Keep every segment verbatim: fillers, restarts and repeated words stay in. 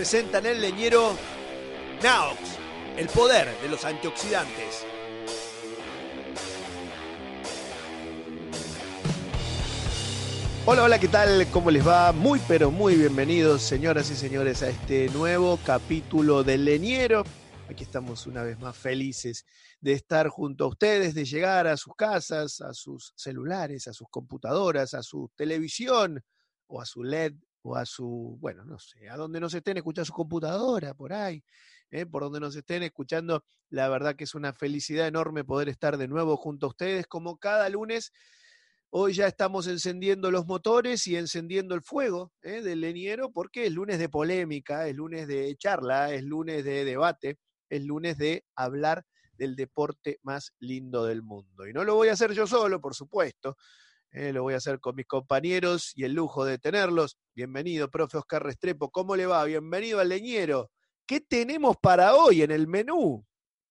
presentan el leñero Naox, el poder de los antioxidantes. Hola, hola, ¿qué tal? ¿Cómo les va? Muy, pero muy bienvenidos, señoras y señores, a este nuevo capítulo del Leñero. Aquí estamos una vez más felices de estar junto a ustedes, de llegar a sus casas, a sus celulares, a sus computadoras, a su televisión, o a su L E D, o a su, bueno, no sé, a donde nos estén escuchando, su computadora, por ahí, ¿eh? Por donde nos estén escuchando. La verdad que es una felicidad enorme poder estar de nuevo junto a ustedes, como cada lunes. Hoy ya estamos encendiendo los motores y encendiendo el fuego ¿eh? del leñero, porque es lunes de polémica, es lunes de charla, es lunes de debate, es lunes de hablar del deporte más lindo del mundo. Y no lo voy a hacer yo solo, por supuesto, ¿eh? Lo voy a hacer con mis compañeros y el lujo de tenerlos. Bienvenido, profe Oscar Restrepo, ¿cómo le va? Bienvenido al leñero. ¿Qué tenemos para hoy en el menú?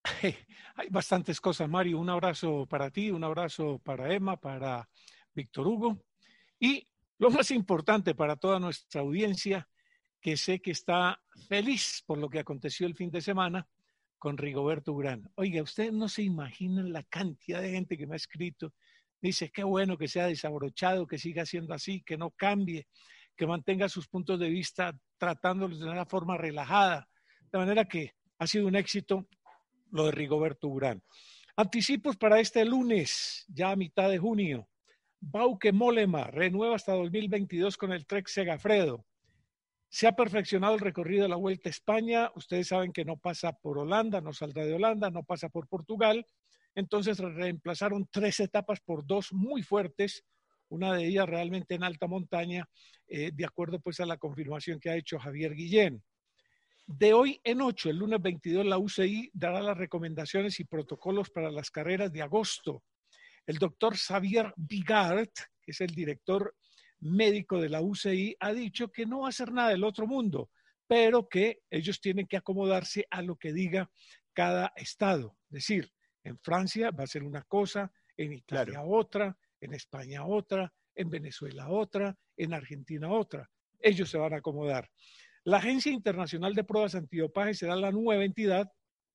Hay bastantes cosas, Mario. Un abrazo para ti, un abrazo para Emma, para Víctor Hugo y lo más importante para toda nuestra audiencia, que sé que está feliz por lo que aconteció el fin de semana con Rigoberto Urán. Oiga, ustedes no se imaginan la cantidad de gente que me ha escrito. Dice, qué bueno que sea desabrochado, que siga siendo así, que no cambie, que mantenga sus puntos de vista tratándolos de una forma relajada. De manera que ha sido un éxito lo de Rigoberto Urán. Anticipos para este lunes, ya a mitad de junio. Bauke Mollema renueva hasta dos mil veintidós con el Trek Segafredo. Se ha perfeccionado el recorrido de la Vuelta a España. Ustedes saben que no pasa por Holanda, no saldrá de Holanda, no pasa por Portugal. Entonces reemplazaron tres etapas por dos muy fuertes, una de ellas realmente en alta montaña, eh, de acuerdo pues a la confirmación que ha hecho Javier Guillén. De hoy en ocho, el lunes veintidós, la U C I dará las recomendaciones y protocolos para las carreras de agosto. El doctor Xavier Bigard, que es el director médico de la U C I, ha dicho que no va a hacer nada del otro mundo, pero que ellos tienen que acomodarse a lo que diga cada estado. Es decir, en Francia va a ser una cosa, en Italia Claro. otra, en España otra, en Venezuela otra, en Argentina otra. Ellos se van a acomodar. La Agencia Internacional de Pruebas Antidopaje será la nueva entidad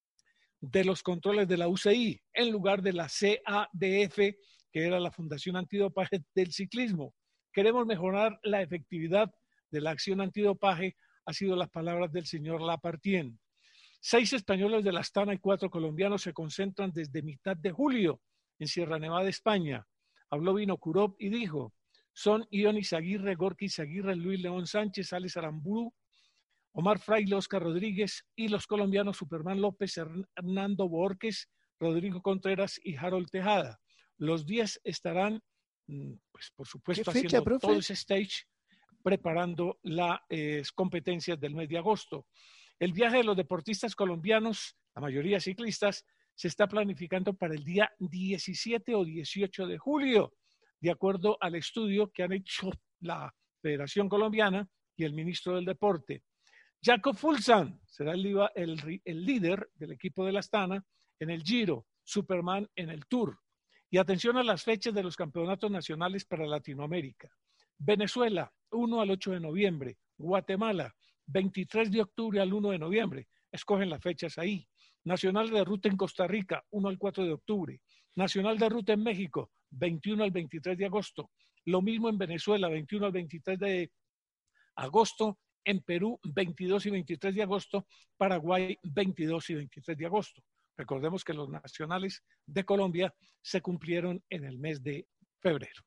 de los controles de la U C I, en lugar de la C A D F, que era la Fundación Antidopaje del Ciclismo. Queremos mejorar la efectividad de la acción antidopaje, ha sido las palabras del señor Lapartien. Seis españoles de la Astana y cuatro colombianos se concentran desde mitad de julio en Sierra Nevada, España. Habló Vinokurov y dijo, son Ionis Aguirre, Gorky Aguirre, Luis León Sánchez, Alex Aramburu, Omar Fraile, Oscar Rodríguez y los colombianos Superman López, Hernando Borges, Rodrigo Contreras y Harold Tejada. Los diez estarán, pues por supuesto, fecha, haciendo profe? todo ese stage, preparando las eh, competencias del mes de agosto. El viaje de los deportistas colombianos, la mayoría ciclistas, se está planificando para el día diecisiete o dieciocho de julio, de acuerdo al estudio que han hecho la Federación Colombiana y el ministro del Deporte. Jakob Fuglsang será el, el, el líder del equipo de la Astana en el Giro, Superman en el Tour. Y atención a las fechas de los campeonatos nacionales para Latinoamérica. Venezuela, uno al ocho de noviembre. Guatemala, veintitrés de octubre al uno de noviembre. Escogen las fechas ahí. Nacional de Ruta en Costa Rica, uno al cuatro de octubre. Nacional de Ruta en México, veintiuno al veintitrés de agosto. Lo mismo en Venezuela, veintiuno al veintitrés de agosto. En Perú, veintidós y veintitrés de agosto, Paraguay, veintidós y veintitrés de agosto. Recordemos que los nacionales de Colombia se cumplieron en el mes de febrero.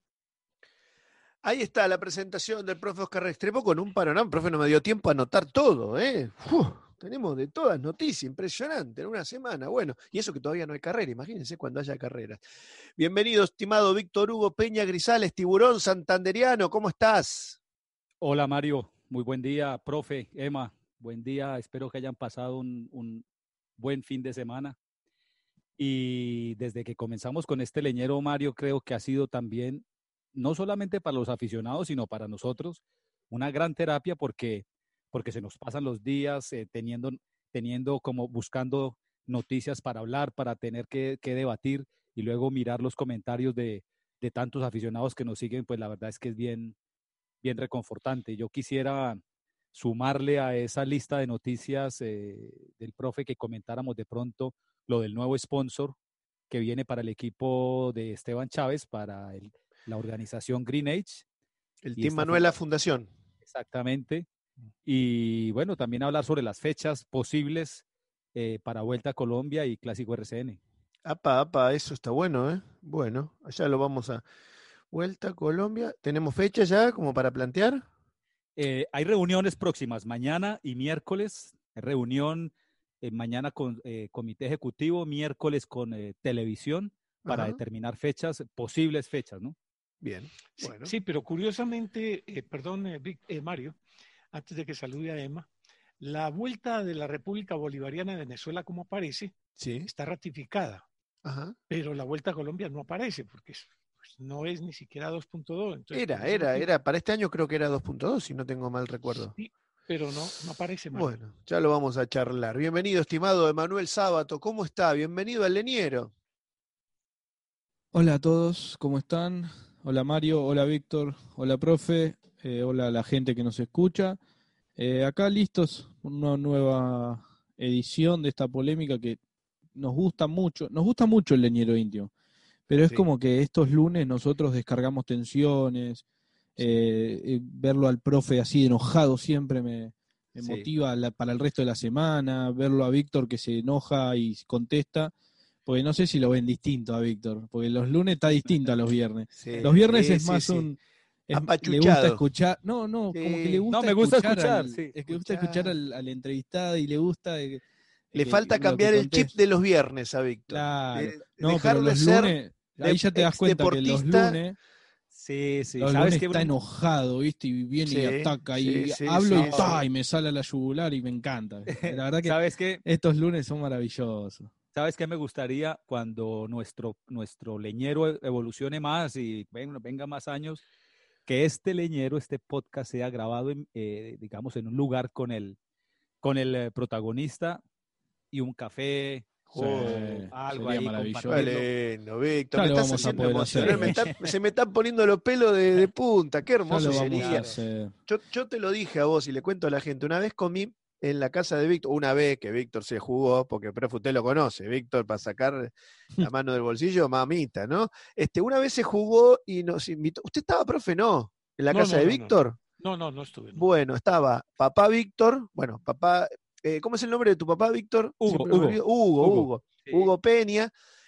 Ahí está la presentación del profe Oscar Restrepo con un panorama. Profe, no me dio tiempo a anotar todo, ¿eh? Uf, tenemos de todas noticias, impresionante, en una semana. Bueno, y eso que todavía no hay carrera, imagínense cuando haya carreras. Bienvenido, estimado Víctor Hugo Peña Grisales, tiburón santanderiano, ¿cómo estás? Hola Mario, muy buen día, profe, Emma, buen día, espero que hayan pasado un, un buen fin de semana. Y desde que comenzamos con este leñero, Mario, creo que ha sido también, no solamente para los aficionados, sino para nosotros, una gran terapia porque, porque se nos pasan los días eh, teniendo, teniendo como buscando noticias para hablar, para tener que, que debatir y luego mirar los comentarios de, de tantos aficionados que nos siguen, pues la verdad es que es bien, bien reconfortante. Yo quisiera sumarle a esa lista de noticias eh, del profe que comentáramos de pronto lo del nuevo sponsor que viene para el equipo de Esteban Chávez, para el, la organización Green Age. El Y Team esta Manuela fun- Fundación. Exactamente. Y bueno, también hablar sobre las fechas posibles eh, para Vuelta a Colombia y Clásico R C N. Apa, apa, eso está bueno, ¿eh? Bueno, allá lo vamos a... Vuelta a Colombia. ¿Tenemos fecha ya como para plantear? Eh, hay reuniones próximas, mañana y miércoles. Hay reunión eh, mañana con eh, comité ejecutivo, miércoles con eh, televisión para Ajá. determinar fechas, posibles fechas, ¿no? Bien, Sí, bueno. sí, pero curiosamente, eh, perdón, eh, Vic- eh, Mario, antes de que salude a Emma, la vuelta de la República Bolivariana de Venezuela, como aparece, Sí, está ratificada, ajá. pero la vuelta a Colombia no aparece porque es- pues, no es ni siquiera dos punto dos. Entonces, por Era, ese era, motivo, era. Para este año creo que era dos punto dos, si no tengo mal recuerdo. sí, pero no, no aparece, Mario. Bueno, ya lo vamos a charlar. Bienvenido, estimado Emanuel Sábato. ¿Cómo está? Bienvenido al Leniero. Hola a todos, ¿cómo están? Hola Mario, hola Víctor, hola profe, eh, hola a la gente que nos escucha. Eh, acá listos, una nueva edición de esta polémica que nos gusta mucho. Nos gusta mucho el leñero indio, pero es Sí. como que estos lunes nosotros descargamos tensiones, eh, eh, verlo al profe así enojado siempre me, me Sí. motiva la- para el resto de la semana, verlo a Víctor que se enoja y contesta. Porque no sé si lo ven distinto a Víctor, porque los lunes está distinto a los viernes. Sí, Los viernes sí, es sí, más sí. un... es- le Apachuchado. gusta escuchar... No, no, como que le Sí. gusta No, me gusta escuchar, escuchar, al, sí. es que gusta escuchar al, al entrevistado y le gusta eh, Le que- falta lo que cambiar el chip conteste. de los viernes a Víctor. Claro. De- No, dejar pero de los ser lunes, de ahí ya te das ex cuenta que los deportista. lunes, Sí, sí. los ¿Sabes lunes qué, está Bruno? enojado, ¿viste? Y viene y Sí, ataca sí, y sí, hablo sí, y ¡ta! sí. Y me sale a la yugular y me encanta. La verdad que ¿Sabes qué? estos lunes son maravillosos. ¿Sabes qué me gustaría cuando nuestro, nuestro leñero e- evolucione más y venga, venga más años? Que este leñero, este podcast sea grabado, en, eh, digamos, en un lugar con el, con el eh, protagonista y un café Sí, o algo sería ahí, maravilloso. Qué compartirlo. lindo, Víctor. Ya Me lo estás vamos a haciendo poder emocionar. hacer. Me está- se me están poniendo los pelos de, de punta. Qué Ya hermoso lo vamos sería. a hacer. Yo, yo te lo dije a vos y le cuento a la gente. Una vez comí en la casa de Víctor, una vez que Víctor se jugó, porque profe usted lo conoce, Víctor para sacar la mano del bolsillo, mamita, ¿no? Este, una vez se jugó y nos invitó. ¿Usted estaba, profe? No, en la No, casa no, de no, no, Víctor. no, no, no estuve. No. Bueno, estaba papá Víctor, bueno, papá, eh, ¿cómo es el nombre de tu papá, Víctor? Hugo, Siempre me Hugo, olvido. Hugo, Hugo. Hugo, Sí. Hugo Peña.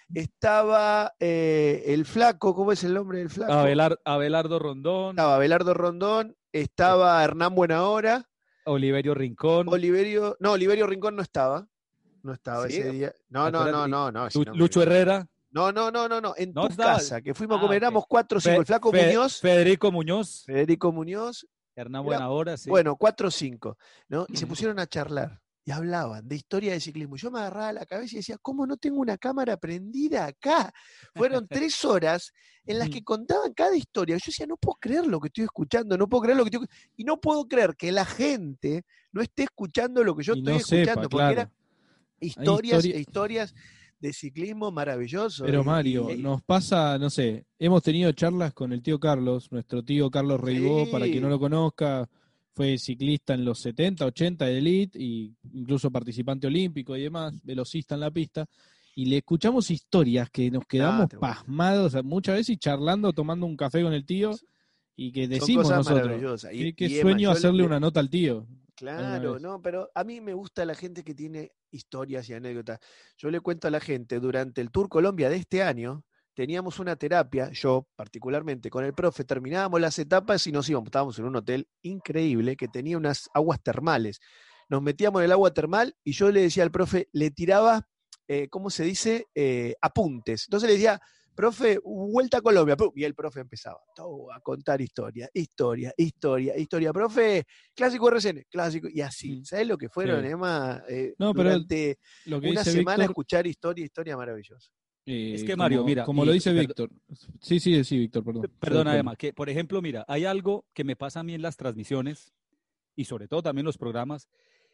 Estaba eh, el flaco, ¿cómo es el nombre del flaco? Abelar- Abelardo Rondón, Estaba Abelardo Rondón, estaba Hernán Buenahora, Oliverio Rincón. Oliverio, no, Oliverio Rincón no estaba, no estaba Sí, ese día. No, no, acuérdate, no, y no, no. ese Lu- no me- Lucho Herrera. No, no, no, no, no, en No tu estaba. casa, que fuimos a Ah, comer, ok. éramos cuatro o cinco, Fe- el flaco Fe- Muñoz, Federico Muñoz, Federico Muñoz, Hernán era- Buenahora, sí. bueno, cuatro o cinco, ¿no? Y se pusieron a charlar y hablaban de historia de ciclismo. Yo me agarraba la cabeza y decía, ¿cómo no tengo una cámara prendida acá? Fueron tres horas en las que contaban cada historia. Yo decía, no puedo creer lo que estoy escuchando, no puedo creer lo que estoy y no puedo creer que la gente no esté escuchando lo que yo Y estoy no escuchando, sepa, porque claro. eran historias historia- e historias de ciclismo maravilloso. Pero y- Mario, y- nos pasa, no sé, hemos tenido charlas con el tío Carlos, nuestro tío Carlos Reibó, Sí. para quien no lo conozca, fue ciclista en los setenta, ochenta de elite, y incluso participante olímpico y demás, velocista en la pista, y le escuchamos historias que nos quedamos te voy. pasmados muchas veces y charlando, tomando un café con el tío, y que Son decimos cosas nosotros, maravillosas. Y- qué, qué y Emma, sueño yo le- hacerle le- una nota al tío. Claro, alguna vez. no, pero a mí me gusta la gente que tiene historias y anécdotas. Yo le cuento a la gente, durante el Tour Colombia de este año, teníamos una terapia, yo particularmente, con el profe, terminábamos las etapas y nos íbamos, estábamos en un hotel increíble que tenía unas aguas termales. Nos metíamos en el agua termal y yo le decía al profe, le tiraba, eh, ¿cómo se dice? Eh, apuntes. Entonces le decía, profe, vuelta a Colombia. ¡Pum! Y el profe empezaba todo a contar historia, historia, historia, historia. Profe, clásico R C N, clásico, y así. Mm. ¿Sabes lo que fueron, Sí. Emma? Eh, No, pero durante Lo que una dice semana Víctor, escuchar historia, historia maravillosa. eh, Es que, como- Mario, mira, como y- lo dice per- Víctor. Sí, sí, sí, Víctor, perdón. Perdona, Sorprende. Emma, que por ejemplo, mira, hay algo que me pasa a mí en las transmisiones y sobre todo también los programas,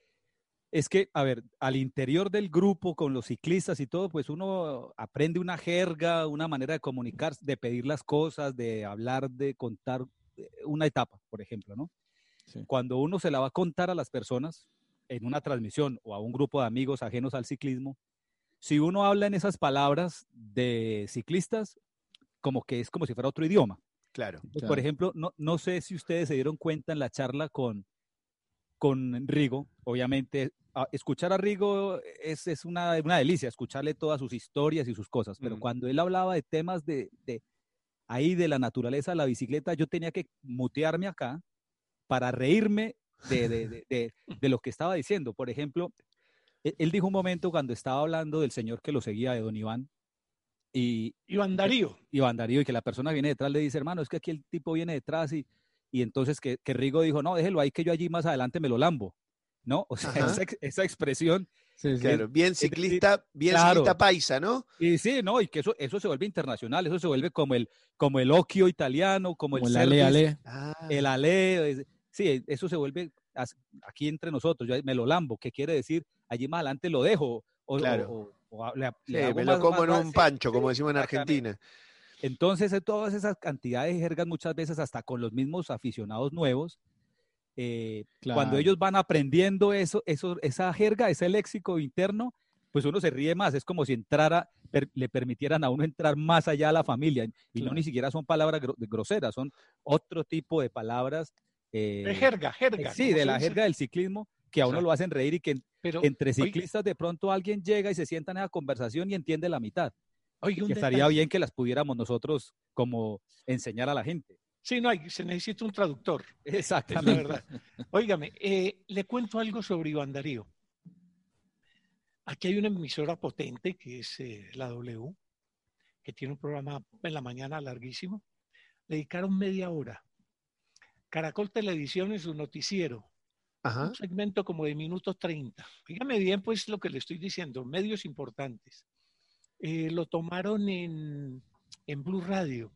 es que, a ver, al interior del grupo con los ciclistas y todo, pues uno aprende una jerga, una manera de comunicar, de pedir las cosas, de hablar, de contar eh, una etapa, por ejemplo, ¿no? Sí. Cuando uno se la va a contar a las personas en una transmisión o a un grupo de amigos ajenos al ciclismo, si uno habla en esas palabras de ciclistas, como que es como si fuera otro idioma. Claro. Entonces, claro. Por ejemplo, no, no sé si ustedes se dieron cuenta en la charla con, con Rigo. Obviamente, a, escuchar a Rigo es, es una, una delicia, escucharle todas sus historias y sus cosas, pero mm. cuando él hablaba de temas de, de ahí de la naturaleza de la bicicleta, yo tenía que mutearme acá para reírme de, de, de, de, de lo que estaba diciendo. Por ejemplo, él, él dijo un momento cuando estaba hablando del señor que lo seguía, de don Iván, y Iván Darío. Iván Darío, y que la persona viene detrás, le dice, hermano, es que aquí el tipo viene detrás, y, y entonces que, que Rigo dijo, no, déjelo ahí que yo allí más adelante me lo lambo, ¿no? O sea, esa, esa expresión. Sí, sí. Claro, bien ciclista, es decir, bien claro, ciclista paisa, ¿no? Y sí, no, y que eso, eso se vuelve internacional, eso se vuelve como el, como el occhio italiano, como, como el, el ale, ale. Ah. El ale, sí, eso se vuelve aquí entre nosotros, yo me lo lambo, ¿qué quiere decir? Allí más adelante lo dejo, o, claro. o, o, o le, sí, le hago me más, lo como más, en más, un sí, pancho, como sí, decimos en Argentina. Entonces, todas esas cantidades de jergas, muchas veces hasta con los mismos aficionados nuevos, eh, claro. Cuando ellos van aprendiendo eso, eso, esa jerga, ese léxico interno, pues uno se ríe más, es como si entrara, per, le permitieran a uno entrar más allá a la familia, y claro. no ni siquiera son palabras gro, groseras, son otro tipo de palabras. Eh, de jerga, jerga. Eh, sí, de la dice? jerga del ciclismo, que a uno o sea, lo hacen reír y que Pero, entre ciclistas oiga, de pronto alguien llega y se sienta en esa conversación y entiende la mitad. Oiga, que estaría detalle. bien que las pudiéramos nosotros como enseñar a la gente. Sí, no, hay, se necesita un traductor. Exactamente. Es la verdad. Óigame, eh, le cuento algo sobre Iván Darío. Aquí hay una emisora potente que es eh, la W, que tiene un programa en la mañana larguísimo. Le dedicaron media hora. Caracol Televisión en su noticiero. Ajá. Un segmento como de minutos treinta. Dígame bien, pues, lo que le estoy diciendo. Medios importantes. Eh, lo tomaron en, en Blue Radio.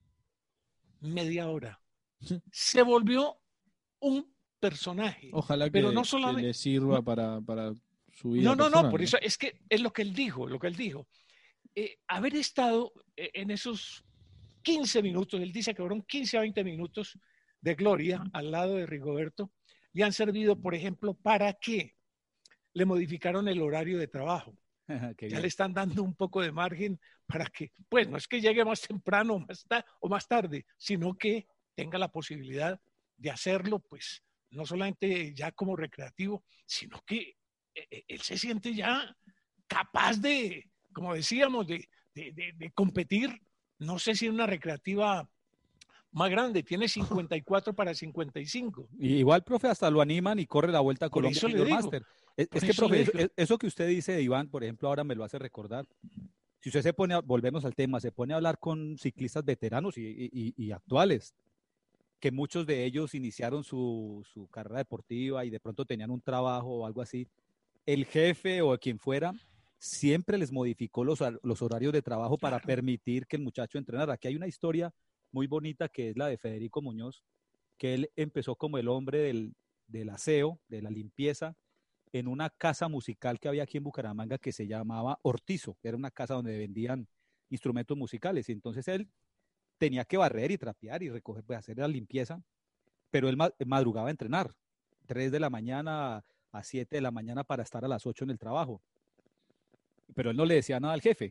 Media hora. Se volvió un personaje. Ojalá que, pero no solamente, que le sirva no, para, para su vida No, no, personal, no, por eso es que es lo que él dijo, lo que él dijo. Eh, haber estado en esos quince minutos, él dice que fueron quince a veinte minutos de gloria al lado de Rigoberto, le han servido, por ejemplo, ¿para qué? Le modificaron el horario de trabajo. Ya le están dando un poco de margen para que, pues, no es que llegue más temprano o más, ta- o más tarde, sino que tenga la posibilidad de hacerlo, pues, no solamente ya como recreativo, sino que eh, él se siente ya capaz de, como decíamos, de, de, de, de competir, no sé si en una recreativa más grande, tiene cincuenta y cuatro para cincuenta y cinco. Y igual, profe, hasta lo animan y corre la Vuelta a Colombia Junior Master. Es, es que, profe, eso, eso que usted dice de Iván, por ejemplo, ahora me lo hace recordar. Si usted se pone, a, volvemos al tema, se pone a hablar con ciclistas veteranos y, y, y actuales, que muchos de ellos iniciaron su, su carrera deportiva y de pronto tenían un trabajo o algo así, el jefe o quien fuera siempre les modificó los, los horarios de trabajo para claro. permitir que el muchacho entrenara. Aquí hay una historia muy bonita que es la de Federico Muñoz, que él empezó como el hombre del, del aseo, de la limpieza, en una casa musical que había aquí en Bucaramanga que se llamaba Ortizo, que era una casa donde vendían instrumentos musicales, y entonces él tenía que barrer y trapear y recoger, pues hacer la limpieza, pero él madrugaba a entrenar, tres de la mañana a siete de la mañana para estar a las ocho en el trabajo, pero él no le decía nada al jefe,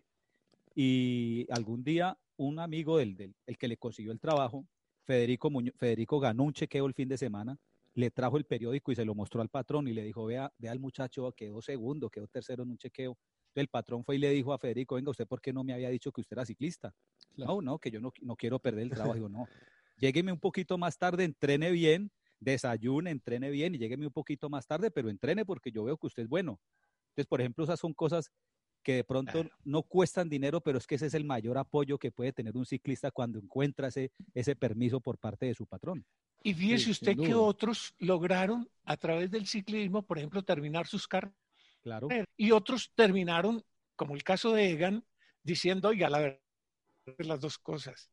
y algún día un amigo del, del el que le consiguió el trabajo, Federico, Muñoz, Federico ganó un chequeo el fin de semana, le trajo el periódico y se lo mostró al patrón y le dijo, vea, vea al muchacho, quedó segundo, quedó tercero en un chequeo. Entonces el patrón fue y le dijo a Federico, venga, ¿usted por qué no me había dicho que usted era ciclista? Claro. No, no, que yo no, no quiero perder el trabajo. Digo, no, llégueme un poquito más tarde, entrene bien, desayune, entrene bien y llégueme un poquito más tarde, pero entrene porque yo veo que usted es bueno. Entonces, por ejemplo, esas son cosas que de pronto claro. no cuestan dinero, pero es que ese es el mayor apoyo que puede tener un ciclista cuando encuentra ese, ese permiso por parte de su patrón. Y fíjese sí, usted que otros lograron a través del ciclismo, por ejemplo, terminar sus carreras. Claro. Y otros terminaron, como el caso de Egan, diciendo, oiga, la verdad, las dos cosas.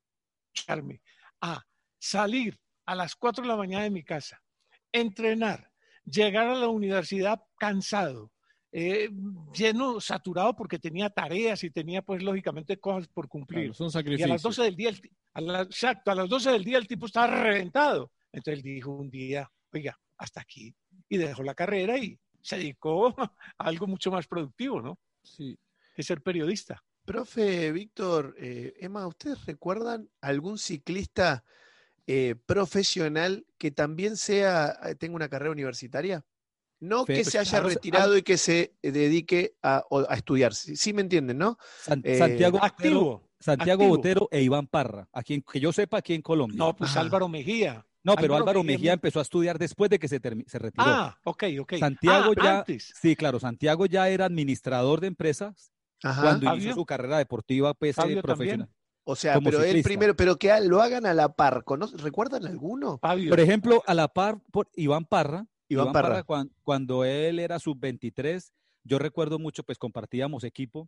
A, salir a las cuatro de la mañana de mi casa, entrenar, llegar a la universidad cansado, eh, lleno, saturado porque tenía tareas y tenía pues lógicamente cosas por cumplir. Claro, son sacrificios. Y a las doce del día, el, a la, exacto, a las doce del día el tipo estaba reventado. Entonces él dijo un día, oiga, hasta aquí, y dejó la carrera y se dedicó a algo mucho más productivo, ¿no? Sí. Que ser periodista. Profe Víctor, eh, Emma, ¿ustedes recuerdan algún ciclista eh, profesional que también sea, eh, tenga una carrera universitaria? No Fe- que pues se haya claro, retirado y que se dedique a, o- a estudiar. Sí, sí me entienden, ¿no? San- Eh, Santiago Botero, Activo, Santiago activo. Botero e Iván Parra, aquí en- que yo sepa aquí en Colombia. No, pues Ajá. Álvaro Mejía. No, pero Álvaro Mejía Mejía me- empezó a estudiar después de que se, termi- se retiró. Ah, ok, ok. Santiago Ah, ya, antes. sí, claro, Santiago ya era administrador de empresas Ajá. cuando Fabio. inició su carrera deportiva pues, eh, Fabio profesional. también. O sea, como pero él ciclista. primero, pero que ha- lo hagan a la par. ¿Cono- ¿Recuerdan alguno? Fabio. Por ejemplo, a la par por Iván Parra, Iván Iván Parra. Parra, cuan- cuando él era sub veintitrés, yo recuerdo mucho, pues compartíamos equipo.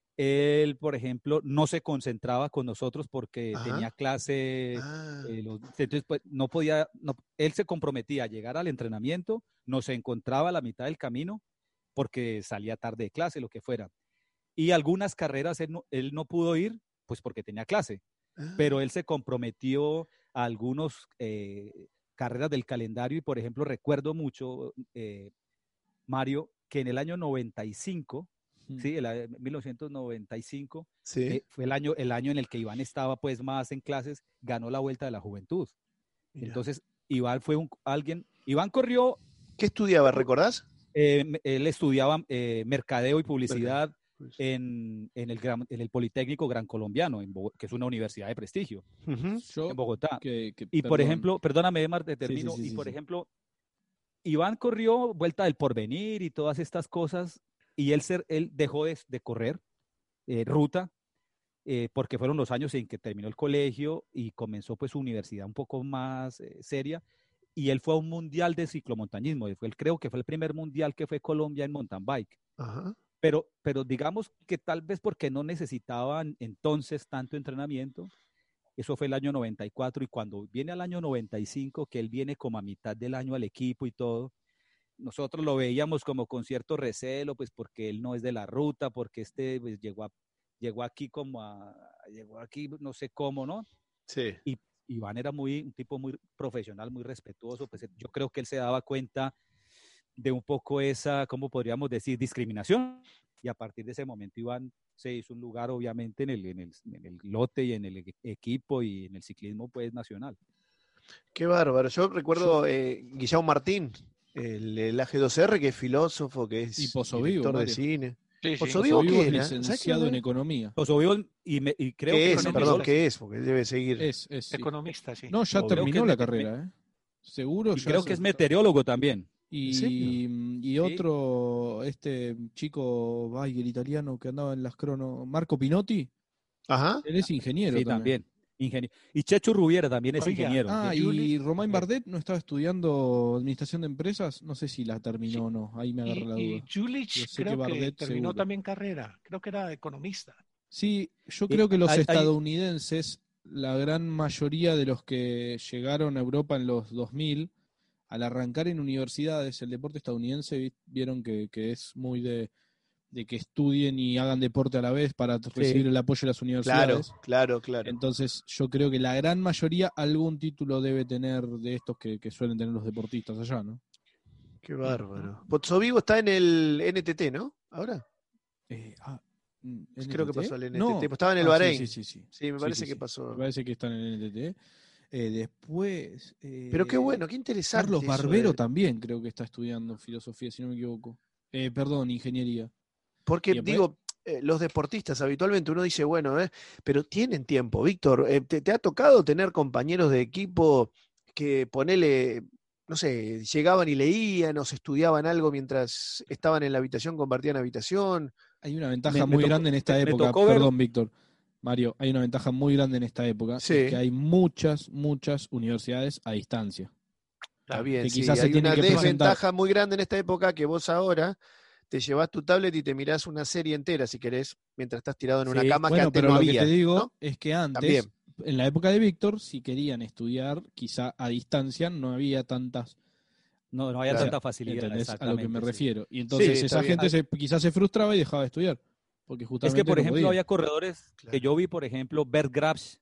Él, por ejemplo, no se concentraba con nosotros porque Ajá. tenía clase, Ah, eh, los- entonces pues no podía, no- él se comprometía a llegar al entrenamiento, nos encontraba a la mitad del camino porque salía tarde de clase, lo que fuera. Y algunas carreras él no, él no pudo ir, pues porque tenía clase, ah. pero él se comprometió a algunos eh, carreras del calendario y, por ejemplo, recuerdo mucho, eh, Mario, que en el año noventa y cinco, Mm. sí, el a- mil novecientos noventa y cinco, Sí. eh, fue el año, el año en el que Iván estaba pues más en clases, ganó la Vuelta de la Juventud. Mira. Entonces, Iván fue un, alguien, Iván corrió, ¿Qué estudiaba, recordás? eh, me- él estudiaba eh, mercadeo y publicidad Pues, en, en, el, Gran- en el Politécnico Gran Colombiano, en Bogo- que es una universidad de prestigio, Ujú. Yo, en Bogotá. que, que- Y por perdón. ejemplo, perdóname, Emar, te sí, termino. sí, y sí, por sí. ejemplo, Iván corrió Vuelta del Porvenir y todas estas cosas, y él, ser, él dejó de, de correr eh, ruta, eh, porque fueron los años en que terminó el colegio y comenzó pues su universidad un poco más eh, seria, y él fue a un mundial de ciclomontañismo. Fue el, creo que fue el primer mundial que fue Colombia en mountain bike. Ajá. Pero, pero digamos que tal vez porque no necesitaban entonces tanto entrenamiento, eso fue el año noventa y cuatro, y cuando viene al año noventa y cinco, que él viene como a mitad del año al equipo y todo, nosotros lo veíamos como con cierto recelo, pues porque él no es de la ruta, porque este pues, llegó, a, llegó aquí como a, llegó aquí no sé cómo, ¿no? Sí. Y Iván era muy, un tipo muy profesional, muy respetuoso, pues yo creo que él se daba cuenta de un poco esa, ¿cómo podríamos decir?, discriminación, y a partir de ese momento Iván se hizo un lugar obviamente en el, en el, en el lote y en el e- equipo y en el ciclismo pues nacional. Qué bárbaro. Yo recuerdo eh, Guillermo Martín, el, el A G dos R, que es filósofo, que es Y Pozo Vivo, director de Mario. cine. Sí, sí. Pozo Vivo, Pozo ¿qué es era? ¿Sabés qué licenciado era? en economía. Los obvios, y, me, y creo ¿Qué que es? economista. Perdón, ¿qué es? Porque debe seguir. Es, es, sí. Economista, sí. No, ya Creo que terminó es la mete- carrera, ¿eh? Seguro y ya creo se- que es meteorólogo también. Y, ¿En serio? y otro, este chico, ay, el italiano que andaba en las crono, Marco Pinotti, Ajá. él es ingeniero Sí, también. también. Ingenie- y Checho Rubiera también es Oiga, ingeniero. Ah, ¿entiendes? y Juli- Romain También. Bardet no estaba estudiando administración de empresas, no sé si la terminó Sí. o no, ahí me agarra la Y, duda. y Julich Yo sé que creo que, Bardet terminó seguro. también carrera. Creo que era economista. Sí, yo Y creo que los hay- hay- estadounidenses, la gran mayoría de los que llegaron a Europa en los dos mil, al arrancar en universidades, el deporte estadounidense vi- vieron que, que es muy de, de que estudien y hagan deporte a la vez para recibir el apoyo de las Claro, universidades. claro, claro. Entonces yo creo que la gran mayoría algún título debe tener de estos que, que suelen tener los deportistas allá, ¿no? Qué bárbaro. Pozo Vivo está en el N T T, ¿no? Ahora. Eh, ah, Creo que ¿N T T? pasó al N T T. No. Pues estaba en el Ah, sí, Bahrein. Sí, sí, sí. Sí, me Sí, parece sí, que sí. pasó. Me parece que está en el N T T. Eh, después. eh, Pero qué bueno, qué interesante. Carlos eso Barbero de- también creo que está estudiando filosofía, si no me equivoco. Eh, perdón, ingeniería. Porque Y después- digo, eh, los deportistas habitualmente uno dice, bueno, eh, pero tienen tiempo. Víctor, eh, ¿te, te ha tocado tener compañeros de equipo que ponele, no sé, llegaban y leían o se estudiaban algo mientras estaban en la habitación, compartían habitación? Hay una ventaja Me- me muy tocó- grande en esta me- me época. tocó ver- Perdón, Víctor. Mario, hay una ventaja muy grande en esta época. Sí. Es que hay muchas, muchas universidades a distancia. Está bien, que sí, quizás se hay tienen una que presentar. desventaja muy grande en esta época que vos ahora te llevas tu tablet y te mirás una serie entera, si querés, mientras estás tirado en una Sí, cama que Bueno, antes pero no lo había. que te digo ¿no? es que antes, También. en la época de Víctor, si querían estudiar, quizá a distancia, no había tantas. No, no había Claro. tanta facilidad. ¿Entendés a lo que me exactamente, sí. refiero? Y entonces Sí, está esa bien. gente se, quizás se frustraba y dejaba de estudiar. Porque Es justamente que, por no ejemplo, podía. había corredores Claro. que yo vi, por ejemplo, Bert Grabs,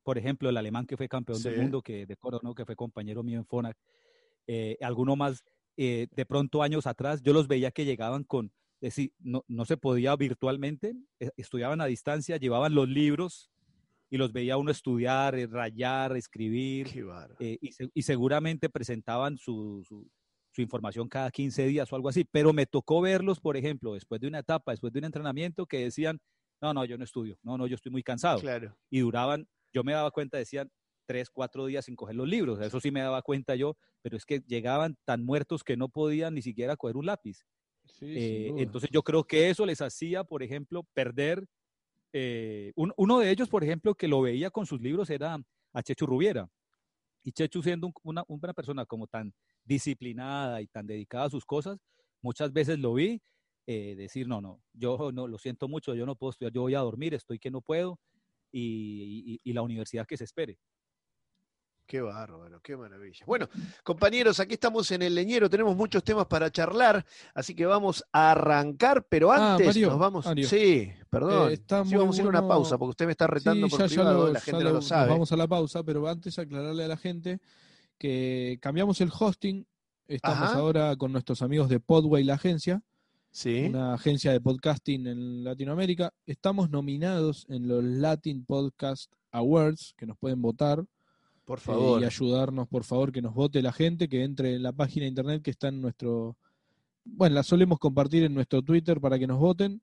por ejemplo, el alemán que fue campeón Sí. del mundo, que de Coronó, que fue compañero mío en Fonac, eh, alguno más, eh, de pronto años atrás, yo los veía que llegaban con, es decir, no, no se podía virtualmente, eh, estudiaban a distancia, llevaban los libros y los veía uno estudiar, eh, rayar, escribir, Qué bárbaro. eh, y, se- y seguramente presentaban su, su, su información cada quince días o algo así, pero me tocó verlos, por ejemplo, después de una etapa, después de un entrenamiento, que decían, no, no, yo no estudio, no, no, yo estoy muy cansado. Claro. Y duraban, yo me daba cuenta, decían, tres, cuatro días sin coger los libros, eso sí me daba cuenta yo, pero es que llegaban tan muertos que no podían ni siquiera coger un lápiz. Sí, Eh, sin duda. entonces yo creo que eso les hacía, por ejemplo, perder. Eh, un- uno de ellos, por ejemplo, que lo veía con sus libros era a Chechu Rubiera. Y Chechu, siendo un- una, una persona como tan disciplinada y tan dedicada a sus cosas, muchas veces lo vi eh, decir, no, no, yo no, lo siento mucho, yo no puedo estudiar, yo voy a dormir, estoy que no puedo, y, y- y la universidad que se espere. Qué bárbaro, qué maravilla. Bueno, compañeros, aquí estamos en El Leñero, tenemos muchos temas para charlar, así que vamos a arrancar, pero Ah, antes Mario, nos vamos. Mario. Sí, perdón. Eh, está Sí, muy vamos a ir a una bueno. pausa, porque usted me está retando Sí, por ya, ya privado, lo- la ya gente no lo- lo nos sabe. vamos a la pausa, pero antes aclararle a la gente que cambiamos el hosting. Estamos Ajá. ahora con nuestros amigos de Podway, la agencia, Sí. una agencia de podcasting en Latinoamérica. Estamos nominados en los Latin Podcast Awards, que nos pueden votar. Por Eh, favor. y ayudarnos, por favor, que nos vote la gente, que entre en la página de internet que está en nuestro... Bueno, la solemos compartir en nuestro Twitter para que nos voten.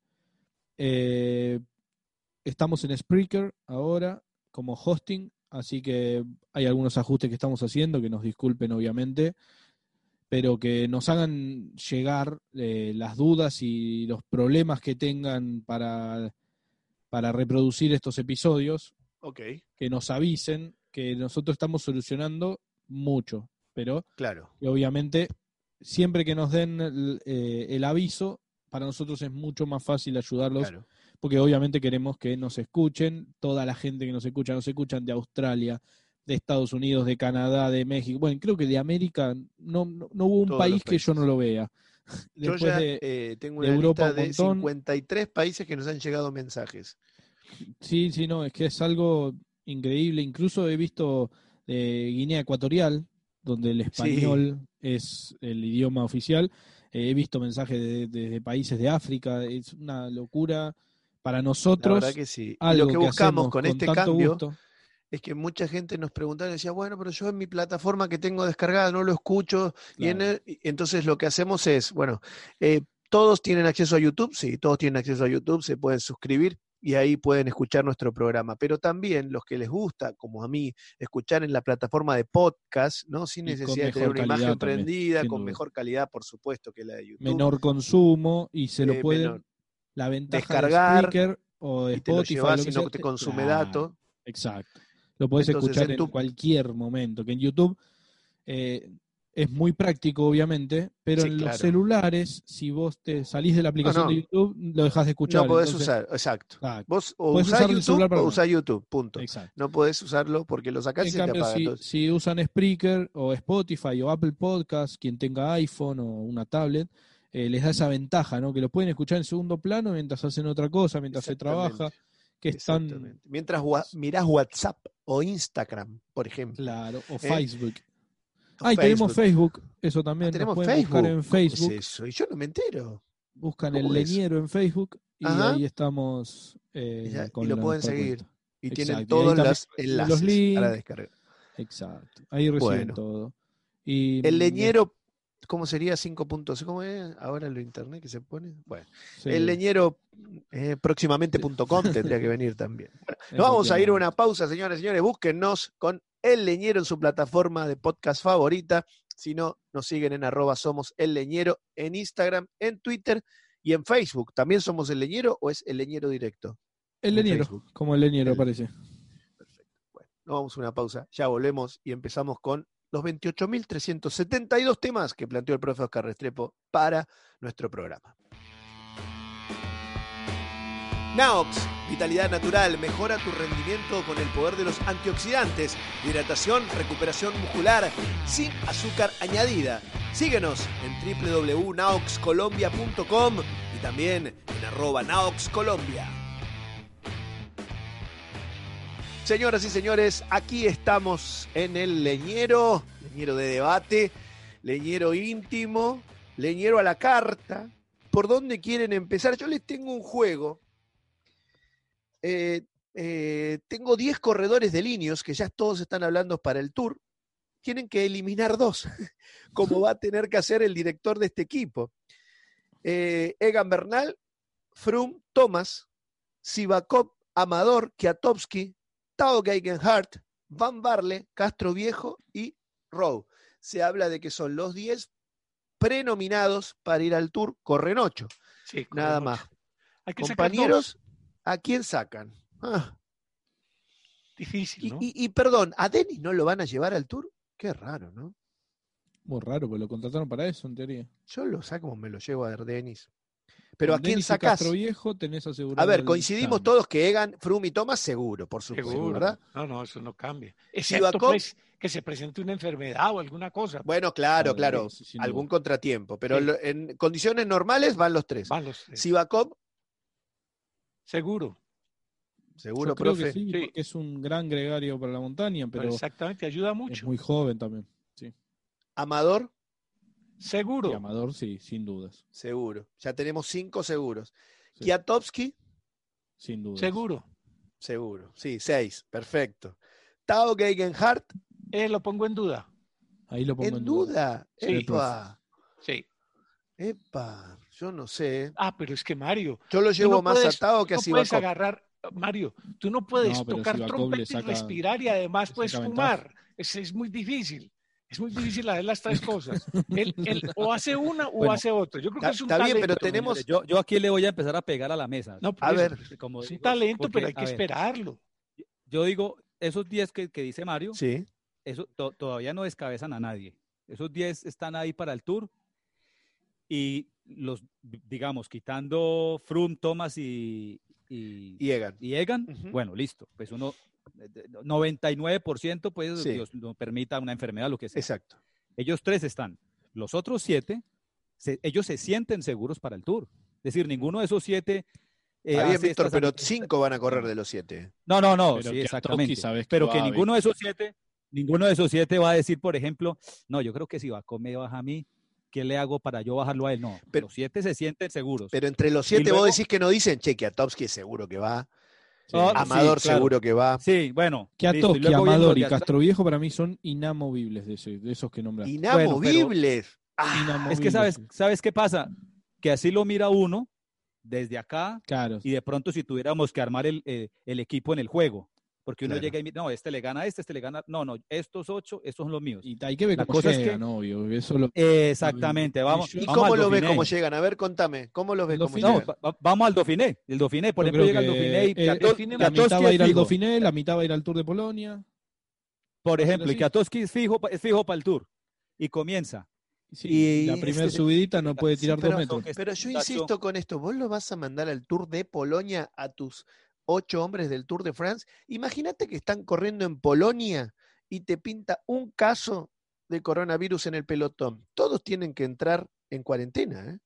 Eh, estamos en Spreaker ahora como hosting, así que hay algunos ajustes que estamos haciendo, que nos disculpen obviamente, pero que nos hagan llegar eh, las dudas y los problemas que tengan para, para reproducir estos episodios, Ok, que nos avisen, que nosotros estamos solucionando mucho, pero claro. y obviamente siempre que nos den el, eh, el aviso, para nosotros es mucho más fácil ayudarlos, Claro. porque obviamente queremos que nos escuchen, toda la gente que nos escucha, nos escuchan de Australia, de Estados Unidos, de Canadá, de México, bueno, creo que de América no, no, no hubo un Todos país los que yo países. no lo vea. Yo Después ya de, eh, tengo de una Europa lista un de montón. cincuenta y tres países que nos han llegado mensajes. Sí, sí, no, es que es algo increíble. Incluso he visto de Guinea Ecuatorial, donde el español es el idioma oficial. Eh, he visto mensajes de, de- de países de África. Es una locura para La nosotros. verdad que sí. Y Algo lo que que buscamos hacemos con con este tanto cambio gusto. es que mucha gente nos preguntaba y decía, bueno, pero yo en mi plataforma que tengo descargada no lo escucho. Y en Claro. el- y entonces lo que hacemos es, bueno, eh, todos tienen acceso a YouTube, sí, todos tienen acceso a YouTube, se pueden suscribir y ahí pueden escuchar nuestro programa. Pero también los que les gusta, como a mí, escuchar en la plataforma de podcast, ¿no? Sin Y con necesidad de tener mejor una imagen calidad también, prendida, sin con duda. mejor calidad, por supuesto, que la de YouTube. Menor consumo y se lo eh, pueden. menor. La ventaja Descargar de Spreaker o de y te lo Spotify, llevas lo y que no sea, te te- consume claro, datos. exacto. Lo podés Entonces, escuchar en en tu- cualquier momento. Que en YouTube eh, es muy práctico, obviamente, pero Sí, en los claro. celulares, si vos te salís de la aplicación no. de YouTube, lo dejás de escuchar. No podés Entonces, usar, exacto. exacto. Vos o Podés usás usar el YouTube celular para o todo. usás YouTube, punto. Exacto. No podés usarlo porque lo sacás En y se cambio, te apaga. si, Entonces, si usan Spreaker o Spotify o Apple Podcast, quien tenga iPhone o una tablet, eh, les da esa ventaja, ¿no? Que lo pueden escuchar en segundo plano mientras hacen otra cosa, mientras se Exactamente. trabaja, que es tan exactamente. Mientras wa- mirás WhatsApp o Instagram, por ejemplo. claro, o ¿eh? Facebook. O Ah, y tenemos Facebook. Facebook, eso Ah, también, nos tenemos pueden Facebook. buscar en ¿Cómo Facebook, es eso? Y yo no me entero. buscan el ¿Cómo es? Leñero en Facebook y Ajá. ahí estamos eh, Y, ya- con y lo la- pueden nuestra seguir. cuenta. Y Exacto, tienen y ahí todos también los reciben los enlaces para links. descargar. Exacto, ahí reciben Bueno. todo. Y, El mm, leñero, ¿cómo sería cinco punto cero? ¿Cómo es ahora lo internet que se pone? Bueno, sí, el leñero eh, próximamente punto com tendría que venir también. Bueno, nos vamos a ir a una pausa, señoras y señores. Búsquennos con El Leñero en su plataforma de podcast favorita. Si no, nos siguen en arroba somos El Leñero en Instagram, en Twitter y en Facebook. ¿También somos El Leñero o es El Leñero directo? El en Leñero, Facebook. como el Leñero El- parece. Perfecto. Bueno, nos vamos a una pausa. Ya volvemos y empezamos con los veintiocho mil trescientos setenta y dos temas que planteó el profe Oscar Restrepo para nuestro programa. Naox, vitalidad natural, mejora tu rendimiento con el poder de los antioxidantes, hidratación, recuperación muscular, sin azúcar añadida. Síguenos en doble u doble u doble u punto naox colombia punto com y también en arroba naoxcolombia. Señoras y señores, aquí estamos en el leñero, leñero de debate, leñero íntimo, leñero a la carta. ¿Por dónde quieren empezar? Yo les tengo un juego. Eh, eh, tengo diez corredores de Linios que ya todos están hablando para el Tour. Tienen que eliminar dos, como va a tener que hacer el director de este equipo. Eh, Egan Bernal, Froome, Thomas, Sivakov, Amador, Kwiatkowski, Tao Geoghegan Hart, Van Barle, Castro Viejo y Rowe. Se habla de que son los diez prenominados para ir al Tour, corren ocho. Sí, corren nada ocho. más. Hay que Compañeros, ¿a quién sacan? Ah. Difícil, ¿no? Y, y, y perdón, ¿a Denis no lo van a llevar al Tour? Qué raro, ¿no? Muy raro, porque lo contrataron para eso, en teoría. Yo lo saco, me lo llevo a Denis. Pero Con ¿a quién Denis y sacás? Castro Viejo tenés asegurado. A ver, el coincidimos Tam. todos que Egan, Froome y Thomas seguro, por supuesto, Seguro, ¿verdad? No, no, eso no cambia. Excepto Sivakov, pues, que se presente una enfermedad o alguna cosa. bueno, claro, Claro, claro, sí, sin algún duda. contratiempo, pero Sí. lo- en condiciones normales van los tres. Van los tres. Sivakov, Seguro. seguro, Yo creo profe. que sí, Sí. porque es un gran gregario para la montaña, pero Exactamente, ayuda es mucho. muy joven también. Sí. Amador, Seguro. Y Amador, sí, sin dudas. seguro. Ya tenemos cinco seguros. Sí. Kwiatkowski, Sin dudas. Seguro. seguro. Sí, seis, perfecto. Tao Geoghegan Hart, Eh, lo pongo en duda. Ahí lo pongo en, en duda. Sí. Epa, Sí. epa, yo no sé. Ah, pero es que Mario, Yo lo tú llevo no más puedes, a Tao tú que a no puedes Sivakov. agarrar, Mario, tú no puedes No, pero tocar Sivakov trompeta le y saca- respirar y además le puedes saca fumar. Es, es muy difícil. Es muy difícil hacer las tres cosas. Él, él o hace una o Bueno, hace otra. Yo creo está- que es un está bien, talento. pero tenemos- Señores, Yo, yo aquí le voy a empezar a pegar a la mesa. No, por A eso, ver. pero como es un digo, talento, porque, pero hay que a ver, esperarlo. Yo digo, esos diez que, que dice Mario, Sí. eso to- todavía no descabezan a nadie. Esos diez están ahí para el Tour y los, digamos, quitando Froome, Thomas y, y, Y Egan. y Egan, Ujú. bueno, listo. Pues uno, eh, noventa y nueve por ciento, pues Sí. Dios no permita una enfermedad, lo que sea. Exacto. Ellos tres están. Los otros siete, se- ellos se sienten seguros para el Tour. Es decir, ninguno de esos siete... eh, Está bien, hace Víctor, estas- pero cinco van a correr de los siete. No, no, no, Pero sí, Kwiatkowski exactamente. sabes que Pero va que a ninguno de esos siete, ninguno de esos siete va a decir, por ejemplo, no, yo creo que si Sivakov me baja a mí, ¿qué le hago para yo bajarlo a él? No, Pero- los siete se sienten seguros. Pero entre los siete luego- vos decís que no dicen, che, Kwiatkowski es seguro que va. Sí. Ah, Amador sí, claro. seguro que va. Sí, bueno. listo, y Kwiatkowski, luego vienen Amador los y de atrás. Castro Viejo para mí son inamovibles de, ese- de esos que nombraste. Inamovibles. Ah, Es Inamovibles. que sabes, ¿sabes qué pasa? Que así lo mira uno desde acá Claro. y de pronto si tuviéramos que armar el, eh, el equipo en el juego, porque uno Claro. llega y mira, no, este le gana a este, este le gana, no, no, estos ocho, estos son los míos. Y hay que ver La cómo cosa es llegan, que- obvio. Eso lo, Exactamente, vamos. ¿Y ¿Y vamos cómo al lo ves Dauphiné. cómo llegan? A ver, contame. ¿Cómo los ves El cómo Dauphiné. No, llegan? va- vamos al Dauphiné. El Dauphiné, por yo ejemplo, creo llega al que, Dauphiné y eh, Kwiatkowski- Define la mitad Kwiatkowski va a es ir al fijo. Dauphiné, la mitad va a ir al Tour de Polonia. Por ¿Va a ser ejemplo, y así? Kwiatkowski es fijo, pa- es fijo para el Tour. Y comienza. Sí, Y la primera este- subidita no puede Sí, tirar pero- dos metros. Este Pero yo muchacho- insisto con esto, ¿vos lo vas a mandar al Tour de Polonia a tus ocho hombres del Tour de France? Imagínate que están corriendo en Polonia y te pinta un caso de coronavirus en el pelotón. Todos tienen que entrar en cuarentena, ¿eh?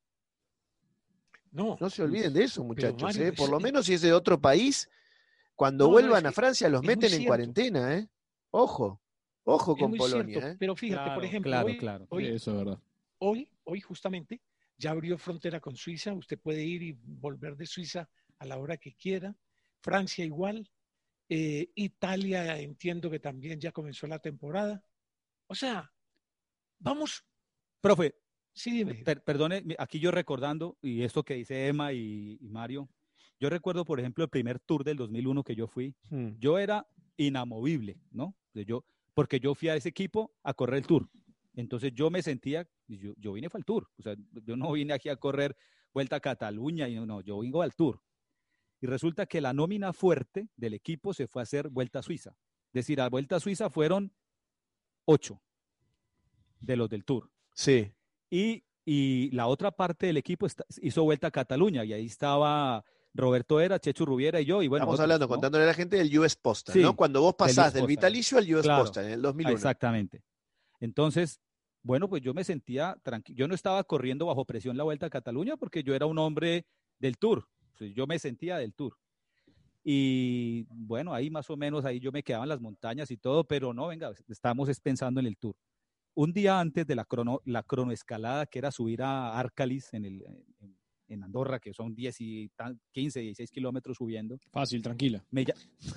No, No se olviden de eso, muchachos. Mario, ¿eh? Por es- lo menos si es de otro país, cuando No, no, vuelvan es a que Francia los es muy meten en cierto. cuarentena, ¿eh? Ojo, ojo es con muy Polonia, cierto. ¿eh? Pero fíjate, por Claro, ejemplo, claro, hoy, claro. hoy, Eso es verdad. hoy, hoy justamente ya abrió frontera con Suiza. Usted puede ir y volver de Suiza a la hora que quiera. Francia igual. Eh, Italia entiendo que también ya comenzó la temporada. O sea, vamos. Profe, Sí, dime. per- perdone, mi- aquí yo recordando, y esto que dice Emma y, y Mario, yo recuerdo, por ejemplo, el primer tour del dos mil uno que yo fui, Hmm. yo era inamovible, ¿no? De Yo, porque yo fui a ese equipo a correr el tour. Entonces yo me sentía, yo, yo vine para el tour, o sea, yo no vine aquí a correr Vuelta a Cataluña, y no, no, yo vengo al tour. Y resulta que la nómina fuerte del equipo se fue a hacer Vuelta a Suiza. Es decir, a Vuelta a Suiza fueron ocho de los del tour. Sí. Y, y la otra parte del equipo está- hizo Vuelta a Cataluña y ahí estaba Roberto Era, Chechu Rubiera y yo. Y bueno, Estamos otros, hablando, ¿no? contándole a la gente del U S Postal, Sí, ¿no? Cuando vos pasás del del, U S Postal. vitalicio al U S Claro. Postal en el dos mil uno. Exactamente. Entonces, bueno, pues yo me sentía tranquilo. Yo no estaba corriendo bajo presión la Vuelta a Cataluña porque yo era un hombre del Tour. Pues yo me sentía del Tour. Y bueno, ahí más o menos, ahí yo me quedaba en las montañas y todo, pero no, venga, estábamos pensando en el tour. Un día antes de la, crono, la cronoescalada, que era subir a Arcalis en, el, en, en Andorra, que son diez y quince, dieciséis kilómetros subiendo. Fácil, tranquila. Me,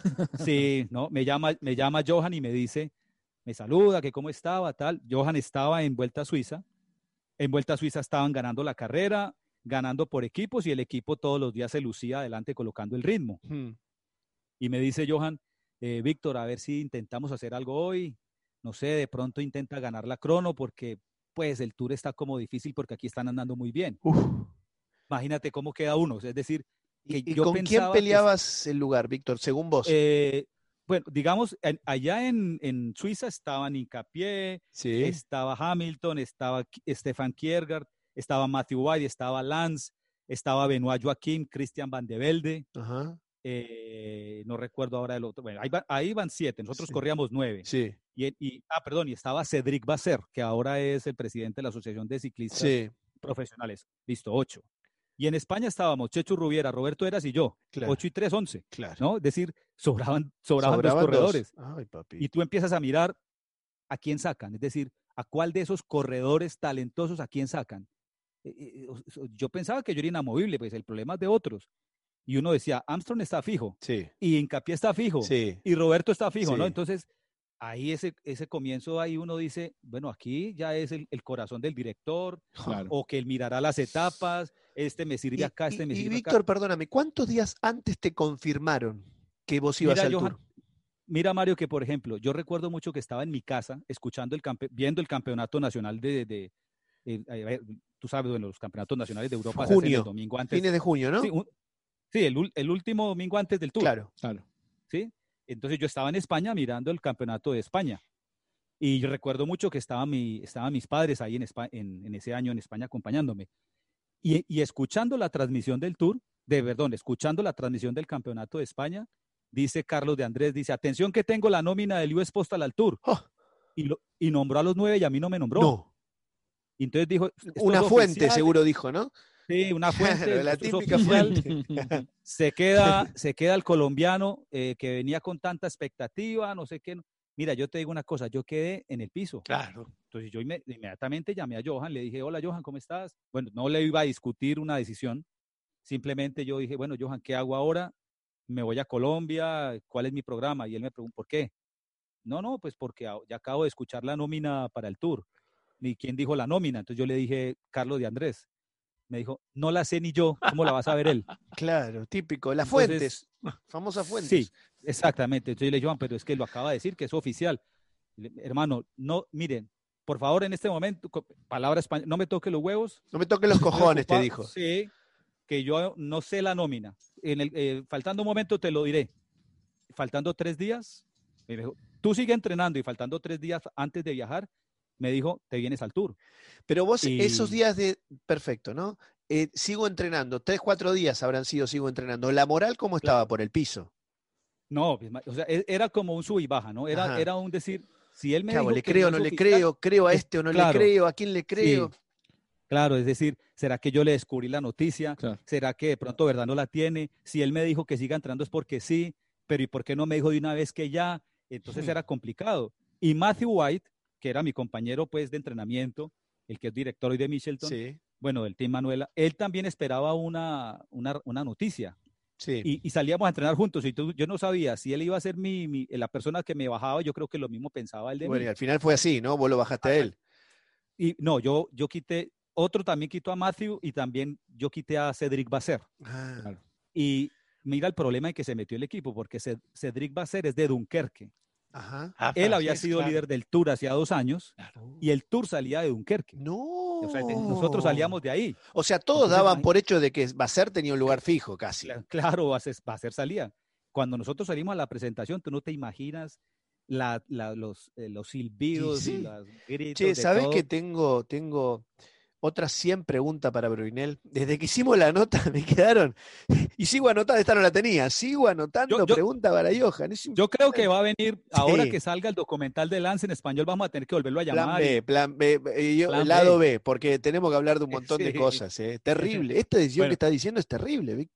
sí, ¿no? Me llama, me llama Johan y me dice, me saluda, que cómo estaba, tal. Johan estaba en Vuelta a Suiza. En Vuelta a Suiza estaban ganando la carrera, ganando por equipos, y el equipo todos los días se lucía adelante colocando el ritmo. Hmm. Y me dice Johan, eh, Víctor, a ver si intentamos hacer algo hoy. No sé, de pronto intenta ganar la crono porque pues el tour está como difícil porque aquí están andando muy bien. Uf. Imagínate cómo queda uno. Es decir, que ¿Y, y yo con quién peleabas que, el lugar, Víctor, según vos? Eh, bueno, digamos, en, allá en, en Suiza estaban Hincapié, sí. estaba Hamilton, estaba Stefan Kiergaard, estaba Matthew White, estaba Lance, estaba Benoit Joachim, Christian Van de Velde. Ajá. Eh, no recuerdo ahora el otro. Bueno, ahí, va, ahí van siete, nosotros sí. corríamos nueve. Sí. Y, y, ah, perdón, y estaba Cédric Basser, que ahora es el presidente de la Asociación de Ciclistas sí. Profesionales. Listo, ocho. Y en España estábamos Chechu Rubiera, Roberto Eras y yo. Claro. Ocho y tres, once. Claro. ¿No? Es decir, sobraban, sobraban, sobraban dos corredores. Dos. Ay, papi. Y tú empiezas a mirar a quién sacan. Es decir, a cuál de esos corredores talentosos a quién sacan. Eh, eh, yo pensaba que yo era inamovible, pues el problema es de otros. Y uno decía, Armstrong está fijo, sí. y Hincapié está fijo, sí. y Roberto está fijo, sí. ¿no? Entonces, ahí ese, ese comienzo, ahí uno dice, bueno, aquí ya es el, el corazón del director, claro. o que él mirará las etapas, este me sirve y, acá, este y, me sirve y acá. Y Víctor, perdóname, ¿cuántos días antes te confirmaron que vos ibas mira, al Johan, tour? Mira, Mario, que por ejemplo, yo recuerdo mucho que estaba en mi casa, escuchando el campe viendo el campeonato nacional de... de, de, de, de tú sabes, bueno, los campeonatos nacionales de Europa junio, se hacen el domingo antes. Fines de junio, ¿no? Sí, un, Sí, el, el último domingo antes del tour. Claro, claro. ¿Sí? Entonces yo estaba en España mirando el campeonato de España. Y yo recuerdo mucho que estaban mi, estaba mis padres ahí en, España, en, en ese año en España acompañándome. Y, y escuchando la transmisión del tour, de perdón, escuchando la transmisión del campeonato de España, dice Carlos de Andrés, dice, atención que tengo la nómina del U S Postal al tour. Oh. Y, lo, y nombró a los nueve y a mí no me nombró. No. Y entonces dijo... Una fuente oficial, seguro dijo, ¿no? Sí, una fuente. La típica fuente. Se queda, se queda el colombiano eh, que venía con tanta expectativa, no sé qué. Mira, yo te digo una cosa, yo quedé en el piso. Claro. Entonces yo inmediatamente llamé a Johan, le dije, hola Johan, ¿cómo estás? Bueno, no le iba a discutir una decisión, simplemente yo dije, bueno Johan, ¿qué hago ahora? Me voy a Colombia, ¿cuál es mi programa? Y él me preguntó, ¿por qué? No, no, pues porque ya acabo de escuchar la nómina para el tour. ¿Y quién dijo la nómina? Entonces yo le dije, Carlos de Andrés. Me dijo, no la sé ni yo, ¿cómo la va a saber él? Claro, típico, las Entonces, fuentes, famosas fuentes. Sí, exactamente. Entonces yo le dije, Joan, pero es que lo acaba de decir, que es oficial. Hermano, no, miren, por favor, en este momento, palabra española, no me toque los huevos. No me toque los cojones, te dijo. Sí, que yo no sé la nómina. En el, eh, faltando un momento te lo diré. Faltando tres días, me dijo, tú sigue entrenando y faltando tres días antes de viajar, me dijo, te vienes al tour. Pero vos y... esos días de, perfecto, ¿no? Eh, sigo entrenando, tres, cuatro días habrán sido, sigo entrenando. ¿La moral cómo estaba? Claro. Por el piso. No, o sea, era como un sub y baja, ¿no? Era, era un decir, si él me claro, dijo le que creo, no, no le oficial, creo, creo a este o no claro, le creo, a quién le creo. Sí, claro, es decir, ¿será que yo le descubrí la noticia? Claro. ¿Será que de pronto verdad no la tiene? Si él me dijo que siga entrando es porque sí, pero ¿y por qué no me dijo de una vez que ya? Entonces sí. Era complicado. Y Matthew White, que era mi compañero pues de entrenamiento, el que es director hoy de Michelton, sí. bueno, del Team Manuela, él también esperaba una, una, una noticia. Sí. Y, y salíamos a entrenar juntos y tú, yo no sabía si él iba a ser mi, mi, la persona que me bajaba, yo creo que lo mismo pensaba él de bueno, mí. Y al final fue así, ¿no? Vos lo bajaste ah, a él. Y no, yo, yo quité, otro también quitó a Matthew y también yo quité a Cédric Basser. Ah. Claro. Y mira el problema en que se metió el equipo, porque Cédric Basser es de Dunkerque. Ajá. Ah, él había sido claro. líder del Tour hacía dos años claro. y el Tour salía de Dunkerque. No. O sea, nosotros salíamos de ahí. O sea, todos Entonces, daban por hecho de que Basser tenía un lugar fijo casi. Claro, Basser salía. Cuando nosotros salimos a la presentación, tú no te imaginas la, la, los, eh, los silbidos sí, sí. y los gritos. Che, ¿sabés todo? que tengo, tengo otras cien preguntas para Brunel? Desde que hicimos la nota me quedaron, y sigo anotando, esta no la tenía, sigo anotando preguntas para Johan. Es yo creo que va a venir, sí. ahora que salga el documental de Lance en español, vamos a tener que volverlo a llamar. Plan B, y... plan B, yo, plan lado B. B, porque tenemos que hablar de un montón sí. de cosas. ¿eh? Terrible, esta decisión bueno. que estás diciendo es terrible, Víctor.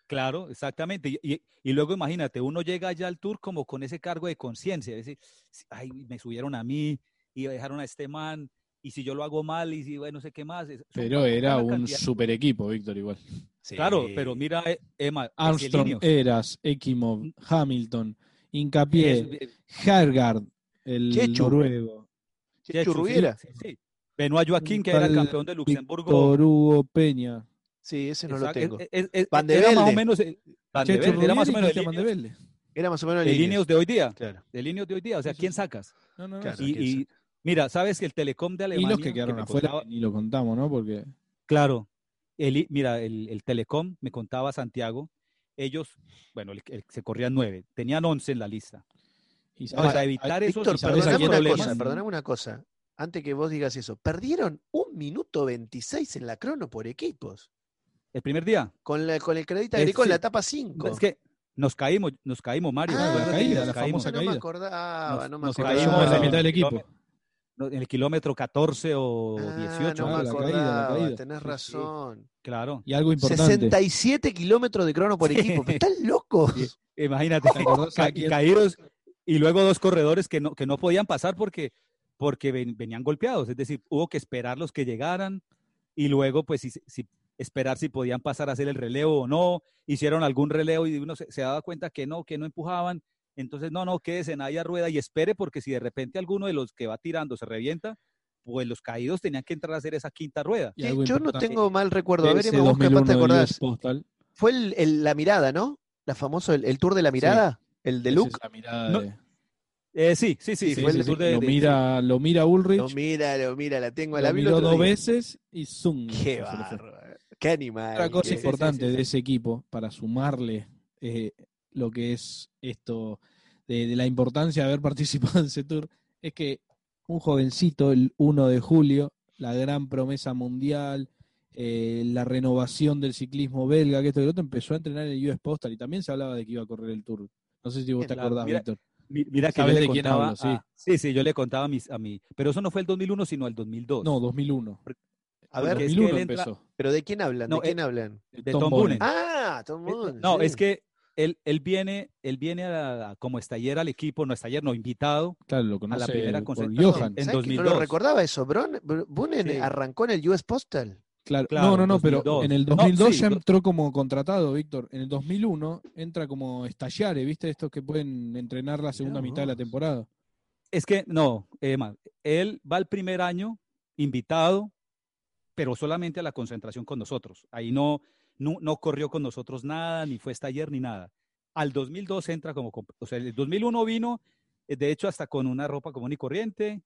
Claro, exactamente. Y, y, y luego imagínate, uno llega allá al tour como con ese cargo de conciencia, es decir, ay, me subieron a mí y dejaron a este man, y si yo lo hago mal, y si, bueno, no sé qué más. Es, pero era un super equipo, Víctor, igual. Sí. Claro, pero mira, Emma. Armstrong, Eras, Ekimov, Hamilton, Hincapié, Hergaard, el Chechu. noruego. Chechu Rubiera. Sí, sí, sí. Benoit Joaquín, que era el campeón de Luxemburgo. Víctor Hugo Peña. Sí, ese no Exacto. lo tengo. Es, es, es, Van de era Velde. más o menos, Van de Velde, era más o menos Van de Velde. Era más o menos de líneas de hoy día. Claro. De líneas de hoy día. O sea, ¿quién sacas? No, no, no. Claro, y, y mira, sabes que el Telecom de Alemania. Y los que quedaron que afuera, contaba, ni lo contamos, ¿no? Porque. Claro. El, mira, el, el Telecom, me contaba Santiago, ellos, bueno, el, el, se corrían nueve, tenían once en la lista. Y sabes, para evitar ay, esos Víctor, perdóname una problemas. cosa, perdóname una cosa. Antes que vos digas eso, perdieron un minuto veintiséis en la crono por equipos. ¿El primer día? Con, la, con el Crédit Agricole, sí. la etapa cinco. Es que nos caímos, nos caímos, Mario. Ah, la caída, la caímos. famosa no caída. me acordaba, nos, no me nos acordaba. caímos en la mitad del equipo. En el kilómetro catorce o ah, dieciocho. No ah, me la acordaba, caída, la caída. tenés sí, razón. Sí, claro. Y algo importante. sesenta y siete kilómetros de crono por Sí. equipo. ¿Están locos? Sí. Imagínate, ca caídos y luego dos corredores que no, que no podían pasar porque, porque ven, venían golpeados. Es decir, hubo que esperarlos que llegaran y luego, pues, si, si, esperar si podían pasar a hacer el relevo o no. Hicieron algún relevo y uno se, se daba cuenta que no, que no empujaban. Entonces, no, no, quédese en ahí a rueda y espere, porque si de repente alguno de los que va tirando se revienta, pues los caídos tenían que entrar a hacer esa quinta rueda. Sí, yo no tengo mal recuerdo. A ver, ese vos capaz te acordás. Postal. Fue el, el, la mirada, ¿no? La famoso, el, el tour de la mirada, sí. El de Luke. Es la mirada no, de... eh, sí, sí, sí, sí, sí, fue sí, el tour de, lo, de, mira, sí. lo mira Ulrich. Lo mira, lo mira, la tengo a la Lo miró dos día. veces y zoom. Qué barro. Qué animal. Otra cosa qué, importante sí, sí, sí. de ese equipo, para sumarle eh, lo que es esto de, de la importancia de haber participado en ese tour, es que un jovencito, el primero de julio, la gran promesa mundial, eh, la renovación del ciclismo belga, que esto y lo otro, empezó a entrenar en el U S Postal y también se hablaba de que iba a correr el tour. No sé si vos te Claro, acordás, mira, Víctor. Mira que yo le contaba, hablo, sí. A, sí, sí, yo le contaba a, mis, a mí, pero eso no fue el dos mil uno, sino el dos mil dos. No, dos mil uno. A ver, dos mil uno es que empezó. Entra... ¿Pero de quién hablan? ¿De no, quién eh, hablan? De Tom, Tom Boonen. Ah, Tom Boonen. No, sí. es que él, él viene, él viene a, a, como estaller al equipo, no estaller, no, invitado. Claro, lo conoce a la primera por concentración Johan. en dos mil dos. No lo recordaba eso. Boonen sí. arrancó en el U S Postal. Claro. claro, no, no, no, dos mil dos. pero en el dos mil dos no, sí, ya entró como contratado, Víctor. En el dos mil uno entra como stagiare, ¿viste? Estos que pueden entrenar la segunda no, mitad de la temporada. Es que, no, Emma, él va el primer año invitado, pero solamente a la concentración con nosotros. Ahí no, no, no corrió con nosotros nada, ni fue stagiaire, ni nada. Al dos mil dos entra como, o sea, el dos mil uno vino, de hecho, hasta con una ropa común y corriente,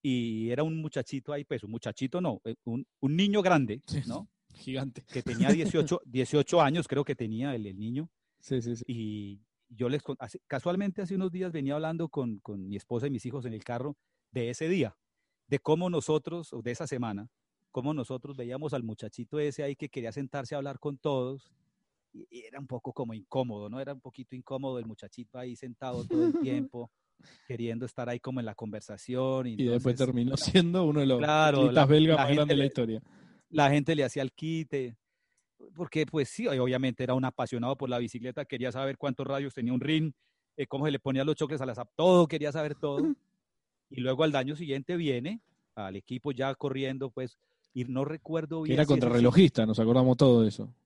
y era un muchachito ahí, pues un muchachito no, un, un niño grande, ¿no? Gigante. Que tenía dieciocho, dieciocho años, creo que tenía el, el niño. Sí, sí, sí. Y yo les, casualmente hace unos días venía hablando con, con mi esposa y mis hijos en el carro de ese día, de cómo nosotros, o de esa semana, cómo nosotros veíamos al muchachito ese ahí que quería sentarse a hablar con todos, y, y era un poco como incómodo, ¿no? Era un poquito incómodo el muchachito ahí sentado todo el tiempo. Queriendo estar ahí como en la conversación. Y, y entonces, después terminó siendo uno de los claro, ciclistas belgas más gente, grandes de la historia. La gente le hacía el quite, porque pues sí, obviamente era un apasionado por la bicicleta, quería saber cuántos radios tenía un ring, eh, cómo se le ponía los chocles a las todo, quería saber todo. Y luego al año siguiente viene al equipo ya corriendo, pues, y no recuerdo bien. Que era si contrarrelojista, sí. Nos acordamos todo de eso.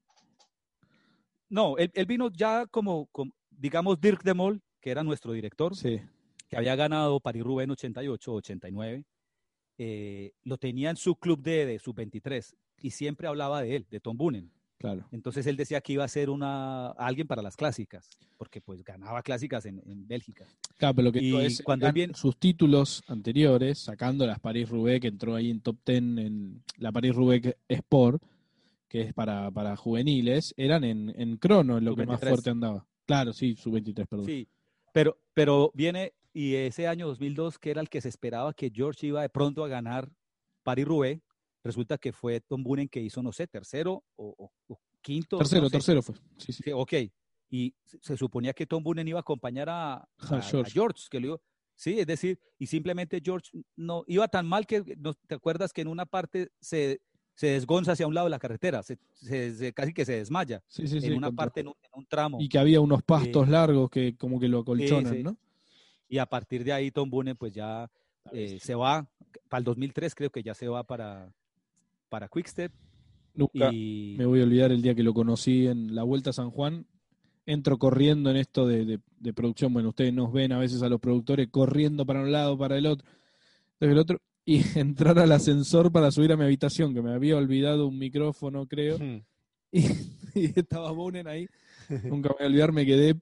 No, él, él vino ya como, como, digamos, Dirk de Mol, que era nuestro director. Sí. Que había ganado París-Roubaix en ochenta y ocho, ochenta y nueve, eh, lo tenía en su club de, de sub veintitrés y siempre hablaba de él, de Tom Boonen. Claro. Entonces él decía que iba a ser una, alguien para las clásicas, porque pues ganaba clásicas en, en Bélgica. Claro, pero lo que y es cuando él viene... sus títulos anteriores, sacando las París-Roubaix, que entró ahí en top diez en la París-Roubaix Sport, que es para, para juveniles, eran en, en crono, en lo que más fuerte andaba. Claro, sí, sub veintitrés, perdón. Sí, pero, pero viene... Y ese año dos mil dos, que era el que se esperaba que George iba de pronto a ganar París-Roubaix, resulta que fue Tom Boonen que hizo, no sé, tercero o, o, o quinto. Tercero, no sé. tercero fue. Sí, sí. Sí, ok. Y se suponía que Tom Boonen iba a acompañar a, a, a, George. a George, que lo iba, sí, es decir, y simplemente George no iba tan mal que, no, ¿te acuerdas que en una parte se, se desgonza hacia un lado de la carretera, se, se, se, casi que se desmaya sí, sí, en sí, una contra... parte, en un, en un tramo. Y que había unos pastos eh, largos que como que lo acolchonan, sí, sí. ¿no? Y a partir de ahí Tom Boonen pues ya eh, se va, para el dos mil tres creo que ya se va para, para Quickstep. Nunca y... me voy a olvidar el día que lo conocí en la Vuelta a San Juan. Entro corriendo en esto de, de, de producción. Bueno, ustedes nos ven a veces a los productores corriendo para un lado, para el otro, desde el otro, y entrar al ascensor para subir a mi habitación, que me había olvidado un micrófono, creo, Hmm. y, y estaba Boonen ahí. Nunca me voy a olvidar, me quedé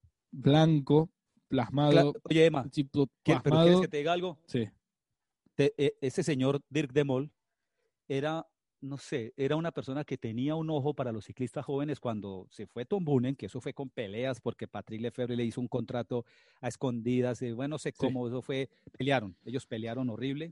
blanco, plasmado. Claro. Oye, Emma, tipo, ¿pero quieres que te diga algo? Sí. Te, eh, ese señor Dirk de Mol era, no sé, era una persona que tenía un ojo para los ciclistas jóvenes. Cuando se fue Tom Boonen, que eso fue con peleas porque Patrick Lefebvre le hizo un contrato a escondidas, y bueno, no sé cómo, sí. Eso fue, pelearon, ellos pelearon horrible.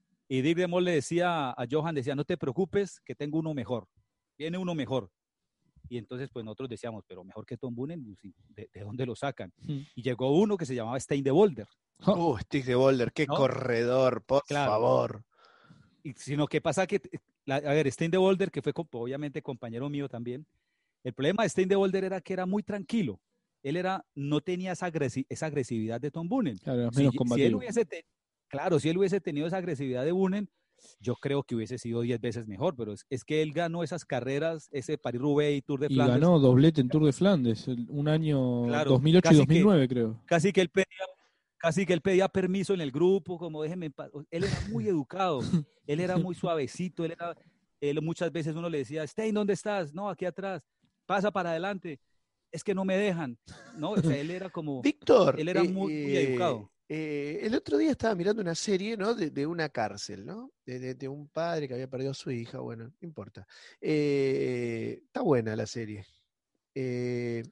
Y Dirk de Mol le decía a Johan, decía, no te preocupes, que tengo uno mejor, viene uno mejor. Y entonces, pues nosotros decíamos, pero mejor que Tom Boonen, ¿de, de dónde lo sacan? Hmm. Y llegó uno que se llamaba Stein de Boulder. Uh, Stick de Boulder, qué ¿no? corredor, por claro. favor. Y, sino que pasa que, la, a ver, Stein de Boulder, que fue obviamente compañero mío también, el problema de Stein de Boulder era que era muy tranquilo. Él era, no tenía esa, agresi esa agresividad de Tom Boonen. Claro, menos si, si él hubiese te, claro, si él hubiese tenido esa agresividad de Boonen, yo creo que hubiese sido diez veces mejor, pero es, es que él ganó esas carreras, ese Paris-Roubaix y Tour de y Flandes. Y ganó doblete en Tour de Flandes, un año claro, dos mil ocho y dos mil nueve, que, creo. Casi que, él pedía, casi que él pedía permiso en el grupo, como déjenme en paz. Él era muy educado, él era muy suavecito, él era, él, muchas veces uno le decía, Stein, ¿dónde estás? No, aquí atrás, pasa para adelante. Es que no me dejan. No, o sea, él era como... Víctor, él era muy, eh, muy educado. Eh, el otro día estaba mirando una serie, ¿no? De, de una cárcel, ¿no? De, de, de un padre que había perdido a su hija, bueno, no importa. Eh, está buena la serie. Eh,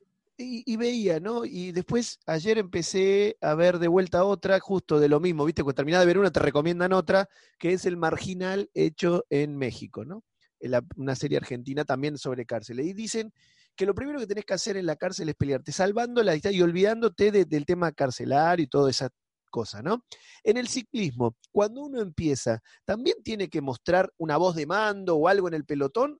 y, y veía, ¿no? Y después ayer empecé a ver de vuelta otra, justo de lo mismo, ¿viste? Cuando terminás de ver una te recomiendan otra, que es El Marginal, hecho en México, ¿no? La, una serie argentina también sobre cárceles. Y dicen que lo primero que tenés que hacer en la cárcel es pelearte, salvando la distancia y olvidándote de, del tema carcelario y toda esa cosa, ¿no? En el ciclismo, cuando uno empieza, ¿también tiene que mostrar una voz de mando o algo en el pelotón?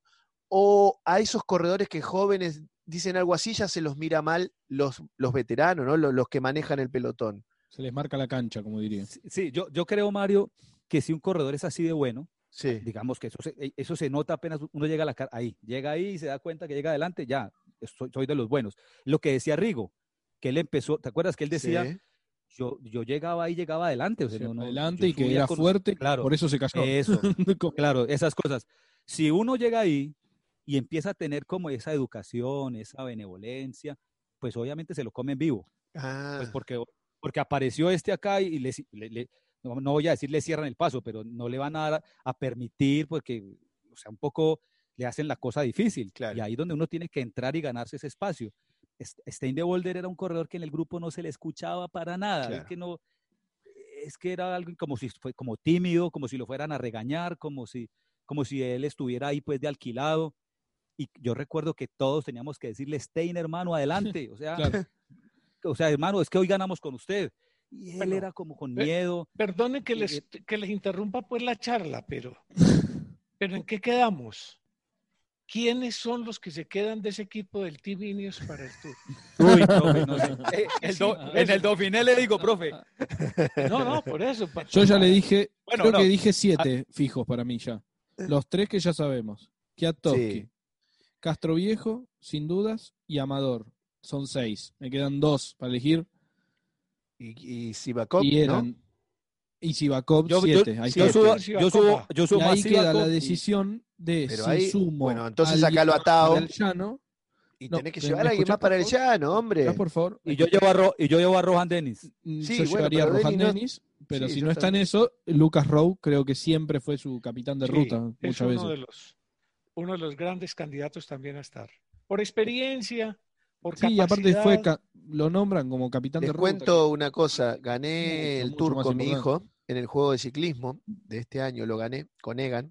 ¿O a esos corredores que jóvenes dicen algo así, ya se los mira mal los, los veteranos, ¿no? Los, los que manejan el pelotón? Se les marca la cancha, como diría. Sí, sí yo, yo creo, Mario, que si un corredor es así de bueno, sí. digamos que eso se, eso se nota apenas uno llega a la ahí, llega ahí y se da cuenta que llega adelante, ya, soy, soy de los buenos. Lo que decía Rigo, que él empezó, ¿te acuerdas que él decía? Sí. Yo, yo llegaba ahí, llegaba adelante. O sea, sí, no, no, adelante y que era con... fuerte, claro, por eso se cayó. Eso, claro, esas cosas. Si uno llega ahí y empieza a tener como esa educación, esa benevolencia, pues obviamente se lo comen vivo. Ah. Pues porque, porque apareció este acá y le, le, le no, no voy a decir le cierran el paso, pero no le van a dar a permitir porque, o sea, un poco le hacen la cosa difícil. Claro. Y ahí es donde uno tiene que entrar y ganarse ese espacio. Stein de Boulder era un corredor que en el grupo no se le escuchaba para nada. Claro. Es que no, es que era algo como si fue como tímido, como si lo fueran a regañar, como si, como si él estuviera ahí pues de alquilado. Y yo recuerdo que todos teníamos que decirle, Stein, hermano, adelante. O sea, claro. o sea, hermano, es que hoy ganamos con usted. Y él bueno, era como con miedo. Perdone que les, que les interrumpa pues la charla, pero, pero ¿en qué quedamos? ¿Quiénes son los que se quedan de ese equipo del Team Ineos para el Tour? Uy, profe, no sé. Eh, el do, sí, en el Dauphiné le digo, profe. No, no, por eso. Para... Yo ya le dije, bueno, creo no. que dije siete fijos para mí ya. Los tres que ya sabemos. Kwiatkowski, sí. Castroviejo, sin dudas, y Amador. Son seis. Me quedan dos para elegir. Y, y Sivakov, y eran, ¿no? Y Sivakov, yo, siete. Yo, ahí yo, subo, yo subo, yo subo y ahí queda Sivakov la decisión de pero si ahí, sumo. Bueno, entonces sacalo atado. El llano. Y No, tenés que llevar a alguien más para el llano, hombre. Por favor. Y yo llevo a, Ro, y yo llevo a Rohan Dennis. Sí, yo bueno, llevaría a Rohan Dennis, no... pero sí, si no está en eso, Lucas Rowe creo que siempre fue su capitán de sí, ruta muchas es uno veces. De los, uno de los grandes candidatos también a estar. Por experiencia, por sí, capacidad. Sí, aparte fue, lo nombran como capitán Les de ruta. Les cuento una cosa, gané mucho, el mucho Tour con mi importante. hijo en el juego de ciclismo de este año, lo gané con Egan.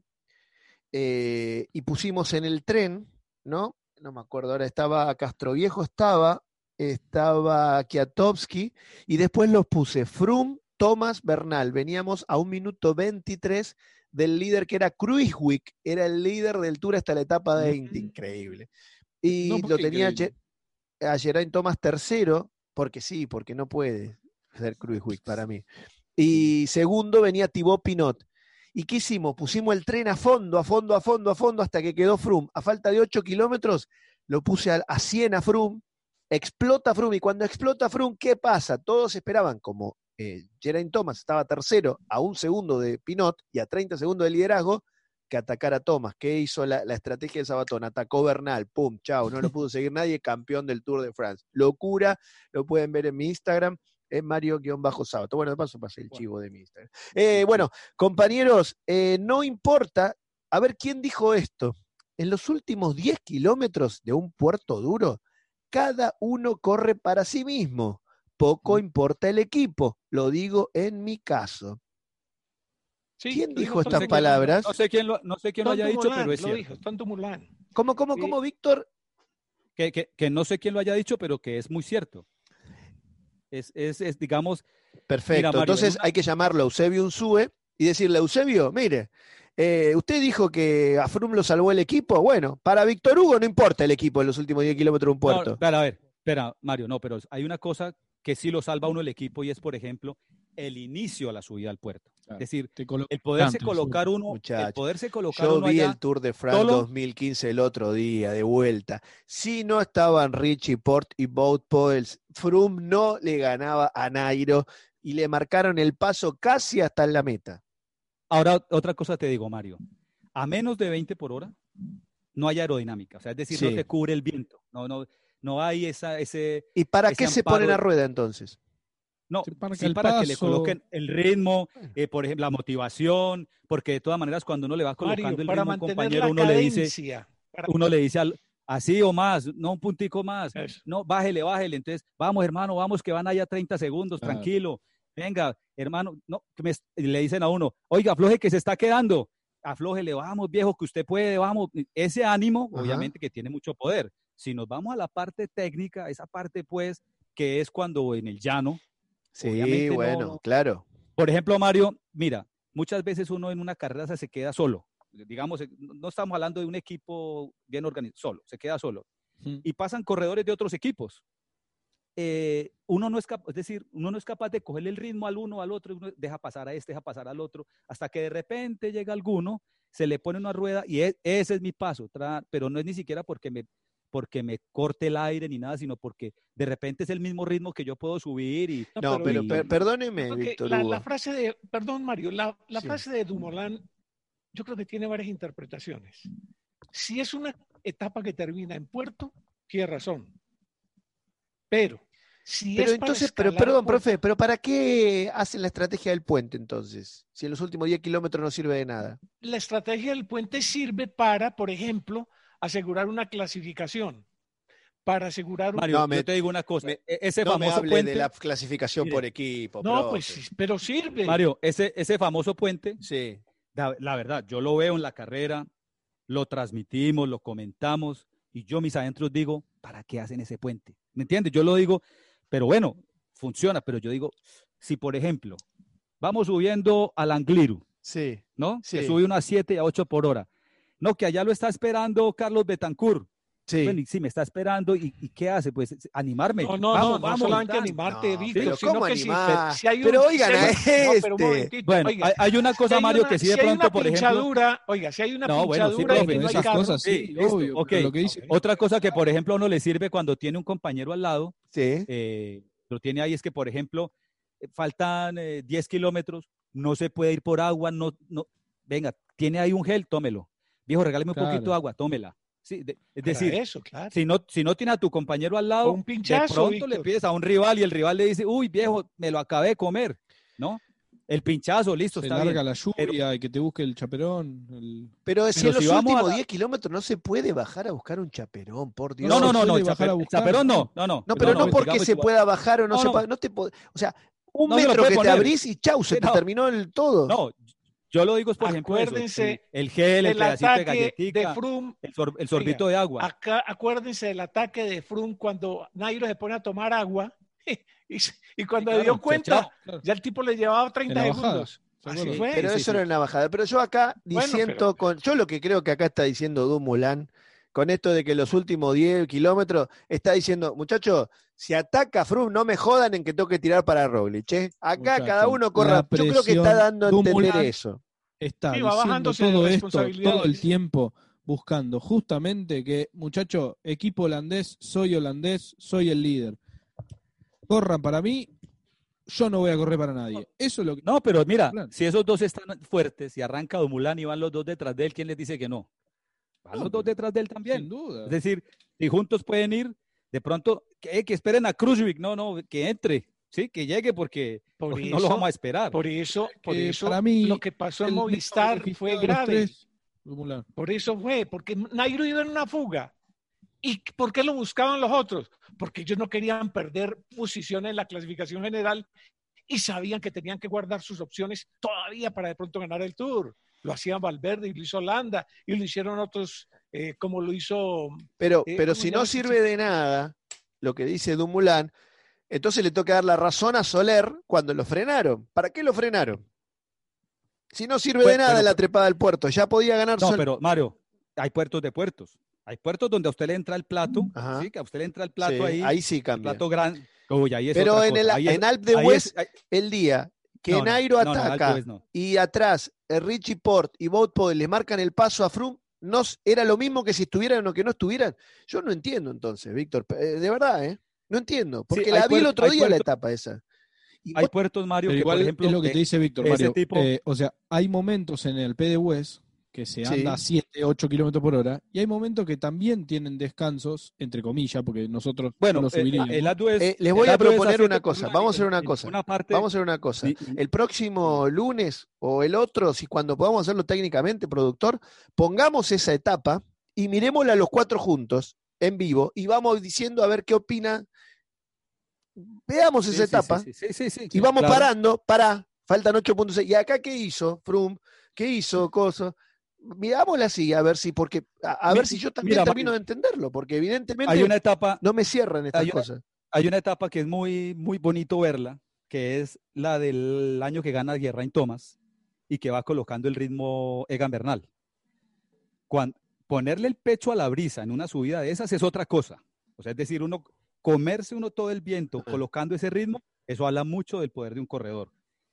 Eh, y pusimos en el tren, ¿no? No me acuerdo, ahora estaba Castroviejo, estaba, estaba Kwiatkowski, y después los puse Froome, Thomas, Bernal. Veníamos a un minuto veintitrés del líder que era Kruijswijk, era el líder del Tour hasta la etapa veinte, mm. increíble. Y no, lo tenía increíble. a Geraint Thomas tercero, porque sí, porque no puede ser Kruijswijk para mí. Y segundo venía Thibaut Pinot. ¿Y qué hicimos? Pusimos el tren a fondo, a fondo, a fondo, a fondo, hasta que quedó Froome. A falta de ocho kilómetros, lo puse a, a cien a Froome, explota Froome, y cuando explota Froome, ¿qué pasa? Todos esperaban, como eh, Geraint Thomas estaba tercero a un segundo de Pinot y a treinta segundos de liderazgo, que atacara a Thomas. ¿Qué hizo la, la estrategia de Sabatón? Atacó Bernal, pum, chao, no lo pudo seguir nadie, campeón del Tour de France. Locura, lo pueden ver en mi Instagram, es Mario-Sabato. Bueno, de paso pasé el chivo de mi Instagram. Eh, bueno, compañeros, eh, no importa, a ver quién dijo esto. En los últimos diez kilómetros de un puerto duro, cada uno corre para sí mismo. Poco importa el equipo, lo digo en mi caso. Sí, ¿quién dijo estas no palabras? No sé quién lo, no sé quién lo haya dicho, Moulin, pero es lo cierto. Dijo, Tonto Moulin. ¿Cómo, cómo, cómo, Víctor? Que, que, que no sé quién lo haya dicho, pero que es muy cierto. Es, es, es digamos... Perfecto, mira, Mario, entonces una... hay que llamarlo a Eusebio Unzúe y decirle, Eusebio, mire, eh, usted dijo que a Froome lo salvó el equipo, bueno, para Víctor Hugo no importa el equipo en los últimos diez kilómetros de un puerto. No, espera, a ver, espera, Mario, no, pero hay una cosa que sí lo salva uno el equipo y es, por ejemplo, el inicio a la subida al puerto. Claro, es decir, el poderse colocar uno, Muchacho, el poderse colocar yo uno vi allá, el Tour de France solo... dos mil quince el otro día, de vuelta. Si no estaban Richie Porte y Wout Poels, Froome no le ganaba a Nairo y le marcaron el paso casi hasta la meta. Ahora, otra cosa te digo, Mario. A menos de veinte por hora, no hay aerodinámica. O sea, es decir, sí. no te cubre el viento. No, no, no hay esa, ese... ¿Y para ese qué se ponen a rueda entonces? No, sí, para, que, sí, para que le coloquen el ritmo, eh, por ejemplo, la motivación, porque de todas maneras cuando uno le va colocando Mario, el ritmo a un compañero, uno cadencia, le dice, para... uno le dice al, así o más, no un puntico más, Eso. no, bájele, bájele, entonces, vamos hermano, vamos que van allá treinta segundos, claro. tranquilo, venga, hermano, no, que me, le dicen a uno, oiga, afloje que se está quedando, aflójele, vamos viejo, que usted puede, vamos, ese ánimo, Ajá. obviamente que tiene mucho poder. Si nos vamos a la parte técnica, esa parte pues, que es cuando en el llano, sí, bueno, no, claro. Por ejemplo, Mario, mira, muchas veces uno en una carrera se queda solo. Digamos, no estamos hablando de un equipo bien organizado, solo, se queda solo. Hmm. Y pasan corredores de otros equipos. Eh, uno no es capaz, es decir, uno no es capaz de cogerle el ritmo al uno, al otro, uno deja pasar a este, deja pasar al otro, hasta que de repente llega alguno, se le pone una rueda y es, ese es mi paso, pero no es ni siquiera porque me... porque me corte el aire ni nada, sino porque de repente es el mismo ritmo que yo puedo subir y... No, pero, y, per, perdóneme, Víctor la, Hugo. la frase de, perdón Mario, la, la sí. frase de Dumoulin yo creo que tiene varias interpretaciones. Si es una etapa que termina en puerto, tiene razón. Pero, si pero es entonces, pero perdón, puerto, profe, pero ¿para qué hacen la estrategia del puente entonces? Si en los últimos diez kilómetros no sirve de nada. La estrategia del puente sirve para, por ejemplo, asegurar una clasificación, para asegurar un... Mario, no, me, yo te digo una cosa, me, ese no famoso me hable puente... de la clasificación Mire, por equipo. No, profe. pues, pero sirve. Mario, ese, ese famoso puente, sí. la, la verdad, yo lo veo en la carrera, lo transmitimos, lo comentamos, y yo mis adentros digo, ¿para qué hacen ese puente? ¿Me entiendes? Yo lo digo, pero bueno, funciona, pero yo digo, si por ejemplo, vamos subiendo al Angliru, sí. ¿no? Sí. Que sube unas siete a ocho por hora. No, que allá lo está esperando Carlos Betancourt. Sí. Bueno, y sí, me está esperando. ¿Y, y qué hace? Pues animarme. No, no, vamos, no, vamos, no solamente animarte, no, Víctor, pero sino ¿cómo que animar? si, si hay un, pero oigan si a hay, este. No, pero un momentito, bueno, oiga, hay, hay una cosa, si Mario, una, que sí si de pronto, una por ejemplo... Oiga, si hay una no, pinchadura bueno, sí, y profe, que no hay esas carro, cosas sí, sí obvio, okay. lo que dice. Otra cosa que, por ejemplo, no le sirve cuando tiene un compañero al lado, sí. eh, lo tiene ahí, es que, por ejemplo, faltan eh, diez kilómetros, no se puede ir por agua, no, no, venga, tiene ahí un gel, tómelo. Viejo, regáleme un claro. poquito de agua, tómela. Sí, de, es Para decir, eso, claro. si, no, si no tiene a tu compañero al lado, un pinchazo, de pronto Víctor. le pides a un rival y el rival le dice, uy, viejo, me lo acabé de comer, ¿no? El pinchazo, listo, se está larga bien. la lluvia y que te busque el chaperón. El... Pero si Pero en los si últimos la... diez kilómetros no se puede bajar a buscar un chaperón, por Dios. No, no, no, no, no el chaper... el chaperón no, no, no. No, pero no, no porque digamos, se igual. pueda bajar o no, no, se no. pueda, no te pod... O sea, un no metro que poner. te abrís y chau, se no. te terminó el todo. No, yo lo digo es por acuérdense ejemplo eso, el, el gel, el, el pedacito de galletita, de Froome, el, sor, el sorbito oiga, de agua. Acá, acuérdense del ataque de Froome cuando Nairo se pone a tomar agua y, y cuando sí, claro, se dio cuenta, chao, claro. ya el tipo le llevaba treinta segundos. Así fue. Pero Sí, eso sí, era sí. una bajada. Pero yo acá Bueno, diciendo, pero- con, yo lo que creo que acá está diciendo Dumoulin, con esto de que los últimos diez kilómetros, está diciendo, muchachos, si ataca Froome, no me jodan en que tengo que tirar para Roglic. ¿eh? Acá Muchacho, cada uno corra. la Yo creo que está presión, dando a entender Dumoulin eso. está Sí, va diciendo bajándose de todo esto responsabilidades. todo el tiempo, buscando justamente que, muchacho, equipo holandés, soy holandés, soy el líder. Corran para mí, yo no voy a correr para nadie. Eso es lo que... No, pero mira, Plan. si esos dos están fuertes y arranca Dumoulin y van los dos detrás de él, ¿quién les dice que no? Van No, los dos pero detrás de él Sin también. duda. Es decir, si juntos pueden ir, de pronto, que, que esperen a Kruijswijk, no, no, que entre, sí, que llegue porque Por porque eso, no lo vamos a esperar. Por eso, por Eh, eso para mí, lo que pasó en el menos Movistar beneficiado fue de los grave. tres, Dumoulin. Por eso fue, porque Nairo iba en una fuga. ¿Y por qué lo buscaban los otros? Porque ellos no querían perder posición en la clasificación general y sabían que tenían que guardar sus opciones todavía para de pronto ganar el Tour. Lo hacían Valverde y lo hizo Landa y lo hicieron otros, eh, como lo hizo... Pero, eh, pero ¿cómo si se llama no este sirve de nada lo que dice Dumoulin, entonces le toca dar la razón a Soler cuando lo frenaron. ¿Para qué lo frenaron? Si no sirve de Bueno, nada bueno, la pero- trepada del puerto, ya podía ganar No, Soler. pero Mario, hay puertos de puertos. Hay puertos donde a usted le entra el plato, Ajá. sí, que a usted le entra el plato Sí, ahí, ahí sí el cambia. plato grande. Uy, ahí es Pero otra en, el, cosa. Ahí es- en Alpe de ahí West, es- ahí- el día que no, no, Nairo no, no, en Alpe ataca d'Huez no. y atrás eh, Richie Port y Wout Poel le marcan el paso a Froome, no, s- era lo mismo que si estuvieran o que no estuvieran. Yo no entiendo entonces, Víctor, eh, de verdad, ¿eh? No entiendo, porque Sí, la hay vi el puer- otro hay día la puertos- etapa esa. Y Hay vos- puertos, Mario, Pero que igual por ejemplo, es lo que de- te dice Víctor, de ese Mario. tipo- Eh, o sea, hay momentos en el P D West que se Sí. anda a siete, ocho kilómetros por hora y hay momentos que también tienen descansos, entre comillas, porque nosotros bueno, no lo eh, subiríamos. el Alpe d'Huez- eh, les el voy a Alpe d'Huez proponer siete una por cosa, hora vamos a en- hacer una en cosa. ninguna parte- Vamos a hacer una cosa. ni- ni- El próximo lunes o el otro, si cuando podamos hacerlo técnicamente, productor, pongamos esa etapa y miremosla los cuatro juntos, en vivo, y vamos diciendo a ver qué opina. Veamos Sí, esa sí, sí, etapa sí, sí, sí, sí, y vamos claro. parando, para, faltan ocho punto seis. ¿Y acá qué hizo Froome? ¿Qué hizo Coso? Mirámosla así, a ver si, porque, a, a Mi- ver si yo también mira, termino Mario, de entenderlo, porque evidentemente Hay una etapa, no me cierran estas hay una- cosas. hay una etapa que es muy, muy bonito verla, que es la del año que gana Geraint Thomas y que va colocando el ritmo Egan Bernal. Cuando, ponerle el pecho a la brisa en una subida de esas es otra cosa. O sea, es decir, uno comerse uno todo el viento Ajá. colocando ese ritmo, eso habla mucho del poder de un corredor.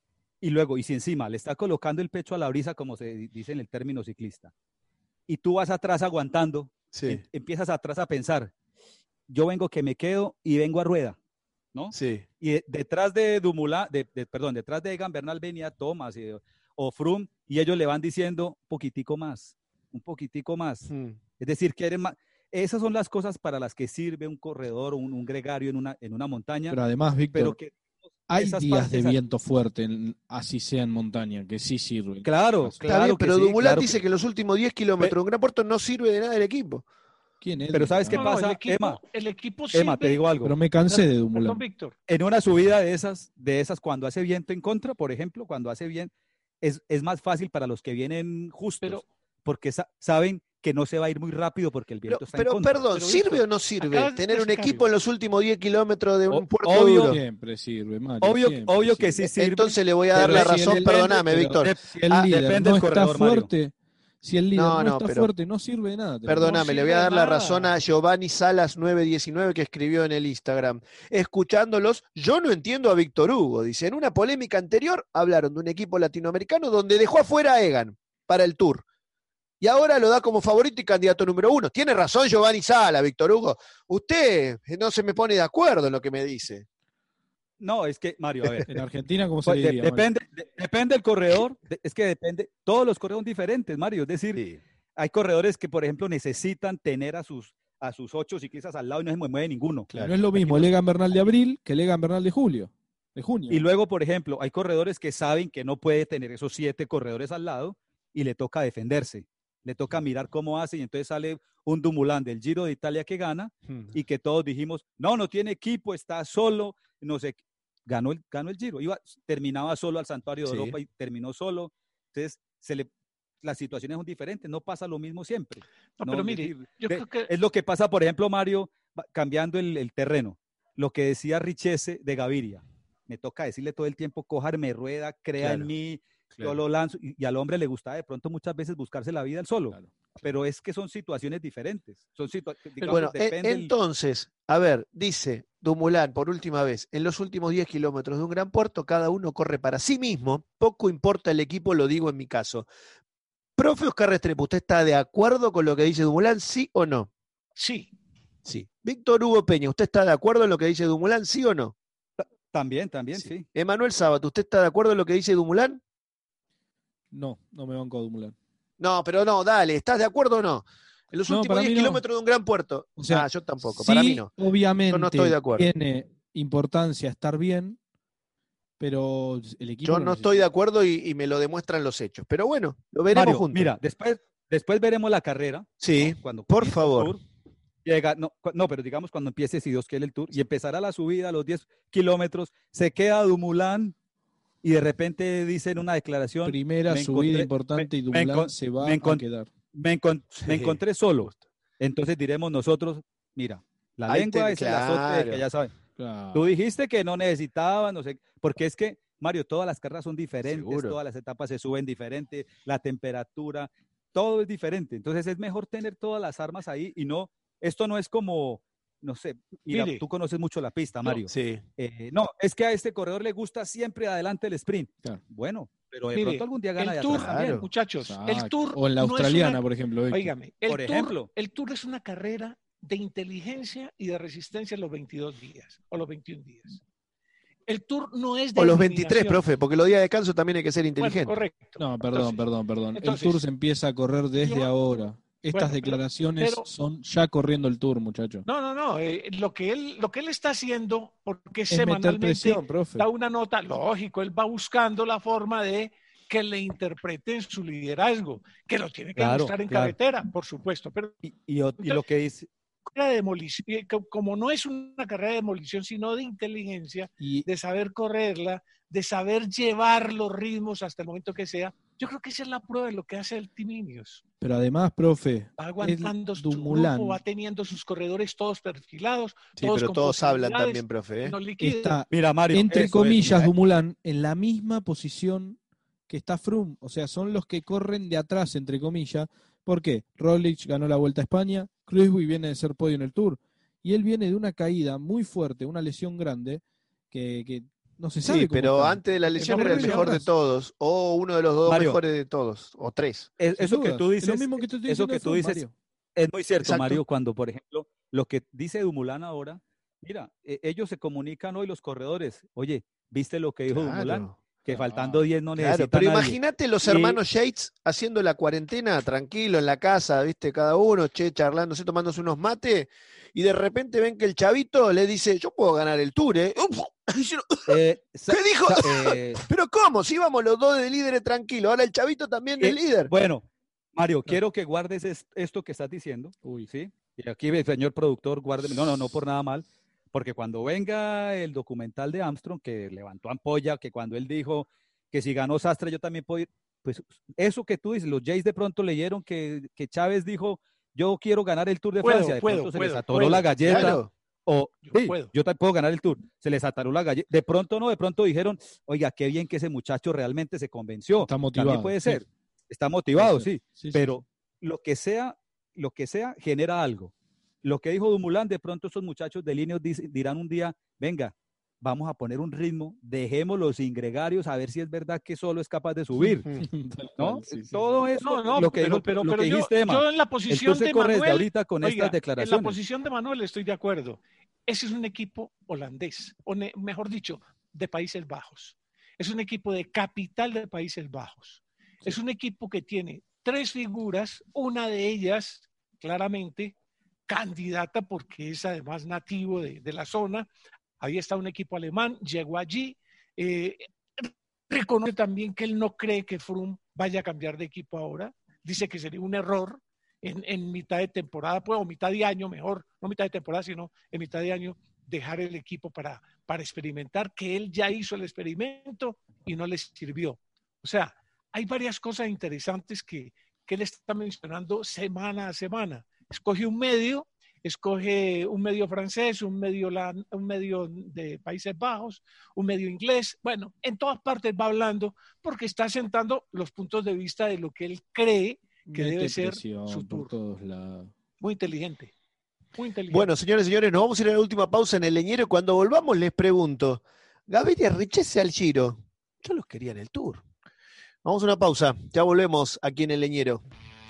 Y luego, y si encima le está colocando el pecho a la brisa, como se di- dice en el término ciclista, y tú vas atrás aguantando, Sí, em- empiezas atrás a pensar, yo vengo que me quedo y vengo a rueda, ¿no? sí. Y de- detrás de Dumoulin, de, de- perdón, detrás de Egan Bernal venía Thomas y- o Froome, y ellos le van diciendo un poquitico más, un poquitico más. Mm. Es decir, quieren más. Esas son las cosas para las que sirve un corredor o un, un gregario en una, en una montaña, Pero además, Víctor, pero que hay esas días de partes- viento fuerte, en- así sea en montaña, que sí sirven. Claro, Está claro bien, que pero sí, Dumoulin claro dice que- que en los últimos diez kilómetros un gran puerto no sirve de nada el equipo. ¿Quién es? Pero ¿sabes qué Dumoulin? No, no, pasa, el equipo, Emma? el equipo Emma, te sirve- digo algo. Pero me cansé de Perdón, Dumoulin. Víctor. En una subida de esas, de esas cuando hace viento en contra, por ejemplo, cuando hace bien, es, es más fácil para los que vienen justos, Pero- porque sa- saben que no se va a ir muy rápido porque el Pero, viento está pero en contra. perdón, Pero, ¿sirve Víctor, o no sirve acabas de tener un explicar equipo en los últimos diez kilómetros de un O- puerto obvio. duro? Siempre sirve, Mario. Obvio, siempre obvio que sirve. sí sirve. Entonces le voy a dar pero la si el- razón, el- perdóname, pero- Víctor. de- Si el Ah, líder depende no del está corredor, Mario. fuerte, si el líder No, no, no, está pero- fuerte, no sirve de nada. Perdóname, No le voy a sirve dar la nada. razón a Giovanni Salas nueve diecinueve que escribió en el Instagram. Escuchándolos, yo no entiendo a Víctor Hugo. Dice, en una polémica anterior hablaron de un equipo latinoamericano donde dejó afuera a Egan para el Tour. Y ahora lo da como favorito y candidato número uno. Tiene razón Giovanni Salas, Víctor Hugo. Usted no se me pone de acuerdo en lo que me dice. No, es que, Mario, a ver. En Argentina, ¿cómo se Pues, de- diría? Mario? depende, de- depende del corredor, de- es que depende, todos los corredores son diferentes, Mario, es decir, hay corredores que, por ejemplo, necesitan tener a sus, a sus ocho ciclistas al lado y no se mueve ninguno. Claro. No es lo mismo el Egan Bernal de abril que el Egan Bernal de julio, de junio. Y luego, por ejemplo, hay corredores que saben que no puede tener esos siete corredores al lado y le toca defenderse, le toca mirar cómo hace y entonces sale un Dumoulin del Giro de Italia que gana y que todos dijimos, no, no tiene equipo, está solo, no sé, ganó el, ganó el Giro, iba, terminaba solo al Santuario de Sí. Europa y terminó solo, entonces se le, las situaciones son diferentes, no pasa lo mismo siempre. No, ¿no? pero Es mire, decir, yo de- creo que es lo que pasa, por ejemplo, Mario, va- cambiando el, el terreno, lo que decía Richese de Gaviria, me toca decirle todo el tiempo, cójame rueda, crea Claro. en mí, Claro. Yo lo lanzo y, y al hombre le gusta de pronto muchas veces buscarse la vida él solo. Claro. Pero es que son situaciones diferentes. Son situa digamos, bueno, depende entonces, el... a ver, dice Dumoulin por última vez, en los últimos diez kilómetros de un gran puerto, cada uno corre para sí mismo, poco importa el equipo, lo digo en mi caso. Profe Oscar Restrepo, ¿usted está de acuerdo con lo que dice Dumoulin, sí o no? Sí. Sí. Víctor Hugo Peña, ¿usted está de acuerdo en lo que dice Dumoulin, sí o no? También, también, sí. sí. Emanuel Sábato, ¿usted está de acuerdo en lo que dice Dumoulin? No, no me banco a Dumoulin. No, pero no, dale, ¿estás de acuerdo o no? En los no, últimos diez kilómetros no. de un gran puerto. O sea, ah, yo tampoco, sí, para mí no. Obviamente, yo no estoy de acuerdo. Tiene importancia estar bien, pero el equipo. Yo no estoy de acuerdo y, y me lo demuestran los hechos. Pero bueno, lo veremos Mario, juntos. Mira, después, después veremos la carrera. Sí, ¿no? Cuando por favor. Tour, llega, no, no, pero digamos cuando empiece, si Dios quiere, el Tour, y empezará la subida a los diez kilómetros, se queda Dumoulin. Y de repente dicen una declaración. Primera subida importante me, y Dumoulin se va a quedar. Me, encont sí. me encontré solo. Entonces diremos nosotros, mira, la Ahí lengua te, es claro. el azote que ya saben. Claro. Tú dijiste que no necesitaban, no sé, porque es que, Mario, todas las carreras son diferentes, Seguro. todas las etapas se suben diferente, la temperatura, todo es diferente. Entonces es mejor tener todas las armas ahí y no, esto no es como... No sé, mira, Mire, tú conoces mucho la pista, Mario. No, sí. Eh, no, es que a este corredor le gusta siempre adelante el sprint. Claro. Bueno, pero de Mire, pronto algún día gana el de tour, atrás también. Muchachos, Exacto. el Tour o en la australiana, no una, por ejemplo. Óigame, el por tour, ejemplo. El Tour es una carrera de inteligencia y de resistencia los veintidós días o los veintiún días. El Tour no es de O los veintitrés, profe, porque los días de descanso también hay que ser inteligente. Bueno, correcto. No, perdón, entonces, perdón, perdón. Entonces, el Tour se empieza a correr desde yo, ahora. Estas bueno, declaraciones pero, pero, son ya corriendo el Tour, muchacho. No, no, no. Eh, lo, que él, lo que él está haciendo, porque es semanalmente presión, profe. da una nota, lógico, él va buscando la forma de que le interpreten su liderazgo, que lo tiene que claro, mostrar en claro. carretera, por supuesto. Pero, y, y, y lo que dice... De demolición, como no es una carrera de demolición, sino de inteligencia, y, de saber correrla, de saber llevar los ritmos hasta el momento que sea, yo creo que esa es la prueba de lo que hace el Team Ineos. Pero además, profe, va aguantando su Dumoulin, grupo, va teniendo sus corredores todos perfilados. Sí, todos pero todos hablan también, profe. ¿eh? No está, mira, Mario, entre eso comillas, es, Dumoulin en la misma posición que está Froome. O sea, son los que corren de atrás, entre comillas. ¿Por qué? Roglic ganó la Vuelta a España, Kruijswijk viene de ser podio en el Tour, y él viene de una caída muy fuerte, una lesión grande, que, que no se sabe Sí, cómo pero está. antes de la lesión era el mejor de todos, o uno de los dos Mario, mejores de todos, o tres. Es, eso dudas. que tú dices, es lo mismo que tú eso que tú dices Mario. Es muy cierto, Exacto. Mario, cuando, por ejemplo, lo que dice Dumoulin ahora, mira, eh, ellos se comunican hoy, los corredores, oye, ¿viste lo que dijo claro. Dumoulin? Que faltando diez no necesita claro, pero nadie. Imagínate los hermanos y... Yates haciendo la cuarentena tranquilo en la casa, viste, cada uno, che, charlándose, tomándose unos mates, y de repente ven que el chavito le dice, yo puedo ganar el Tour, ¿eh? eh ¿Qué dijo? Eh... ¿Pero cómo? Si íbamos los dos de líderes tranquilos, ahora el chavito también eh, es líder. Bueno, Mario, no. quiero que guardes esto que estás diciendo, Uy. ¿sí? Y aquí el señor productor, guárdeme, no, no, no por nada mal, porque cuando venga el documental de Armstrong, que levantó ampolla, que cuando él dijo que si ganó Sastre yo también puedo ir, pues eso que tú dices, los Jays de pronto leyeron que, que Chávez dijo, yo quiero ganar el Tour de puedo, Francia, de puedo, pronto puedo, se les atoró puedo, la galleta, claro. o yo, sí, puedo. yo también puedo ganar el Tour, se les ataró la galleta, de pronto no, de pronto dijeron, oiga, qué bien que ese muchacho realmente se convenció, está motivado, también puede ser, sí. está motivado, sí, sí, sí, sí pero sí. lo que sea, lo que sea genera algo. Lo que dijo Dumoulin, de pronto esos muchachos de Ineos dirán un día, venga, vamos a poner un ritmo, dejemos los ingregarios a ver si es verdad que solo es capaz de subir, ¿no? Sí, sí, Todo sí. eso, no, no, lo que, pero, dijo, pero, lo pero que yo, dijiste, Emma, yo en la posición de corres Manuel, de ahorita con oiga, estas declaraciones. En la posición de Manuel estoy de acuerdo. Ese es un equipo holandés, o ne, mejor dicho, de Países Bajos. Es un equipo de capital de Países Bajos. Sí. Es un equipo que tiene tres figuras, una de ellas, claramente, candidata porque es además nativo de, de la zona. Ahí está un equipo alemán, llegó allí. Eh, reconoce también que él no cree que Froome vaya a cambiar de equipo ahora. Dice que sería un error en, en mitad de temporada, pues, o mitad de año mejor, no mitad de temporada, sino en mitad de año dejar el equipo para, para experimentar, que él ya hizo el experimento y no les sirvió. O sea, hay varias cosas interesantes que, que él está mencionando semana a semana. Escoge un medio escoge un medio francés, un medio, un medio de Países Bajos, un medio inglés. Bueno, en todas partes va hablando porque está sentando los puntos de vista de lo que él cree que Mete debe ser presión su por tour. todos lados. Muy inteligente. Muy inteligente. Bueno, señores y señores, nos vamos a ir a la última pausa en el leñero. Cuando volvamos les pregunto, Gaviria Richese al Giro. Yo los quería en el Tour. Vamos a una pausa, ya volvemos aquí en el leñero.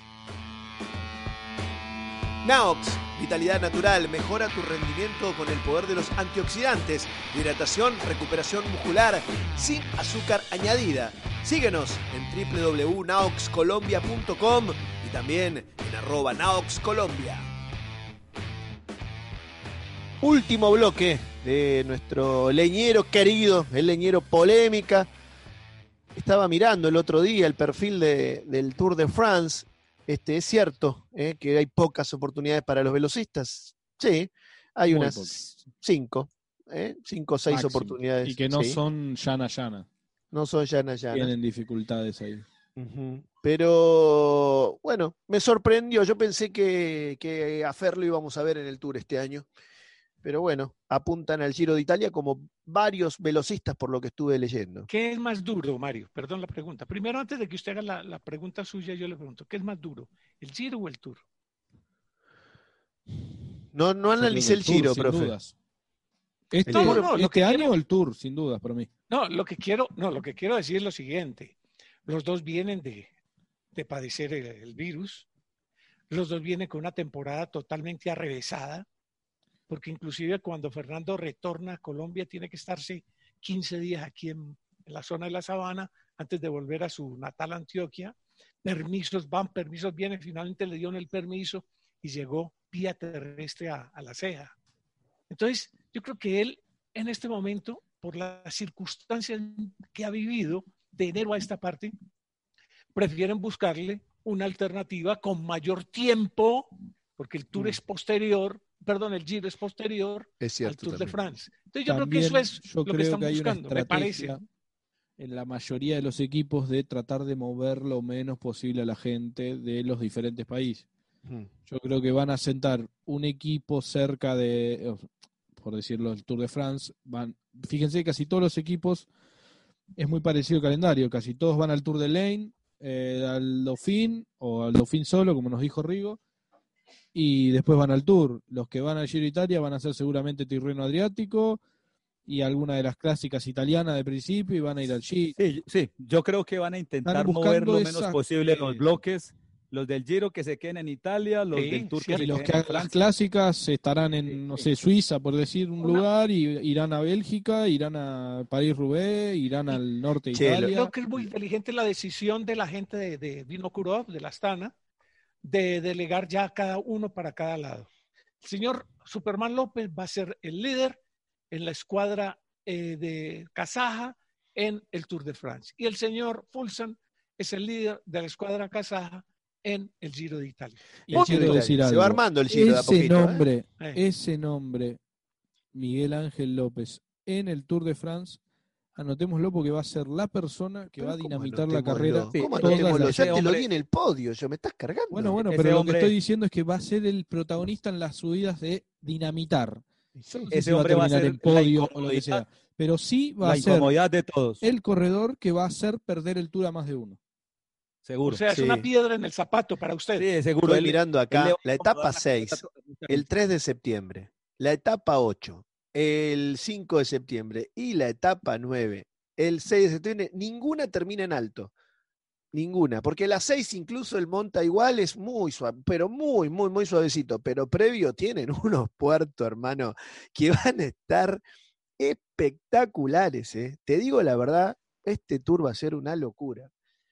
Naox, vitalidad natural, mejora tu rendimiento con el poder de los antioxidantes, hidratación, recuperación muscular, sin azúcar añadida. Síguenos en doble u doble u doble u punto naox colombia punto com y también en arroba naoxcolombia. Último bloque de nuestro leñero querido, el leñero polémica. Estaba mirando el otro día el perfil de, del Tour de France. Este, es cierto eh, que hay pocas oportunidades para los velocistas. Sí, hay Muy unas pocas. cinco, eh, cinco o seis Máximo. oportunidades. Y que no sí. son llana llana. No son llana llana. Tienen dificultades ahí. Uh-huh. Pero bueno, me sorprendió. Yo pensé que, que a Fer lo íbamos a ver en el Tour este año. Pero bueno, apuntan al Giro de Italia como varios velocistas por lo que estuve leyendo. ¿Qué es más duro, Mario? Perdón la pregunta. Primero, antes de que usted haga la, la pregunta suya, yo le pregunto, ¿qué es más duro? ¿El Giro o el Tour? No, no analicé el, Tour, Giro, sin profe. Dudas. Este, No, no, no, lo este que año quiero- el Tour, sin dudas, para mí. No, lo que quiero, no, lo que quiero decir es lo siguiente. Los dos vienen de, de padecer el, el virus. Los dos vienen con una temporada totalmente arrevesada, porque inclusive cuando Fernando retorna a Colombia tiene que estarse quince días aquí en, en la zona de la Sabana antes de volver a su natal Antioquia. Permisos van, permisos vienen, finalmente le dieron el permiso y llegó vía terrestre a, a La Ceja. Entonces, yo creo que él en este momento, por las circunstancias que ha vivido de enero a esta parte, prefieren buscarle una alternativa con mayor tiempo, porque el Tour Mm. es posterior, perdón, el Giro es posterior Es cierto. al Tour también. de France. Entonces yo También creo que eso es yo lo que creo están que hay buscando, una me parece. estrategia en la mayoría de los equipos de tratar de mover lo menos posible a la gente de los diferentes países. Mm. Yo creo que van a sentar un equipo cerca de, por decirlo, el Tour de France. Van, fíjense, casi todos los equipos es muy parecido el calendario. Casi todos van al Tour de Lane, eh, al Dauphin o al Dauphin solo, como nos dijo Rigo, y después van al Tour. Los que van al Giro Italia van a ser seguramente Tirreno Adriático y alguna de las clásicas italianas de principio y van a ir al Giro. Sí, sí, yo creo que van a intentar Están mover buscando lo menos esa- posible eh, los bloques, los del Giro que se queden en Italia, los Sí, del Tour que cierto. se Y los queden que en hagan las Francia. clásicas estarán en, Sí, no sí. sé, Suiza, por decir un Una- lugar, y irán a Bélgica, irán a París-Roubaix, irán al norte de Che, lo- Italia. Creo que es muy inteligente la decisión de la gente de, de Vinokurov, de la Astana, de delegar ya cada uno para cada lado. El señor Superman López va a ser el líder en la escuadra eh, de kazaja en el Tour de France. Y el señor Fulson es el líder de la escuadra kazaja en el Giro de Italia. Y Muy quiero bien. decir Se algo. va armando el Giro de a ese poquito, ¿eh? nombre, Eh. ese nombre, Miguel Ángel López, en el Tour de France, anotémoslo porque va a ser la persona que Pero va a ¿cómo dinamitar la anotémoslo? carrera. Sí, ¿Cómo todas anotémoslo? las- Ya ese te lo hombre- di en el podio, yo me estás cargando. Bueno, bueno, Ese pero lo hombre- que estoy diciendo es que va a ser el protagonista en las subidas de dinamitar. Yo no sé Ese si va a hombre va a terminar ser en podio la o lo que sea, incomodidad, pero sí va la a ser incomodidad de todos, el corredor que va a hacer perder el Tour a más de uno. seguro. O sea, es Sí. una piedra en el zapato para usted. Sí, seguro. Estoy Él- mirando él acá le va a la incomodar etapa la seis, cabeza a mucha el gente. tres de septiembre, la etapa ocho, el cinco de septiembre y la etapa nueve, el seis de septiembre. Ninguna termina en alto. Ninguna, porque la seis incluso el monta igual es muy suave, pero muy, muy, muy suavecito. Pero previo tienen unos puertos, hermano, que van a estar espectaculares, ¿eh? Te digo la verdad, este tour va a ser una locura.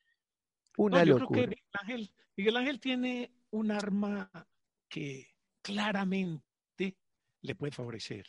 Una No, yo locura. creo que Miguel Ángel, Miguel Ángel tiene un arma que claramente le puede favorecer.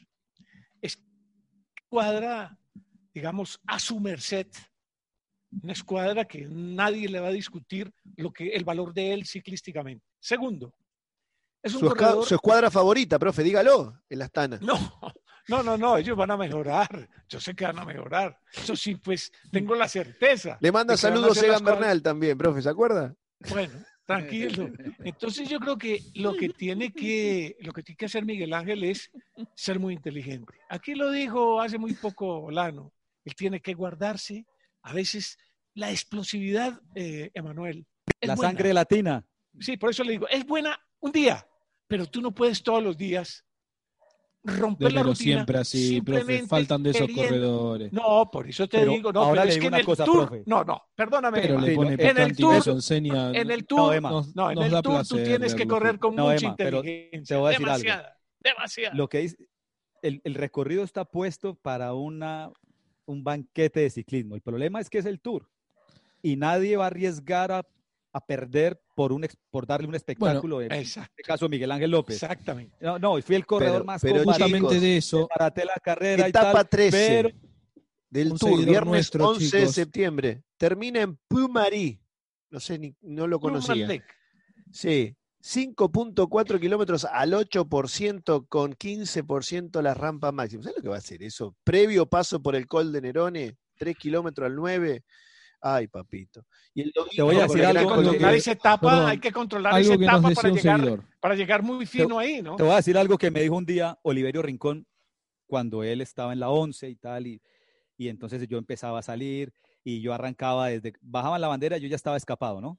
Escuadra, digamos, a su merced. Una escuadra que nadie le va a discutir lo que, el valor de él ciclísticamente. Segundo, es un Su, esca- corredor... su escuadra favorita, profe, dígalo, el Astana. No, no, no, no, ellos van a mejorar. Yo sé que van a mejorar. Eso sí, pues tengo la certeza. Le manda de que van a saludos hacer las Egan cosas- Bernal también, profe, ¿se acuerda? Bueno, Tranquilo. Entonces yo creo que lo que tiene que, lo que tiene que hacer Miguel Ángel es ser muy inteligente. Aquí lo dijo hace muy poco Lano. Él tiene que guardarse a veces la explosividad, eh, Emanuel. Es La buena. sangre latina. Sí, por eso le digo, es buena un día, pero tú no puedes todos los días romper la Démelo rutina. siempre así, profe. simplemente Faltan de esos queriendo. corredores. No, por eso te Pero digo, no, ahora pero le es digo que en una el cosa, tour, profe. no, no, perdóname, Pero Emma. le Sí, pone no, en el picante y nos tour, enseña. en el No, tour, Emma. Nos, no, en nos el da tour tú placer tienes que verlo correr jugar. con No, mucha Emma, pero inteligencia, te voy a decir algo. demasiada, demasiada. Lo que dice, el, el recorrido está puesto para una, un banquete de ciclismo. El problema es que es el Tour y nadie va a arriesgar a, a perder por, un, ex- por darle un Bueno, espectáculo, en Exacto, este caso Miguel Ángel López. exactamente. No, no, fui el corredor Pero, más pero combativo, justamente chicos, de eso, paraté la carrera y etapa tal, pero trece del un Tour, seguidor viernes nuestro, once de chicos, septiembre. Termina en Pumarí. No sé, ni, no lo conocía. Tourmalet. Sí, cinco punto cuatro kilómetros al ocho por ciento con quince por ciento la rampa máxima. ¿Sabes lo que va a hacer eso? Previo paso por el Col de Nerone, tres kilómetros al nueve. Ay, papito. Y el te voy a domingo decir con el Hay que Gran algo, controlar Colombier. esa etapa, perdón, hay que controlar esa algo que nos etapa para decía un llegar, seguidor. para llegar muy te, fino ahí, ¿no? te voy a decir algo que me dijo un día Oliverio Rincón cuando él estaba en la once y tal, y, y entonces yo empezaba a salir y yo arrancaba desde, bajaban la bandera, yo ya estaba escapado, ¿no?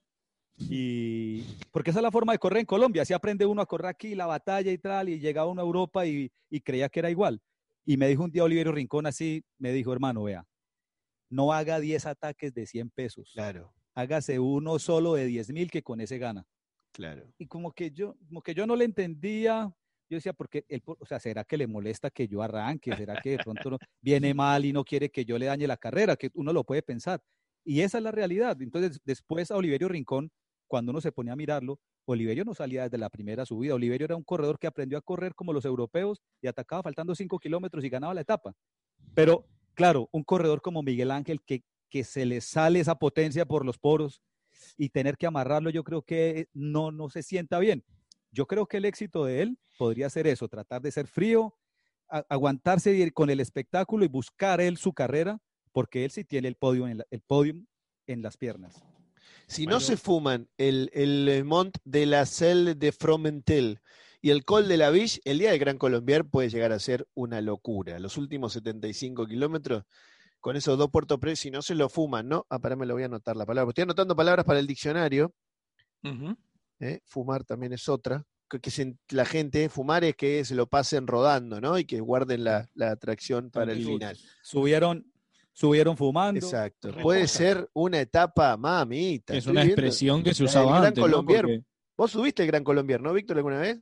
Y porque esa es la forma de correr en Colombia, así aprende uno a correr aquí, la batalla y tal, y llegaba uno a Europa y, y creía que era igual. Y me dijo un día Oliverio Rincón así, me dijo, hermano, vea, no haga diez ataques de cien pesos, Claro, hágase uno solo de diez mil que con ese gana. claro. Y como que yo, como que yo no le entendía, yo decía, porque él, o sea, ¿será que le molesta que yo arranque? ¿Será que de pronto no, viene mal y no quiere que yo le dañe la carrera? Que uno lo puede pensar. Y esa es la realidad. Entonces, después a Oliverio Rincón, cuando uno se ponía a mirarlo, Oliverio no salía desde la primera subida. Oliverio era un corredor que aprendió a correr como los europeos y atacaba faltando cinco kilómetros y ganaba la etapa. Pero, claro, un corredor como Miguel Ángel, que, que se le sale esa potencia por los poros y tener que amarrarlo, yo creo que no, no se sienta bien. Yo creo que el éxito de él podría ser eso, tratar de ser frío, a, aguantarse con el espectáculo y buscar él su carrera, porque él sí tiene el podio en, la, el podium en las piernas. Si Bueno, no se fuman el, el Mont de la Selle de Fromentel y el Col de la Ville, el día del Gran Colombier puede llegar a ser una locura. Los últimos setenta y cinco kilómetros, con esos dos Puerto Pre, si no se lo fuman, ¿no? Ah, pará, me lo voy a anotar la palabra. Estoy anotando palabras para el diccionario. Uh-huh. ¿eh? Fumar también es otra. Que, que se, la gente, fumar es que se lo pasen rodando, ¿no? Y que guarden la, la atracción para el final. Subieron, subieron fumando. Exacto. Reposa. Puede ser una etapa, mamita. Es estoy una viendo. expresión que se La del usaba Gran antes, ¿no? Colombier. Porque ¿Vos subiste el Gran Colombier, no, Víctor, alguna vez?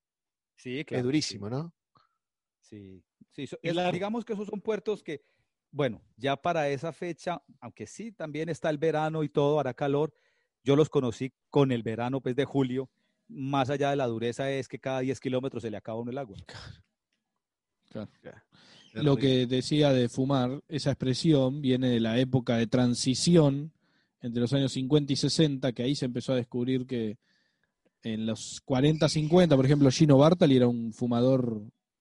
Sí, claro. Es durísimo, sí. ¿no? Sí, sí so- Y es- la- digamos que esos son puertos que, bueno, ya para esa fecha, aunque sí también está el verano y todo, hará calor, yo los conocí con el verano pues de julio, más allá de la dureza es que cada diez kilómetros se le acaba uno el agua. claro. Claro. Lo que decía de fumar, esa expresión viene de la época de transición entre los años cincuenta y sesenta, que ahí se empezó a descubrir que en los cuarenta, cincuenta, por ejemplo, Gino Bartali era un fumador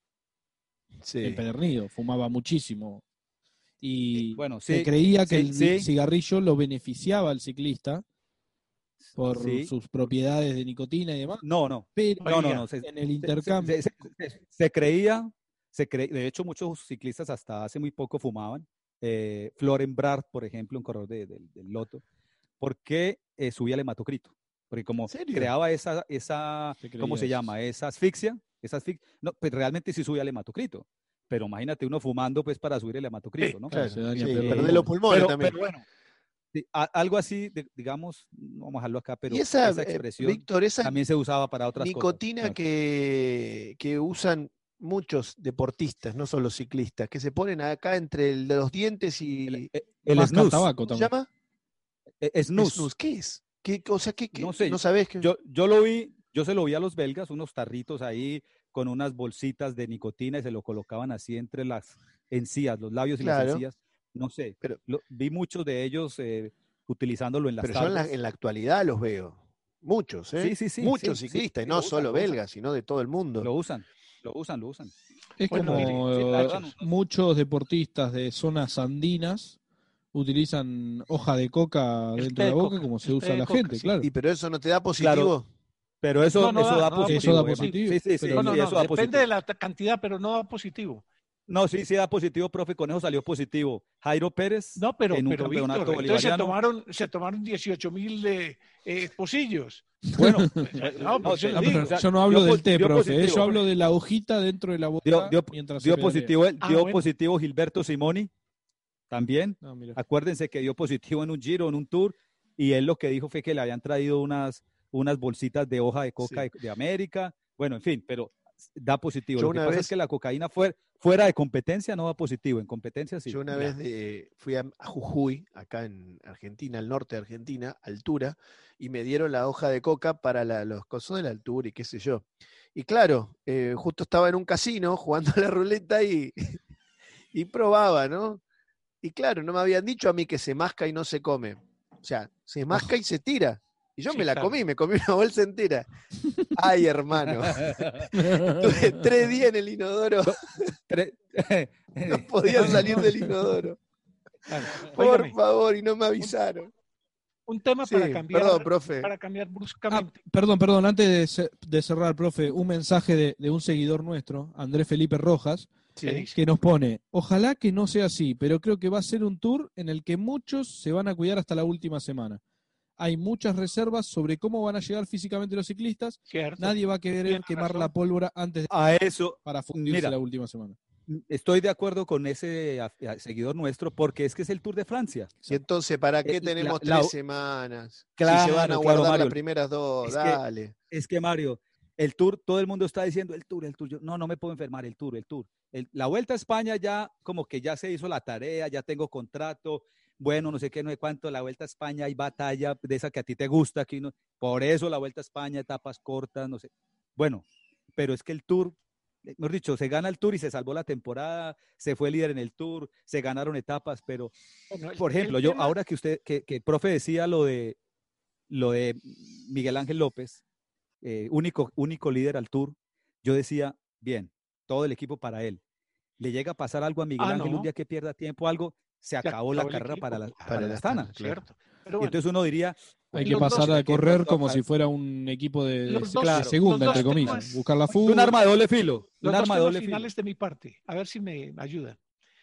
Sí. empedernido, fumaba muchísimo. Y Bueno, se sí, creía que sí, el sí. cigarrillo lo beneficiaba al ciclista por Sí. sus propiedades de nicotina y demás. No, no, Pero no, no, Oiga, no. Se, en el se- intercambio, se- se- se- se creía, se cre- de hecho muchos ciclistas hasta hace muy poco fumaban. Eh, Floren Brard, por ejemplo, un corredor de- de- del Loto, porque eh, subía el hematocrito. Porque como ¿En serio? creaba esa, esa Se ¿cómo creía se eso. llama? Esa asfixia, esa asfixia, no, pues realmente sí subía el hematocrito. Pero imagínate uno fumando pues para subir el hematocrito, ¿no? Claro, se daña sí, peor los perdés los pulmones. pulmones Pero, también. pero bueno, sí, a- algo así, de- digamos, no vamos a dejarlo acá, pero y esa, esa eh, expresión Víctor, esa también se usaba para otras cosas. nicotina Claro. que, que usan muchos deportistas, no solo ciclistas, que se ponen acá entre el de los dientes y... El, el, el Mascan snus, tabaco ¿Cómo se también. llama? eh, snus. Snus. ¿Qué es? ¿Qué, o sea, ¿qué, qué? No sé, ¿No sabés qué? yo, yo lo vi, yo se lo vi a los belgas, unos tarritos ahí con unas bolsitas de nicotina y se lo colocaban así entre las encías, los labios y las Claro. encías. No sé, Pero, lo- vi muchos de ellos eh, utilizándolo en las pero yo en la, tardes. en la actualidad los veo. Muchos, ¿eh? Sí, sí, sí, Muchos sí, ciclistas, sí, y no lo usan, solo lo usan. belgas, sino de todo el mundo. Lo usan, lo usan, lo usan. Es Bueno, como mire, sí, la eh, verdad no- muchos deportistas de zonas andinas utilizan hoja de coca El dentro té de la de boca coca, como se el usa té de la coca, gente, sí. claro. Y pero eso no te da positivo. Pero eso, No, no eso da, da no da positivo. Eso da Emma. positivo. Sí, sí, sí, Pero No, no, sí, no, eso da depende positivo. de la t- cantidad, pero no da positivo. No, sí, sí da positivo, profe. Con eso salió positivo. Jairo Pérez No, pero, en un pero campeonato Víctor, entonces se bolivariano. tomaron, se tomaron dieciocho mil eh, eh, pocillos. Bueno, No, por eso te- le No, digo. pero o sea, yo no hablo dio, del po- té, dio profe. eh, positivo. Yo hablo de la hojita dentro de la boca Dio, dio, mientras se dio pedalea. positivo, Ah, dio bueno. positivo Gilberto Simoni también. No, mira. Acuérdense que dio positivo en un Giro, en un Tour, y él lo que dijo fue que le habían traído unas, unas bolsitas de hoja de coca Sí. de, de América. Bueno, en fin, pero da positivo. Yo Lo que una pasa vez- es que la cocaína fuera, fuera de competencia no da positivo, en competencia sí. Yo una Ya. vez de- fui a, a Jujuy, acá en Argentina, al norte de Argentina, altura, y me dieron la hoja de coca para la- los cosos de la altura y qué sé yo. Y claro, eh, justo estaba en un casino jugando a la ruleta y, y probaba, ¿no? Y claro, no me habían dicho a mí que se masca y no se come. O sea, se masca y se tira. Y yo Sí, me la claro. comí, me comí una bolsa entera. Ay, hermano. Tuve tres días en el inodoro, Tre- no podía salir del inodoro. Claro. Por Óigame, favor, y no me avisaron. un tema Sí, para cambiar, perdón, profe. para cambiar Ah, bruscamente. perdón, perdón, antes de, ce- de cerrar, profe, un mensaje de, de un seguidor nuestro, Andrés Felipe Rojas, ¿Qué Sí. dice? que nos pone, ojalá que no sea así, pero creo que va a ser un tour en el que muchos se van a cuidar hasta la última semana. Hay muchas reservas sobre cómo van a llegar físicamente los ciclistas. Cierto. Nadie va a querer Tiene quemar razón. la pólvora antes de, A eso, para fundirse mira. la última semana. estoy de acuerdo con ese a- a- seguidor nuestro, porque es que es el Tour de Francia. Y entonces, ¿para qué Eh, la- tenemos la- tres semanas? Claro, si se van a claro, guardar Mario. las primeras dos, Es que- dale. Es que Mario, el Tour, todo el mundo está diciendo el Tour, el Tour. Yo, no, no me puedo enfermar, el Tour, el Tour. El- la Vuelta a España ya como que ya se hizo la tarea, ya tengo contrato, bueno, no sé qué, no sé cuánto, la Vuelta a España hay batalla de esa que a ti te gusta, aquí no, por eso la Vuelta a España, etapas cortas, no sé. Bueno, pero es que el Tour, eh, mejor dicho, se gana el Tour y se salvó la temporada, se fue líder en el Tour, se ganaron etapas, pero Bueno, el- por el ejemplo, yo tema- ahora que usted, que, que el profe decía lo de lo de Miguel Ángel López, eh, único, único líder al Tour, yo decía, bien, todo el equipo para él. Le llega a pasar algo a Miguel Ah, Ángel no. un día que pierda tiempo, algo, se acabó la acabó el carrera equipo, para la, claro. para la la Astana. Astana, claro. Cierto. Pero Y bueno, entonces uno diría, Hay los que dos- pasar a que correr pronto como acá- si fuera un equipo de, de- Los dos- de claro, segunda, los entre dos comillas. temas- Buscar la un fuga. arma de doble filo, un los dos arma de temas doble filo. finales de mi parte. A ver si me ayudan.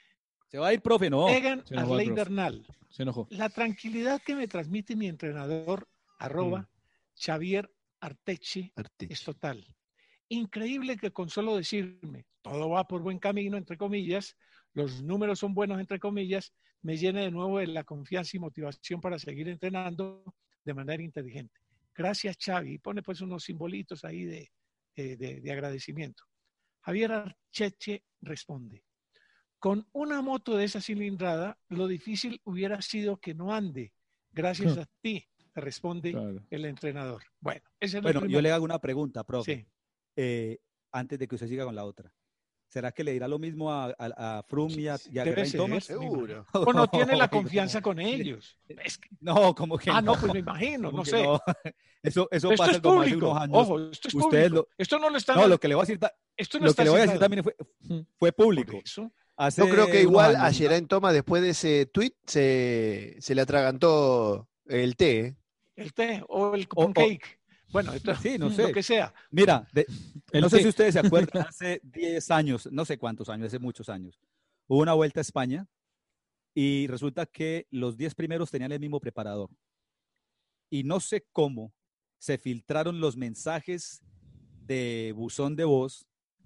Se va a ir, profe, no. Egan se nos va el Arley profe. Bernal. Se enojó. La tranquilidad que me transmite mi entrenador, arroba, Mm. Xavier Artechi, Arteche. es total. Increíble que con solo decirme, todo va por buen camino, entre comillas, los números son buenos, entre comillas, me llene de nuevo de la confianza y motivación para seguir entrenando de manera inteligente. Gracias, Xavi. Y pone pues unos simbolitos ahí de, de, de- de agradecimiento. Javier Arteche responde, con una moto de esa cilindrada, lo difícil hubiera sido que no ande. Gracias a ti, responde Claro. el entrenador. Bueno, ese es el Bueno, yo primer- le hago una pregunta, profe, Sí. eh, antes de que usted siga con la otra. ¿Será que le dirá lo mismo a, a, a Froome y a, y a Debe Geraint ser, Thomas? Seguro. O no tiene la Oiga, confianza con ellos. Es que- No, como que ah, no, no. pues me imagino, como no que sé. no. Eso, eso Esto pasa es como hace público. unos años. Ojo, esto es Ustedes público. Esto no lo están. No, lo que le voy a decir, ta- esto no lo está que le voy a decir cifrado. también fue, fue público. Por eso. Hace Yo creo que unos igual años, a Geraint Thomas, después de ese tweet, se, se le atragantó el té. ¿eh? El té o el O- o- cake. Bueno, esto, Sí, no lo sé. que sea. Mira, de- El no sé té. si ustedes se acuerdan, hace diez años, no sé cuántos años, hace muchos años, hubo una vuelta a España y resulta que los diez primeros tenían el mismo preparador. Y no sé cómo se filtraron los mensajes de buzón de voz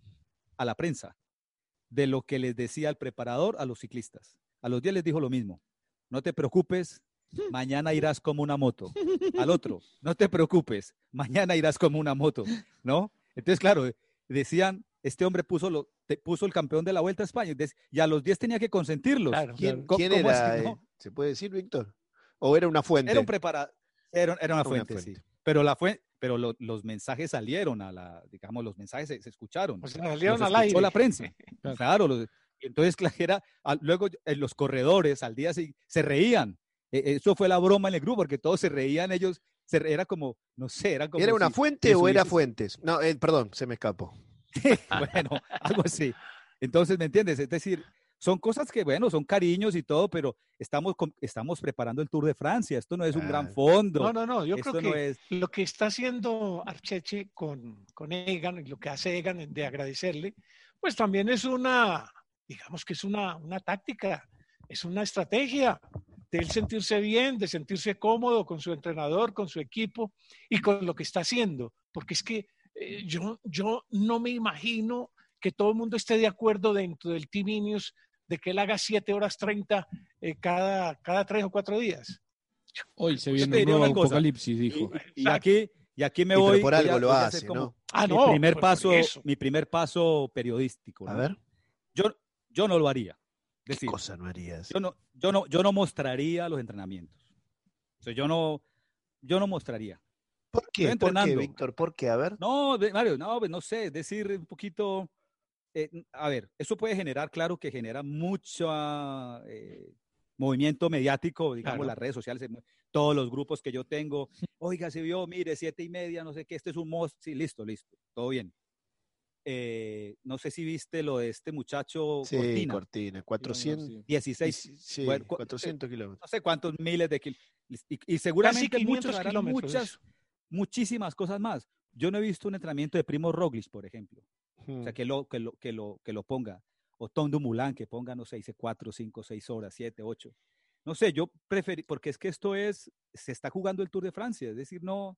a la prensa de lo que les decía el preparador a los ciclistas. A los diez les dijo lo mismo. No te preocupes, mañana irás como una moto. Al otro, no te preocupes, mañana irás como una moto, ¿no? Entonces, claro, decían, este hombre puso, lo, te- puso el campeón de la Vuelta a España des- y a los diez tenía que consentirlos. Claro. ¿Quién, ¿Cómo- quién cómo era? así, eh? no? ¿Se puede decir, Víctor? ¿O era una fuente? Era un preparador, era, era una Una fuente, fuente. sí. Pero, la fue, pero lo- los mensajes salieron a la, digamos, los mensajes se, se escucharon. O sea, salieron Los al escuchó aire. la prensa. Claro. Claro, los- y entonces claro, era, al- luego en los corredores al día sí, se reían. E- Eso fue la broma en el grupo, porque todos se reían, ellos, se, re- era como, no sé, era como ¿Era una si fuente les o era hubiese- fuentes? No, eh, perdón, se me escapó. Bueno, algo así. Entonces, ¿me entiendes? Es decir, son cosas que, bueno, son cariños y todo, pero estamos, estamos preparando el Tour de Francia. Esto no es un gran fondo. No, no, no. Yo Esto creo que no es... lo que está haciendo Archeche con, con Egan y lo que hace Egan de agradecerle, pues también es una, digamos que es una, una táctica, es una estrategia de él sentirse bien, de sentirse cómodo con su entrenador, con su equipo y con lo que está haciendo. Porque es que eh, yo, yo no me imagino que todo el mundo esté de acuerdo dentro del Team Ineos de que él haga siete horas treinta eh, cada, cada tres o cuatro días. Hoy se Yo viene te un diría nuevo una cosa, apocalipsis, dijo. Y, y aquí, y aquí me Sí, pero voy. por voy algo a- lo voy a hace, hacer como ¿no? Ah, mi no, primer por- por paso, eso. mi primer paso periodístico, A ¿no? ver, Yo, yo no lo haría. Es ¿qué decir, cosa no harías? yo no, yo no, yo no mostraría los entrenamientos. O sea, yo no, yo no mostraría. ¿Por qué? Estoy ¿Por qué, entrenando. Víctor? ¿Por qué? A ver. No, ve- Mario, no, pues, no sé, es decir, un poquito, eh, a ver, eso puede generar, claro que genera mucho eh, movimiento mediático, digamos, Claro. las redes sociales, eh, todos los grupos que yo tengo, oiga, se vio, mire, siete y media, no sé qué, este es un most, sí, listo, listo, todo bien. Eh, no sé si viste lo de este muchacho Sí, Cortina, Cortina, cuatrocientos, dieciséis, sí, bueno, cu- cuatrocientos kilómetros. no sé cuántos miles de kilómetros, y, y Casi seguramente quinientos muchos harán kilómetros. muchas, eso. muchísimas cosas más. Yo no he visto un entrenamiento de Primo Roglic, por ejemplo. O sea, Mm. que lo, que lo, que lo, que lo ponga. O Tom Dumoulin, que ponga, no sé, dice cuatro, cinco, seis horas, siete, ocho. No sé, yo preferí, porque es que esto es, se está jugando el Tour de Francia, es decir, no,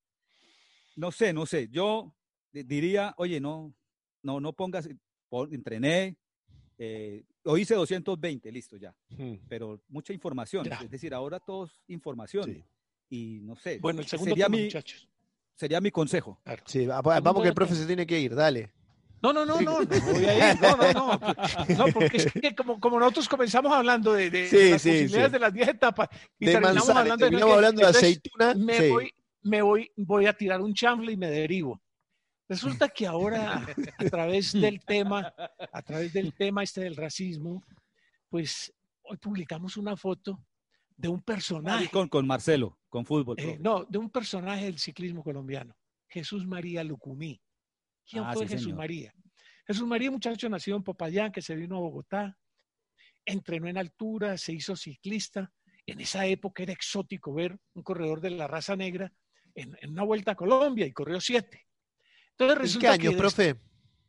no sé, no sé. Yo di- diría, oye, no, no, no pongas, pon- entrené, eh, o hice doscientos veinte, listo ya. Mm. Pero mucha información, Ya. es decir, ahora todo es información. Sí. Y no sé, Bueno, el segundo sería tema, mi, muchachos. sería mi consejo. Claro. Sí, va- vamos Segundo que el profe tema. se tiene que ir, dale. No, no, no, no, no voy a ir. No, no, no. No, porque es que como, como nosotros comenzamos hablando de, de, Sí, de las sí, posibilidades sí. de las diez etapas y De terminamos manzana, hablando de no sé terminamos qué, hablando de entonces aceituna. me Sí. voy, me voy, voy a tirar un chanfle y me derivo. Resulta que ahora, a través del tema, a través del tema este del racismo, pues hoy publicamos una foto de un personaje, Con, con Marcelo, con fútbol. eh, profe. no, de un personaje del ciclismo colombiano, Jesús María Lucumí. ¿Quién Ah, fue sí, Jesús señor. María? Jesús María, muchacho nacido en Popayán, que se vino a Bogotá, entrenó en altura, se hizo ciclista. En esa época era exótico ver un corredor de la raza negra en, en una vuelta a Colombia y corrió siete. Entonces ¿En resulta qué años, que de profe?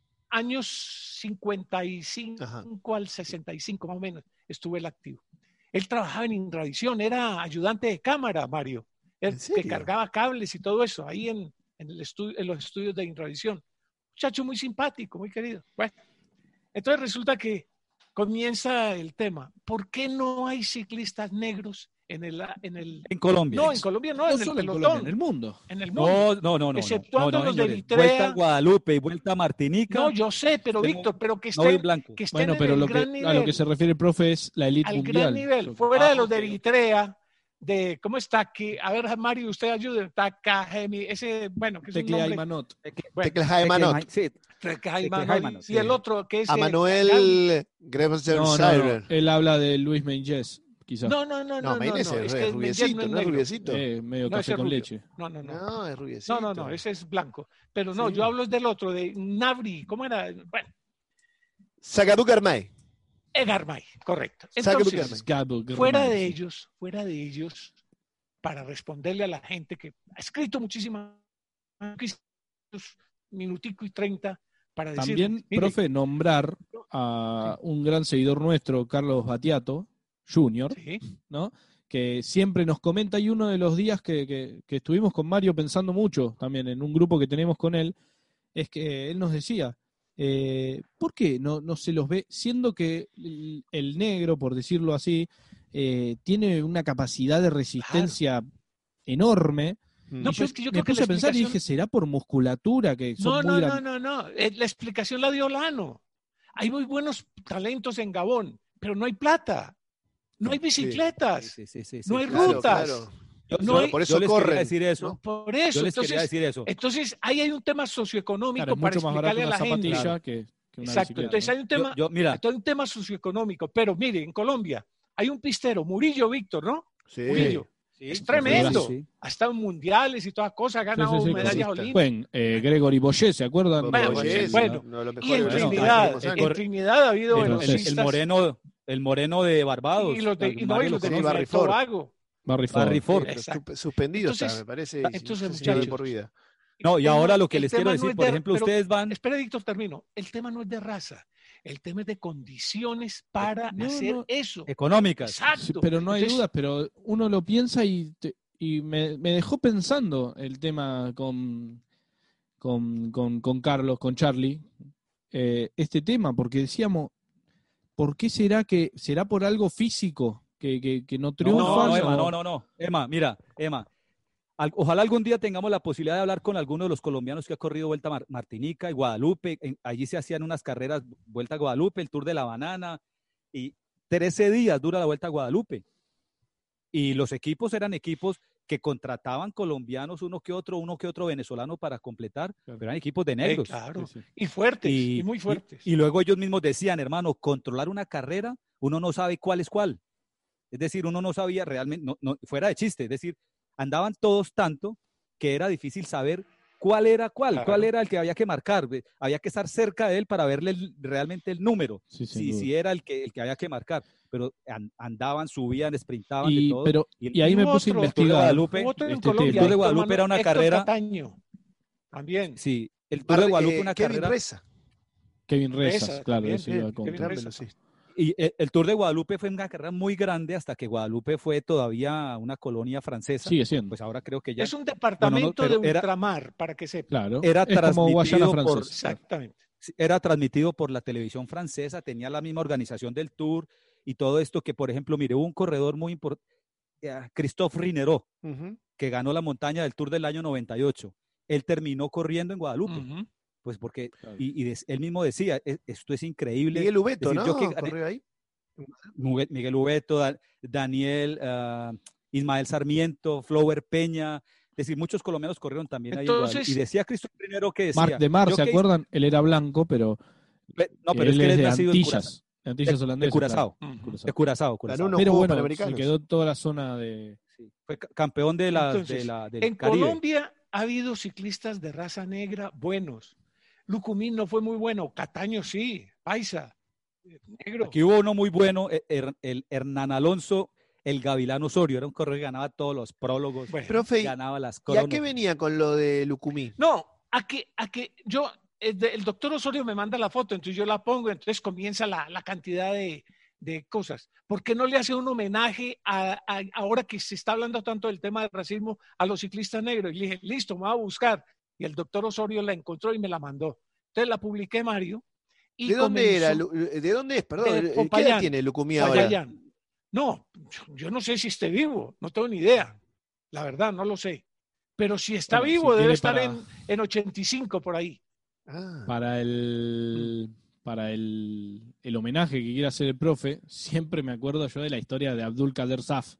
años cincuenta y cinco Ajá. al sesenta y cinco más o menos estuve el activo. Él trabajaba en Intravisión, era ayudante de cámara, Mario, ¿En el que serio? cargaba cables y todo eso, ahí en, en, el estudio, en los estudios de Intravisión. Muchacho muy simpático, muy querido. Bueno, entonces resulta que comienza el tema. ¿Por qué no hay ciclistas negros en el... En, el, En Colombia. no, en Colombia no, No en el solo en pelotón. Colombia, en el mundo. En el mundo. No, no, no, no. Exceptuando no, no, los de señores. Eritrea. Vuelta a Guadalupe y vuelta a Martinica. No, yo sé, pero Usted no- Víctor, pero que no voy estén, blanco. que estén Bueno, en pero el lo que, gran a nivel. lo que se refiere el profe es la elite al mundial. gran nivel, Eso- fuera Ah, de los ok, de ok. Eritrea, de, ¿cómo está? Que, a ver, Mario, usted ayude, Takahemi, ese, bueno, que es un Teclea y nombre, Manot. bueno, Tecla Jaime Manot. Sí, Takahemi, Teclea Manot, Manot, y sí. el otro que es A eh, Gaby. Manuel Grebenser No, no, no. Él habla de Luis Menges, quizás. No, no, no, No, no, no, Maynés no, es, es es que Menges rubiecito, no es ¿no es negro. rubiecito? Eh, medio No, ese café es con rubio. leche. No, no, no. No, es rubiecito. No, no, no, ese es blanco. Pero no, Sí. yo hablo del otro, de Nabri, ¿cómo era? Bueno, Zagadou Garmay. Egarmay, correcto. Zagadou Entonces, Garmay. Scabo, fuera Germán, de sí. ellos, fuera de ellos, para responderle a la gente que ha escrito muchísimas, minutico y treinta para decir, También, mire, profe, nombrar a un gran seguidor nuestro, Carlos Batiato, junior, sí, ¿no? Que siempre nos comenta, y uno de los días que, que- que estuvimos con Mario pensando mucho, también en un grupo que tenemos con él, es que él nos decía, eh, ¿por qué no, no se los ve, siendo que el, el negro, por decirlo así, eh, tiene una capacidad de resistencia enorme? No, Y pero yo es que yo me creo que puse la a pensar y explicación- dije, ¿será por musculatura? Que son no, muy no, gran- no, no, no, eh, la explicación la dio Lano. Hay muy buenos talentos en Gabón, pero no hay plata, no hay bicicletas, sí, sí, sí, sí, no hay claro. rutas. claro. Yo, No yo- hay- por yo eso les quería corren, decir eso. ¿no? por eso. Yo les quería Entonces, decir eso. entonces ahí hay un tema socioeconómico Claro, es para mucho más barato explicarle a una la gente. zapatilla que, que una Exacto, bicicleta, entonces ¿no? hay un tema, Yo, yo- mira, entonces hay un tema socioeconómico, pero mire, en Colombia hay un pistero, Murillo Víctor, ¿no? Sí. Murillo, sí, es sí, tremendo, sí, sí. ha estado en mundiales y todas cosas, ha ganado Sí, sí, sí, medallas clasista. olímpicas. Bueno, eh, Gregory Boyer, ¿se acuerdan? Bueno, Boyer, pues, sí, bueno, uno de los Y en mejores Bueno, Trinidad, velocista de los últimos en años. Trinidad ha habido Pero El, velocistas. el moreno, el moreno de Barbados. Y los de, y no, y los de Sí, Trinidad Barry y Ford. Tobago. Barry Ford. Barry Ford. Exacto. Suspendido Entonces, está, me parece. entonces, no sé si de muchachos, por vida. No, El y ahora tema- lo que el les quiero tema no decir, es por de- ejemplo, pero- ustedes van... Espera, Víctor, termino. El tema no es de raza. El tema es de condiciones para No, hacer no. eso. económicas. Sí, Exacto. pero no hay Entonces, dudas, pero uno lo piensa y, te- y me, me dejó pensando el tema con, con, con, con Carlos, con Charlie, eh, este tema, porque decíamos, ¿por qué será que será por algo físico que, que, que no No, triunfan? no, no, Emma, o- no, no, no. Emma, mira, Emma, al- ojalá algún día tengamos la posibilidad de hablar con alguno de los colombianos que ha corrido Vuelta a Mar- Martinica y Guadalupe. En- allí se hacían unas carreras, Vuelta a Guadalupe, el Tour de la Banana, y trece días dura la Vuelta a Guadalupe. Y los equipos eran equipos que contrataban colombianos, uno que otro, uno que otro venezolano para completar, Claro. pero eran equipos de eh, negros. claro. Sí, sí. Y fuertes, y, Y, muy y- fuertes. y luego ellos mismos decían, hermano, controlar una carrera, uno no sabe cuál es cuál. Es decir, uno no sabía realmente, no, no, fuera de chiste, es decir, andaban todos tanto que era difícil saber cuál era cuál, Claro. cuál era el que había que marcar. Ve, había que estar cerca de él para verle el- realmente el número, Sí, sin si, duda. si era el que, el que había que marcar. Pero an- andaban, subían, sprintaban de Y, todo. pero, Y- y ahí Y me hubo puse a otro- el Tour de investigar. Guadalupe, Hubo otro en este Colombia, tema. El Tour de Héctor Guadalupe Manu- era una Héctor carrera- Cataño, también. sí, el Tour de Bar- Guadalupe eh, una Kevin carrera. Reza. Kevin Reza Rezas, claro, también, eso iba a Kevin contar. Reza. Dámelo, sí. Y el, el Tour de Guadalupe fue una carrera muy grande hasta que Guadalupe fue todavía una colonia francesa. Sigue siendo. Pues ahora creo que ya Es un departamento pero de era- ultramar, para que sepa. Claro. era es como Guayana transmitido por- francesa. Exactamente. era transmitido por la televisión francesa, tenía la misma organización del Tour y todo esto que, por ejemplo, mire, hubo un corredor muy importante, Christophe Rineiro, Ujú. que ganó la montaña del Tour del año noventa y ocho. Él terminó corriendo en Guadalupe, Ujú. pues porque, Claro. y, y des- él mismo decía, "E- esto es increíble". Miguel Ubeto, decir, ¿no? yo que gané- Corrió ahí. Miguel Miguel Ubeto, Da- Daniel, ah, Ismael Sarmiento, Flower Peña, es decir, muchos colombianos corrieron también ahí en Entonces- Guadalupe. Y decía Christophe Rineiro que decía... Marc de Mar, yo ¿se que- acuerdan? Él era blanco, pero, No, pero él es que él es es de nacido en Curazao. Antillas. Antillas De- holandesas. de Curazao. claro, Ujú. Curazao. De Curazao, Curazao. unos Pero Juegos bueno, se Panamericanos. quedó toda la zona de... Sí, fue ca- campeón de la, Entonces, de la, del En Caribe. Colombia ha habido ciclistas de raza negra buenos. Lucumín no fue muy bueno, Cataño sí, Paisa, negro. Aquí hubo uno muy bueno, eh, Her- el Hernán Alonso, el Gavilán Osorio, era un corredor que ganaba todos los prólogos, Bueno, Profe, ¿y ganaba las a cronos. qué venía con lo de Lucumí? no, a que, a que yo, el, de- el doctor Osorio me manda la foto, entonces yo la pongo, entonces comienza la, la cantidad de, de cosas. ¿Por qué no le hace un homenaje a, a- ahora que se está hablando tanto del tema del racismo a los ciclistas negros? Y le dije, listo, me voy a buscar. Y el doctor Osorio la encontró y me la mandó. Entonces la publiqué, Mario. Y ¿De dónde comenzó- era? Lu- ¿De dónde es? Perdón. de ¿Qué edad Popayán. tiene Lucumí ahora? Popayán. No, yo, yo no sé si esté vivo, no tengo ni idea. La verdad, no lo sé. Pero si está Bueno, si vivo, debe tiene estar para- en, en ochenta y cinco por ahí. Ah, Para el para el, el homenaje que quiere hacer el profe, siempre me acuerdo yo de la historia de Abdul Kader Saf,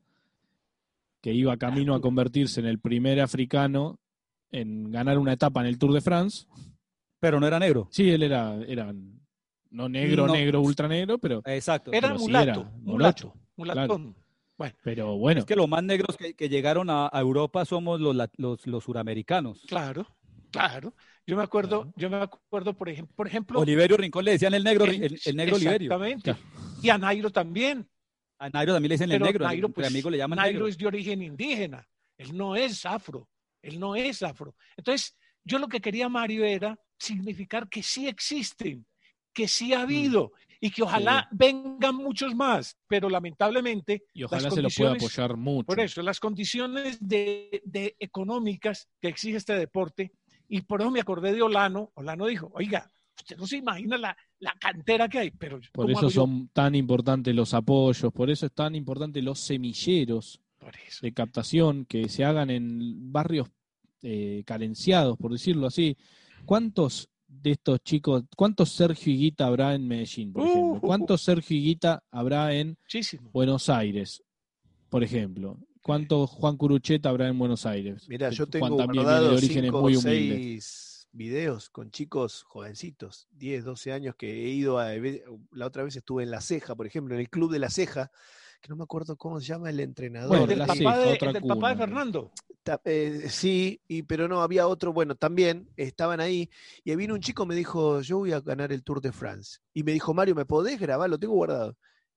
que iba camino a convertirse en el primer africano en ganar una etapa en el Tour de France. Pero no era negro. Sí, él era, era no negro, No. negro, ultra negro, pero, Exacto. Era pero sí mulato, era mulato, morocho, mulatón. Bueno, pero bueno. Es que los más negros que, que llegaron a, a Europa somos los, lat- los, los suramericanos. claro, claro. Yo me acuerdo, Claro. yo me acuerdo, por ejemplo, por ejemplo, Oliverio Rincón le decían el negro, el- el, el negro Oliverio. exactamente. Y a Nairo también. A Nairo también le dicen el Pero negro, Nairo, entre pues, amigos le llaman Nairo negro. es de origen indígena. Él no es afro. Él no es afro. Entonces, yo lo que quería, Mario, era significar que sí existen, que sí ha habido y que ojalá vengan muchos más. Pero lamentablemente, Y ojalá las se lo pueda condiciones- apoyar mucho. por eso, las condiciones de, de económicas que exige este deporte, y por eso me acordé de Olano. Olano dijo, oiga, usted no se imagina la, la cantera que hay, pero Por ¿cómo eso hago yo? son tan importantes los apoyos, por eso es tan importante los semilleros Por eso. de captación que se hagan en barrios eh, carenciados, por decirlo así. ¿Cuántos de estos chicos, cuántos Sergio Higuita habrá en Medellín, por ejemplo? Uh. ¿Cuántos Sergio Higuita habrá en Muchísimo. Buenos Aires, por ejemplo? ¿Cuántos Juan Curucheta habrá en Buenos Aires? mira, yo Juan tengo también viene de guardados orígenes cinco muy o humildes. seis videos con chicos jovencitos, diez, doce años, que he ido a... La otra vez estuve en La Ceja, por ejemplo, en el Club de La Ceja, que no me acuerdo cómo se llama el entrenador. Bueno, El del, La papá, Ceja, de, otra el del papá de cuna. Fernando. Ta- eh, sí, y, pero no, había otro, bueno, también estaban ahí, y vino un chico, me dijo, yo voy a ganar el Tour de France. Y me dijo, Mario, ¿me podés grabar? Lo tengo guardado.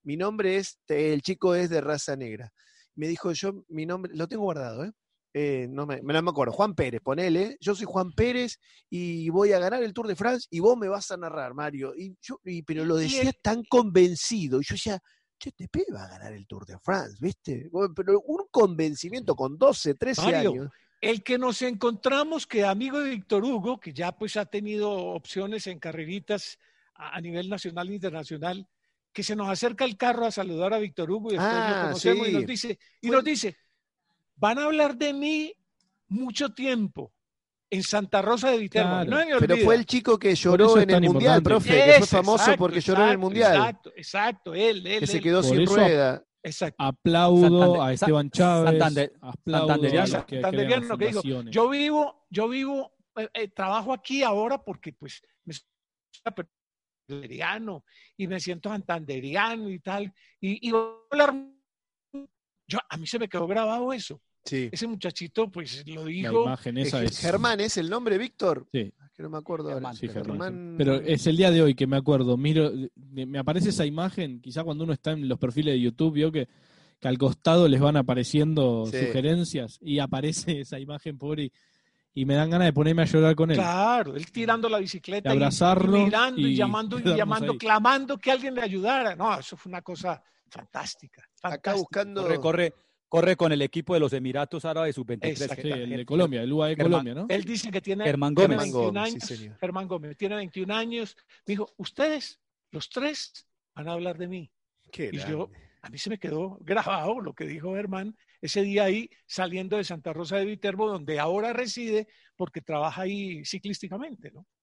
mi nombre es, el chico es de raza negra. Me dijo, yo, mi nombre, lo tengo guardado, ¿eh? Eh, no, me, no me acuerdo, Juan Pérez, ponele, yo soy Juan Pérez y voy a ganar el Tour de France y vos me vas a narrar, Mario. Y yo, y, pero lo decía el... tan convencido, y yo decía, Che, T P va a ganar el Tour de France, ¿viste? Pero un convencimiento con doce, trece Mario, años. El que nos encontramos, que amigo de Víctor Hugo, que ya pues ha tenido opciones en carreritas a, a nivel nacional e internacional, que se nos acerca el carro a saludar a Víctor Hugo y después ah, lo conocemos sí. y nos dice, y Fue... nos dice, van a hablar de mí mucho tiempo en Santa Rosa de Viterbo. Claro, No me olvida. Pero fue el chico que lloró en el Mundial, importante. profe, Ese, que fue famoso exacto, porque exacto, lloró en el Mundial. Exacto, exacto, él, él. Que se él. quedó Por sin eso rueda. Exacto. Aplaudo Santander, a Esteban Chávez, Santander, aplaudo Santanderiano. a los que Santanderiano, crean que digo, fundaciones. yo vivo, yo vivo, eh, eh, trabajo aquí ahora porque pues me santanderiano y me siento santanderiano y tal, y, y hablar, yo, a mí se me quedó grabado eso. Sí. Ese muchachito pues lo dijo. La imagen esa es, es... Germán, ¿es el nombre, Víctor? Sí. Que no me acuerdo Germán, ahora. Sí, Germán. Germán... Pero es el día de hoy que me acuerdo, miro, me aparece esa imagen, quizá cuando uno está en los perfiles de YouTube, vio que, que al costado les van apareciendo sí. sugerencias y aparece esa imagen, pobre, y, y me dan ganas de ponerme a llorar con él. Claro, él tirando la bicicleta, de abrazarlo y, y mirando y, y llamando, y llamando, ahí. clamando que alguien le ayudara. No, eso fue una cosa fantástica. fantástica. Acá buscando... Corre, corre, corre con el equipo de los Emiratos Árabes sub veintitrés. Sí, el de Colombia, el U A E Germán, Colombia, ¿no? Él dice que tiene Germán Gómez. veintiún Gómez, años. sí, señor. Germán Gómez tiene veintiún años. Me dijo, ustedes, los tres, van a hablar de mí. Qué y grande. yo, a mí se me quedó grabado lo que dijo Germán ese día ahí, saliendo de Santa Rosa de Viterbo, donde ahora reside, porque trabaja ahí ciclísticamente, ¿no?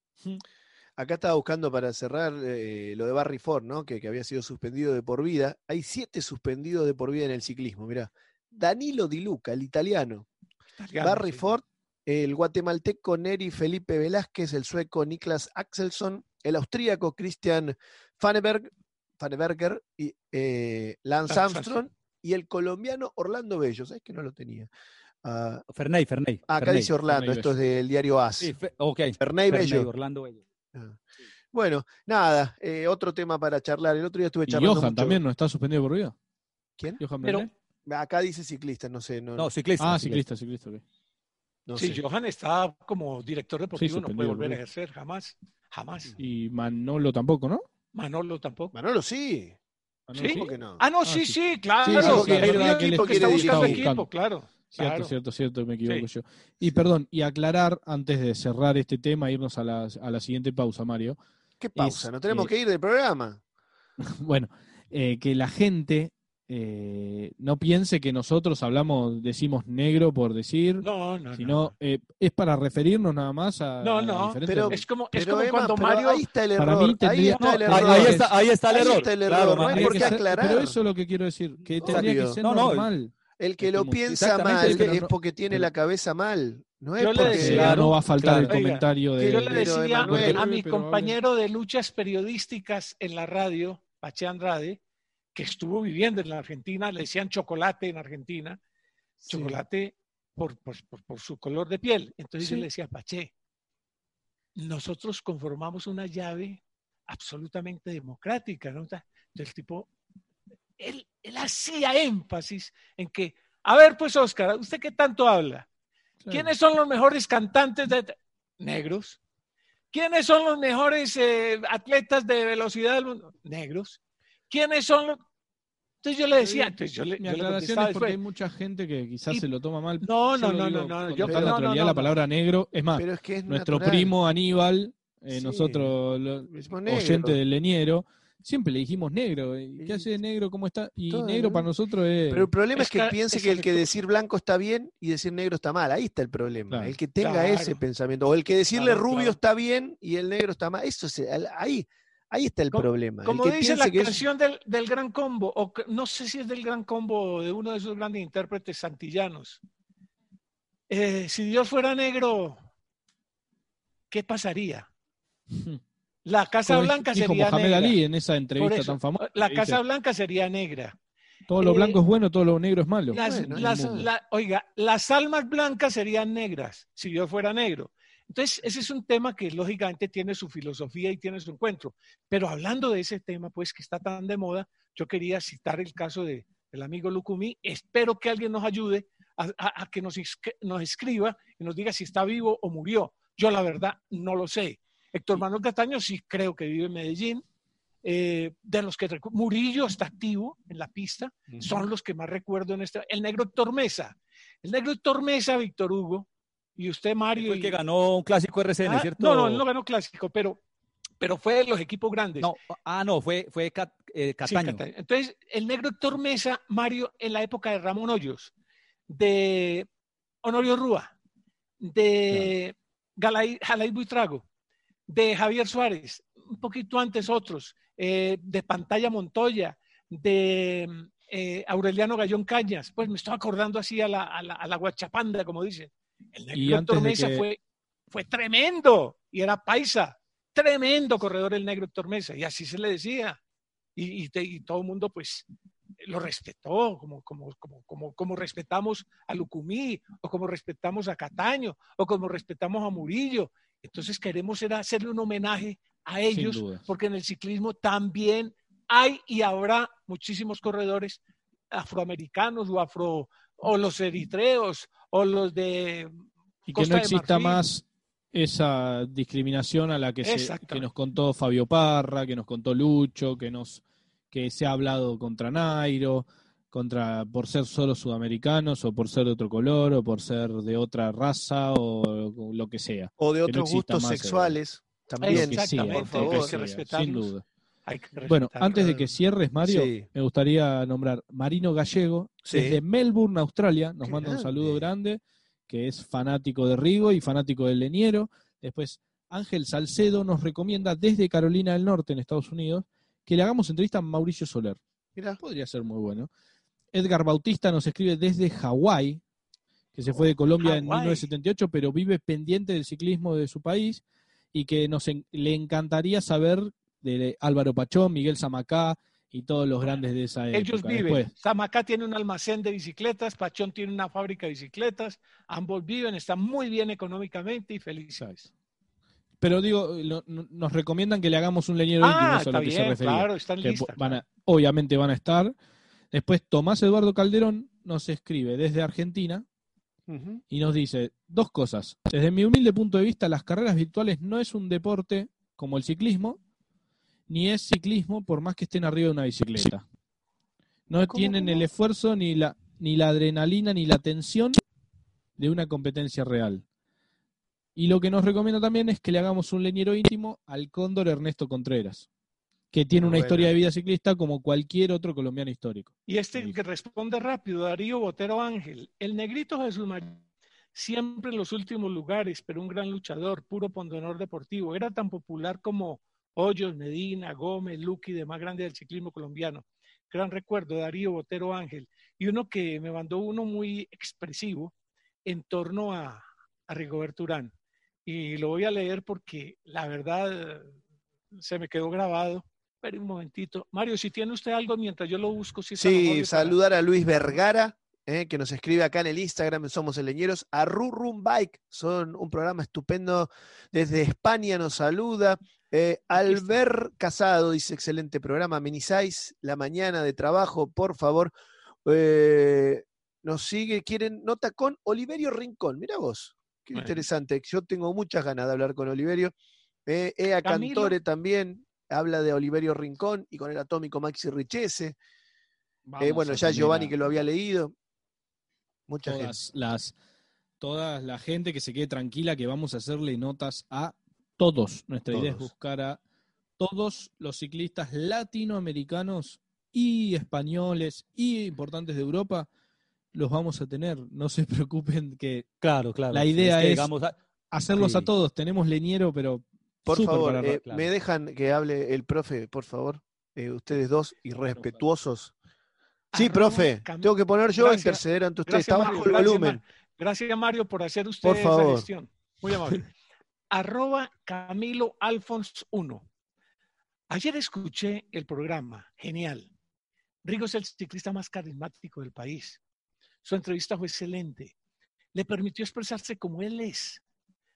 Acá estaba buscando para cerrar eh, lo de Barry Ford, ¿no? Que, que había sido suspendido de por vida. Hay siete suspendidos de por vida en el ciclismo, mirá. Danilo Di Luca, el italiano. Italiano, Barry sí. Ford, el guatemalteco Neri Felipe Velázquez, el sueco Niklas Axelsson, el austríaco Christian Vandenberg, Vandenberger, y, eh, Lance Lance Armstrong y el colombiano Orlando Bello. ¿Sabes que no lo tenía? Uh, Ferney, Ferney. ah, acá Ferney. dice Orlando, Ferney esto es del diario A S. Sí, fe, ok. Ferney Ferney, Bello. Orlando Bello. Ah. Bueno, nada, eh, otro tema para charlar. El otro día estuve Y charlando Johan mucho. también no está suspendido por vida. ¿Quién? Johan Pero- Belén. Acá dice ciclista, no sé. No, No, ciclista. Ah, ciclista, ciclista. ok. no Sí, sé. Johan está como director deportivo, Sí, no puede suspendido, volver a ¿no? ejercer, jamás, jamás. Y Manolo tampoco, ¿no? Manolo tampoco. Manolo sí. Manolo, ¿Sí? ¿Cómo que no? Ah, no, Ah, sí, sí. sí, claro. Sí, sí, claro, sí, es verdad que él porque está está buscando buscando. equipo, claro. Cierto, claro. cierto, cierto, me equivoco Sí. yo. Y perdón, y aclarar antes de cerrar este tema, irnos a la, a la siguiente pausa, Mario. ¿Qué pausa? Es, ¿No tenemos eh, que ir del programa? Bueno, eh, que la gente eh, no piense que nosotros hablamos, decimos negro por decir, No, no, sino no. eh, es para referirnos nada más a, No, a no, diferentes- pero- Es como, es Pero, como Emma, cuando pero Mario. ahí está el error. Para mí ahí tendría- está el no, error. Ahí, ahí está, ahí está el Ahí error. está el error, Claro, no hay man, por es qué que- aclarar. Pero eso es lo que quiero decir, que tendría que Obvio. ser No, no, normal. El que lo Estemos- piensa Exactamente, mal es que es no- porque tiene pero- la cabeza mal. No es Yo le porque... decía- Claro, no va a faltar claro. el comentario de... Yo le Pero, decía Emanuel- a mi Pero hable. compañero de luchas periodísticas en la radio, Pache Andrade, que estuvo viviendo en la Argentina, le decían chocolate en Argentina, Sí. chocolate por, por, por, por su color de piel. Entonces yo Sí. le decía, Pache, nosotros conformamos una llave absolutamente democrática, ¿no? Del tipo, él, él hacía énfasis en que, a ver, pues Óscar, ¿usted qué tanto habla? Claro. ¿Quiénes son los mejores cantantes de negros? ¿Quiénes son los mejores eh, atletas de velocidad del mundo? Negros. ¿Quiénes son los...? Entonces yo le decía, entonces yo le, Mi yo le aclaración contestaba es porque hay después, mucha gente que quizás Y- se lo toma mal. no, Yo no, lo no, digo no, no, con yo- total no, no, naturalidad, no, la no. palabra negro. Es más, Pero es que es nuestro natural. primo Aníbal, eh, Sí. nosotros, lo- Decimos negro. oyente del leñero, siempre le dijimos negro. ¿Y Y- ¿Qué hace negro? ¿Cómo está? Y Todo, negro ¿no? para nosotros es... Pero el problema es, Es que ca- piense es que el que afectuoso. decir blanco está bien y decir negro está mal. Ahí está el problema. Claro. El que tenga Claro. ese pensamiento. O el que decirle Claro, rubio claro. está bien y el negro está mal. Eso es, el- ahí, ahí está el Como- problema. El Como que dice piense la que es- canción del, del Gran Combo, o que- no sé si es del Gran Combo o de uno de esos grandes intérpretes santillanos. Eh, si Dios fuera negro, ¿qué pasaría? La Casa Como Blanca dijo sería Mohamed negra. Ali en esa Por entrevista eso, tan famosa. la que Casa dice, Blanca sería negra. todo lo eh, blanco es bueno, todo lo negro es malo. Las, Bueno, las- ni modo. la- oiga, las almas blancas serían negras si Dios fuera negro. Entonces, ese es un tema que lógicamente tiene su filosofía y tiene su encuentro. Pero hablando de ese tema, pues que está tan de moda, yo quería citar el caso de, del amigo Lucumí. Espero que alguien nos ayude a, a, a que nos, nos escriba y nos diga si está vivo o murió. Yo la verdad no lo sé. Héctor Manuel Cataño sí creo que vive en Medellín. Eh, de los que Murillo está activo en la pista, uh-huh. Son los que más recuerdo en este. El negro Héctor Mesa. El negro Héctor Mesa, Víctor Hugo, y usted, Mario. Fue el y... que ganó un clásico R C N, ah, ¿cierto? No, no, él no ganó clásico, pero, pero fue de los equipos grandes. No, ah, no, fue, fue Cat, eh, Cataño. Sí, Cataño. Entonces, el negro Héctor Mesa, Mario, en la época de Ramón Hoyos, de Honorio Rúa, de claro. Jalay Buitrago, de Javier Suárez, un poquito antes otros, eh, de Pantalla Montoya, de eh, Aureliano Gallón Cañas, pues me estoy acordando así a la, a la, a la guachapanda, como dicen. El negro Héctor Mesa que... fue, fue tremendo, y era paisa, tremendo corredor el negro Héctor Mesa, y así se le decía, y, y, te, y todo el mundo pues lo respetó, como, como, como, como, como respetamos a Lucumí, o como respetamos a Cataño, o como respetamos a Murillo. Entonces queremos era hacerle un homenaje a ellos, porque en el ciclismo también hay y habrá muchísimos corredores afroamericanos o afro o los eritreos o los de y Costa que no exista de Marfil. Más esa discriminación a la que, se, que nos contó Fabio Parra, que nos contó Lucho, que nos que se ha hablado contra Nairo, contra por ser solo sudamericanos o por ser de otro color o por ser de otra raza o lo que sea. O de que otros no gustos sexuales. También, exactamente, por favor, hay que respetarlos. Sin duda. Hay que bueno, antes de que cierres, Mario, sí. me gustaría nombrar Marino Gallego, sí. desde Melbourne, Australia, nos Qué manda grande. un saludo grande, que es fanático de Rigo y fanático del Leniero. Después, Ángel Salcedo nos recomienda desde Carolina del Norte, en Estados Unidos, que le hagamos entrevista a Mauricio Soler. Mirá. Podría ser muy bueno. Edgar Bautista nos escribe desde Hawái, que se fue de Colombia oh, en mil novecientos setenta y ocho, pero vive pendiente del ciclismo de su país, y que nos en, le encantaría saber de Álvaro Pachón, Miguel Zamacá y todos los grandes de esa época. Ellos viven. Después, Zamacá tiene un almacén de bicicletas, Pachón tiene una fábrica de bicicletas, ambos viven, están muy bien económicamente y felices. Pero digo, lo, nos recomiendan que le hagamos un leñero ah, íntimo, eso a lo que bien, se refería. Claro, están listas. Van a, obviamente van a estar. Después Tomás Eduardo Calderón nos escribe desde Argentina. Uh-huh. Y nos dice dos cosas. Desde mi humilde punto de vista, las carreras virtuales no es un deporte como el ciclismo, ni es ciclismo por más que estén arriba de una bicicleta. No ¿Cómo, tienen cómo? el esfuerzo, ni la, ni la adrenalina, ni la tensión de una competencia real. Y lo que nos recomienda también es que le hagamos un leñero íntimo al cóndor Ernesto Contreras, que tiene una bueno. historia de vida ciclista como cualquier otro colombiano histórico. Y este que responde rápido, Darío Botero Ángel. El negrito Jesús María, siempre en los últimos lugares, pero un gran luchador, puro pundonor deportivo. Era tan popular como Hoyos, Medina, Gómez, Luqui, de más grande del ciclismo colombiano. Gran recuerdo, Darío Botero Ángel. Y uno que me mandó uno muy expresivo en torno a, a Rigoberto Urán. Y lo voy a leer porque la verdad se me quedó grabado. Espera un momentito. Mario, si tiene usted algo mientras yo lo busco. Si sí, saludar para... a Luis Vergara, eh, que nos escribe acá en el Instagram, Somos el Leñeros, a Rurum Bike, son un programa estupendo desde España, nos saluda. Eh, Albert Casado dice, excelente programa, amenizáis la mañana de trabajo, por favor. Eh, nos sigue, quieren nota con Oliverio Rincón, mira vos, qué bueno. Interesante, yo tengo muchas ganas de hablar con Oliverio. Eh, Ea Camilo. Cantore también habla de Oliverio Rincón y con el atómico Maxi Richese. Eh, bueno, ya Giovanni a... que lo había leído. Mucha todas gente. Las, toda la gente que se quede tranquila que vamos a hacerle notas a todos. Nuestra todos. idea es buscar a todos los ciclistas latinoamericanos y españoles y importantes de Europa. Los vamos a tener. No se preocupen que claro, claro. la idea es, es a... hacerlos sí. a todos. Tenemos leñero, pero por favor, para... eh, claro. me dejan que hable el profe, por favor. Eh, ustedes dos irrespetuosos. Sí, profe, Cam... tengo que poner yo a interceder ante usted. Está bajo el gracias, volumen. Gracias, Mario, por hacer usted por favor. esa gestión. Muy amable. Arroba Camilo Alfons uno. Ayer escuché el programa, genial. Rigo es el ciclista más carismático del país. Su entrevista fue excelente. Le permitió expresarse como él es.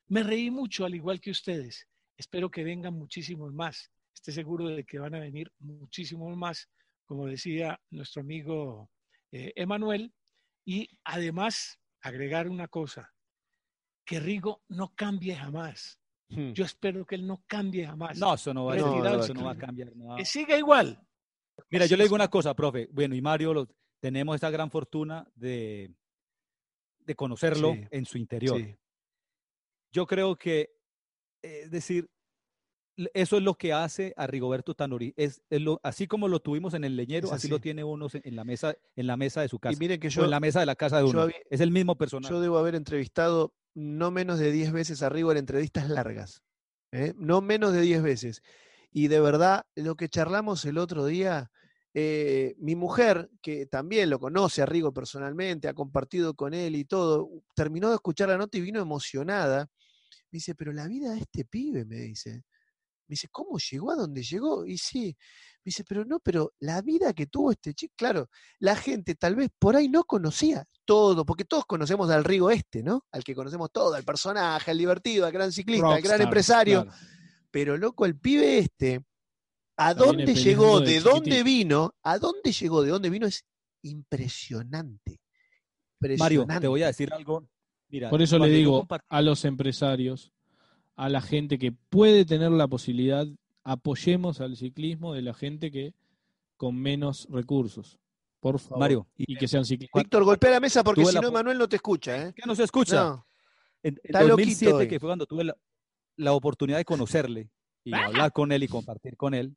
Me reí mucho, al igual que ustedes. Espero que vengan muchísimos más. Estoy seguro de que van a venir muchísimos más, como decía nuestro amigo eh, Emanuel. Y además, agregar una cosa, que Rigo no cambie jamás. Hmm. Yo espero que él no cambie jamás. No, eso no va, No, eso, no, eso no va a ciclismo. cambiar. No. Que siga igual. Mira, Así yo le digo es. una cosa, profe. Bueno, y Mario, lo, tenemos esta gran fortuna de, de conocerlo Sí, en su interior. sí. Yo creo que, eh, es decir, l- eso es lo que hace a Rigoberto tan ori- es, es lo, así como lo tuvimos en el leñero, Es así así. lo tiene uno en en la mesa, en la mesa de su Y casa miren que o en yo, la mesa de la casa de yo, uno. habí- Es el mismo personaje. yo debo haber entrevistado no menos de diez veces a Rigo en entrevistas largas. ¿eh? No menos de diez veces. Y de verdad, lo que charlamos el otro día, eh, mi mujer, que también lo conoce a Rigo personalmente, ha compartido con él y todo, terminó de escuchar la nota y vino emocionada. Me dice, pero la vida de este pibe, me dice. Me dice, ¿cómo llegó a donde llegó? Y sí, me dice, pero no, pero la vida que tuvo este chico, claro, la gente tal vez por ahí no conocía todo, porque todos conocemos al Rigo este, ¿no? Al que conocemos todo, al personaje, al divertido, al gran ciclista, al gran Rockstar, empresario. claro. Pero loco, el pibe este, ¿a La viene dónde peleando llegó? de ¿De dónde chiquitito. vino? ¿A dónde llegó? ¿De dónde vino? Es impresionante. Mario, te voy a Impresionante. decir algo. Mira, Por eso le cuando yo digo compartí, a los empresarios, a la gente que puede tener la posibilidad, apoyemos al ciclismo de la gente que con menos recursos, por favor, Mario, y y que sean ciclistas. cuando, Víctor, golpea la cuando mesa porque tuve si la, no, po- Emanuel no te escucha, ¿eh? ¿qué no se escucha? No, En, en está loquito dos mil siete, hoy. que fue cuando tuve la, la oportunidad de conocerle y hablar con él y compartir con él,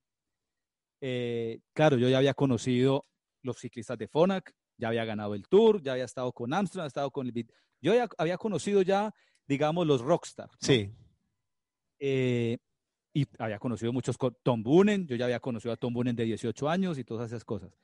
eh, claro, yo ya había conocido los ciclistas de Fonac, ya había ganado el Tour, ya había estado con Amsterdam, estado con el Bit. Yo ya había conocido ya, digamos, los rockstar, ¿no? Sí. Eh, y había conocido muchos con Tom Boonen, yo ya había conocido a Tom Boonen de dieciocho años y todas esas cosas.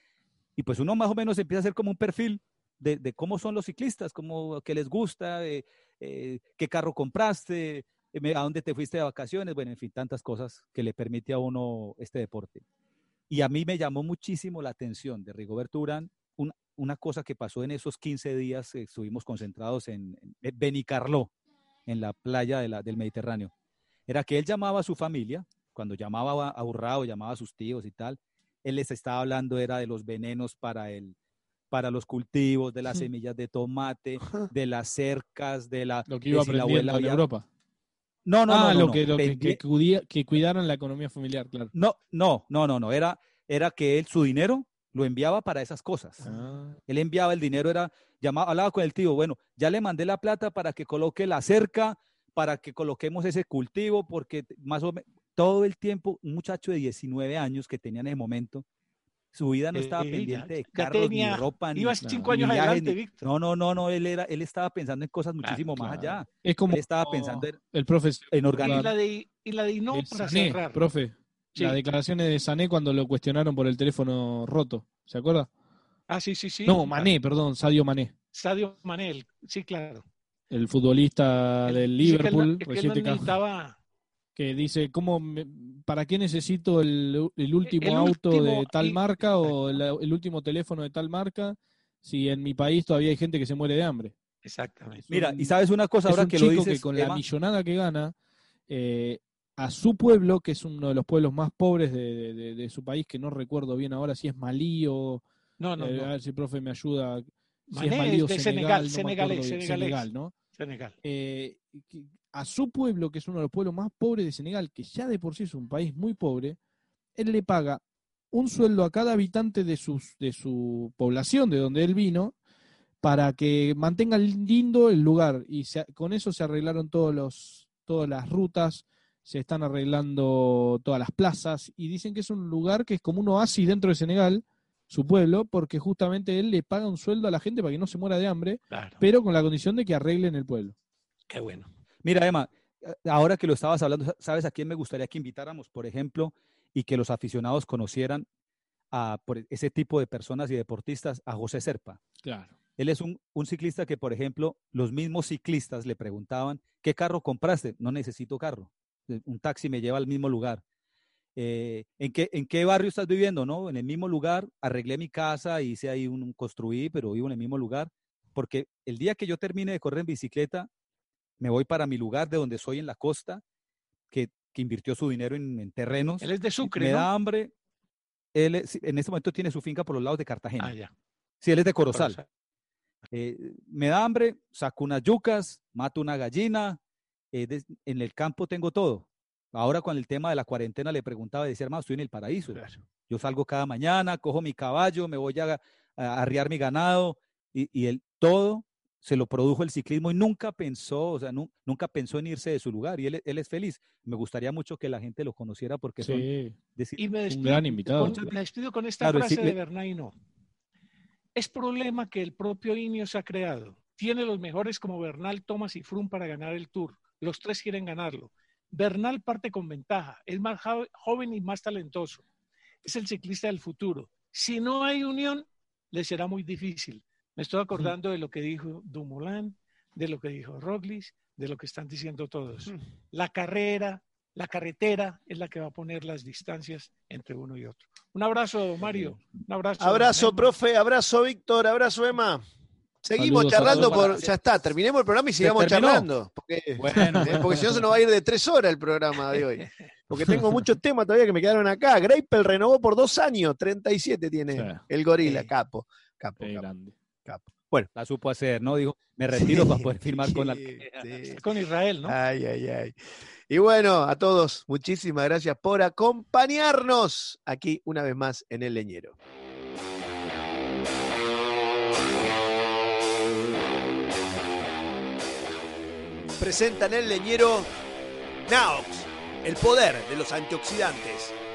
Y pues uno más o menos empieza a hacer como un perfil de, de cómo son los ciclistas, cómo, qué les gusta, eh, eh, qué carro compraste, eh, a dónde te fuiste de vacaciones, bueno, en fin, tantas cosas que le permite a uno este deporte. Y a mí me llamó muchísimo la atención de Rigoberto Urán, un, una cosa que pasó en esos quince días que estuvimos concentrados en, en Benicarló, en la playa de la, del Mediterráneo. Era que él llamaba a su familia, cuando llamaba a Urrao, llamaba a sus tíos y tal, él les estaba hablando era de los venenos para, el, para los cultivos, de las semillas de tomate, de las cercas, de la... Lo que de iba si la aprendiendo abuela en había... Europa. No, no, ah, no, no, lo no. que, lo que, Pendie- que, cuidía- que cuidaran la economía familiar, claro. No, no, no, no, no. Era, era que él su dinero lo enviaba para esas cosas. Ah, Él enviaba el dinero, era, llamaba, hablaba con el tío, bueno, ya le mandé la plata para que coloque la cerca, para que coloquemos ese cultivo, porque más o menos todo el tiempo, un muchacho de diecinueve años que tenía en ese momento, su vida no estaba Eh, pendiente ya, de ya carros, ni tenía, ropa, iba ni, cinco ni años viajes, adelante, ni... Víctor. No, no, no, no, él, era, él estaba pensando en cosas Claro, muchísimo más claro. allá. Es como Él estaba pensando en, el profe en Y organizar. la de, y la de y no el para Sané, cerrar. profe. Las Sí. declaraciones de Sané cuando lo cuestionaron por el teléfono roto. ¿Se acuerda? Ah, sí, sí, sí. No, Mané, perdón, Sadio Mané. Sadio Mané, sí, claro. El futbolista Él del dice que él, no- Liverpool, que él no reciente ca- necesitaba que dice, ¿cómo me- ¿para qué necesito el, el último el auto último de tal y- marca o el, el último teléfono de tal marca si en mi país todavía hay gente que se muere de hambre? exactamente. Es Mira, un- y sabes una cosa, es ahora un que lo chico que dices, con la Emma, millonada que gana, eh, a su pueblo, que es uno de los pueblos más pobres de, de- de- de su país, que no recuerdo bien ahora si es Malí o... No, no, eh, a no. ver si el profe me ayuda. Si es Mané Malí es o de Senegal, Senegal, no me senegalés, acuerdo bien. senegalés. Senegal, ¿no? Senegal. Eh, que- a su pueblo, que es uno de los pueblos más pobres de Senegal, que ya de por sí es un país muy pobre, él le paga un sueldo a cada habitante de, sus, de su población, de donde él vino, para que mantenga lindo el lugar. Y se- con eso se arreglaron todos los, todas las rutas, se están arreglando todas las plazas, y dicen que es un lugar que es como un oasis dentro de Senegal, su pueblo, porque justamente él le paga un sueldo a la gente para que no se muera de hambre, Claro. pero con la condición de que arreglen el pueblo. Qué bueno. mira, Emma, eh, ahora que lo estabas hablando, ¿sabes a quién me gustaría que invitáramos, por ejemplo, y que los aficionados conocieran a por ese tipo de personas y deportistas? A José Serpa. Claro. Él es un, un ciclista que, por ejemplo, los mismos ciclistas le preguntaban, ¿qué carro compraste? No necesito carro. Un taxi me lleva al mismo lugar. Eh, ¿en, qué, ¿En qué barrio estás viviendo? ¿No? En el mismo lugar. Arreglé mi casa, hice ahí un, un construí, pero vivo en el mismo lugar. Porque el día que yo termine de correr en bicicleta, me voy para mi lugar de donde soy en la costa, que, que invirtió su dinero en, en terrenos. Él es de Sucre, me ¿no? da hambre. Él es, en este momento tiene su finca por los lados de Cartagena. Ah, ya. Sí, él es de Corozal. Corozal. Eh, me da hambre, saco unas yucas, mato una gallina, eh, de, en el campo tengo todo. Ahora con el tema de la cuarentena le preguntaba y decía, hermano, estoy en el paraíso. Claro. Yo salgo cada mañana, cojo mi caballo, me voy a, a arriar mi ganado y, y él todo se lo produjo el ciclismo y nunca pensó, o sea, nu, nunca pensó en irse de su lugar y él, él es feliz. Me gustaría mucho que la gente lo conociera porque Sí. son... Decir, Y me despido, un gran invitado. con, me despido con esta Claro, frase sí, de le- Bernardino. Es problema que el propio Ineos ha creado. Tiene los mejores como Bernal, Thomas y Froome para ganar el Tour. Los tres quieren ganarlo. Bernal parte con ventaja. Es más jo- joven y más talentoso. Es el ciclista del futuro. Si no hay unión, le será muy difícil. Me estoy acordando de lo que dijo Dumoulin, de lo que dijo Roglic, de lo que están diciendo todos. La carrera, la carretera es la que va a poner las distancias entre uno y otro. Un abrazo, Mario. Un abrazo. Abrazo, Emma. profe, abrazo, Víctor, abrazo, Emma. Seguimos Saludos a charlando todos. por. Ya está, terminemos el programa y sigamos terminó? charlando. Porque, Bueno, eh, porque si no se nos va a ir de tres horas el programa de hoy. Porque tengo muchos temas todavía que me quedaron acá. Greipel renovó por dos años, treinta y siete tiene Sí. el gorila, Sí. capo, capo, Qué capo, grande. capo. Bueno. la supo hacer, ¿no? Dijo, me retiro para poder firmar con la... Sí, sí. Con Israel, ¿no? Ay, ay, ay. Y bueno, a todos, muchísimas gracias por acompañarnos aquí una vez más en El Leñero. Presentan El Leñero Naox, el poder de los antioxidantes.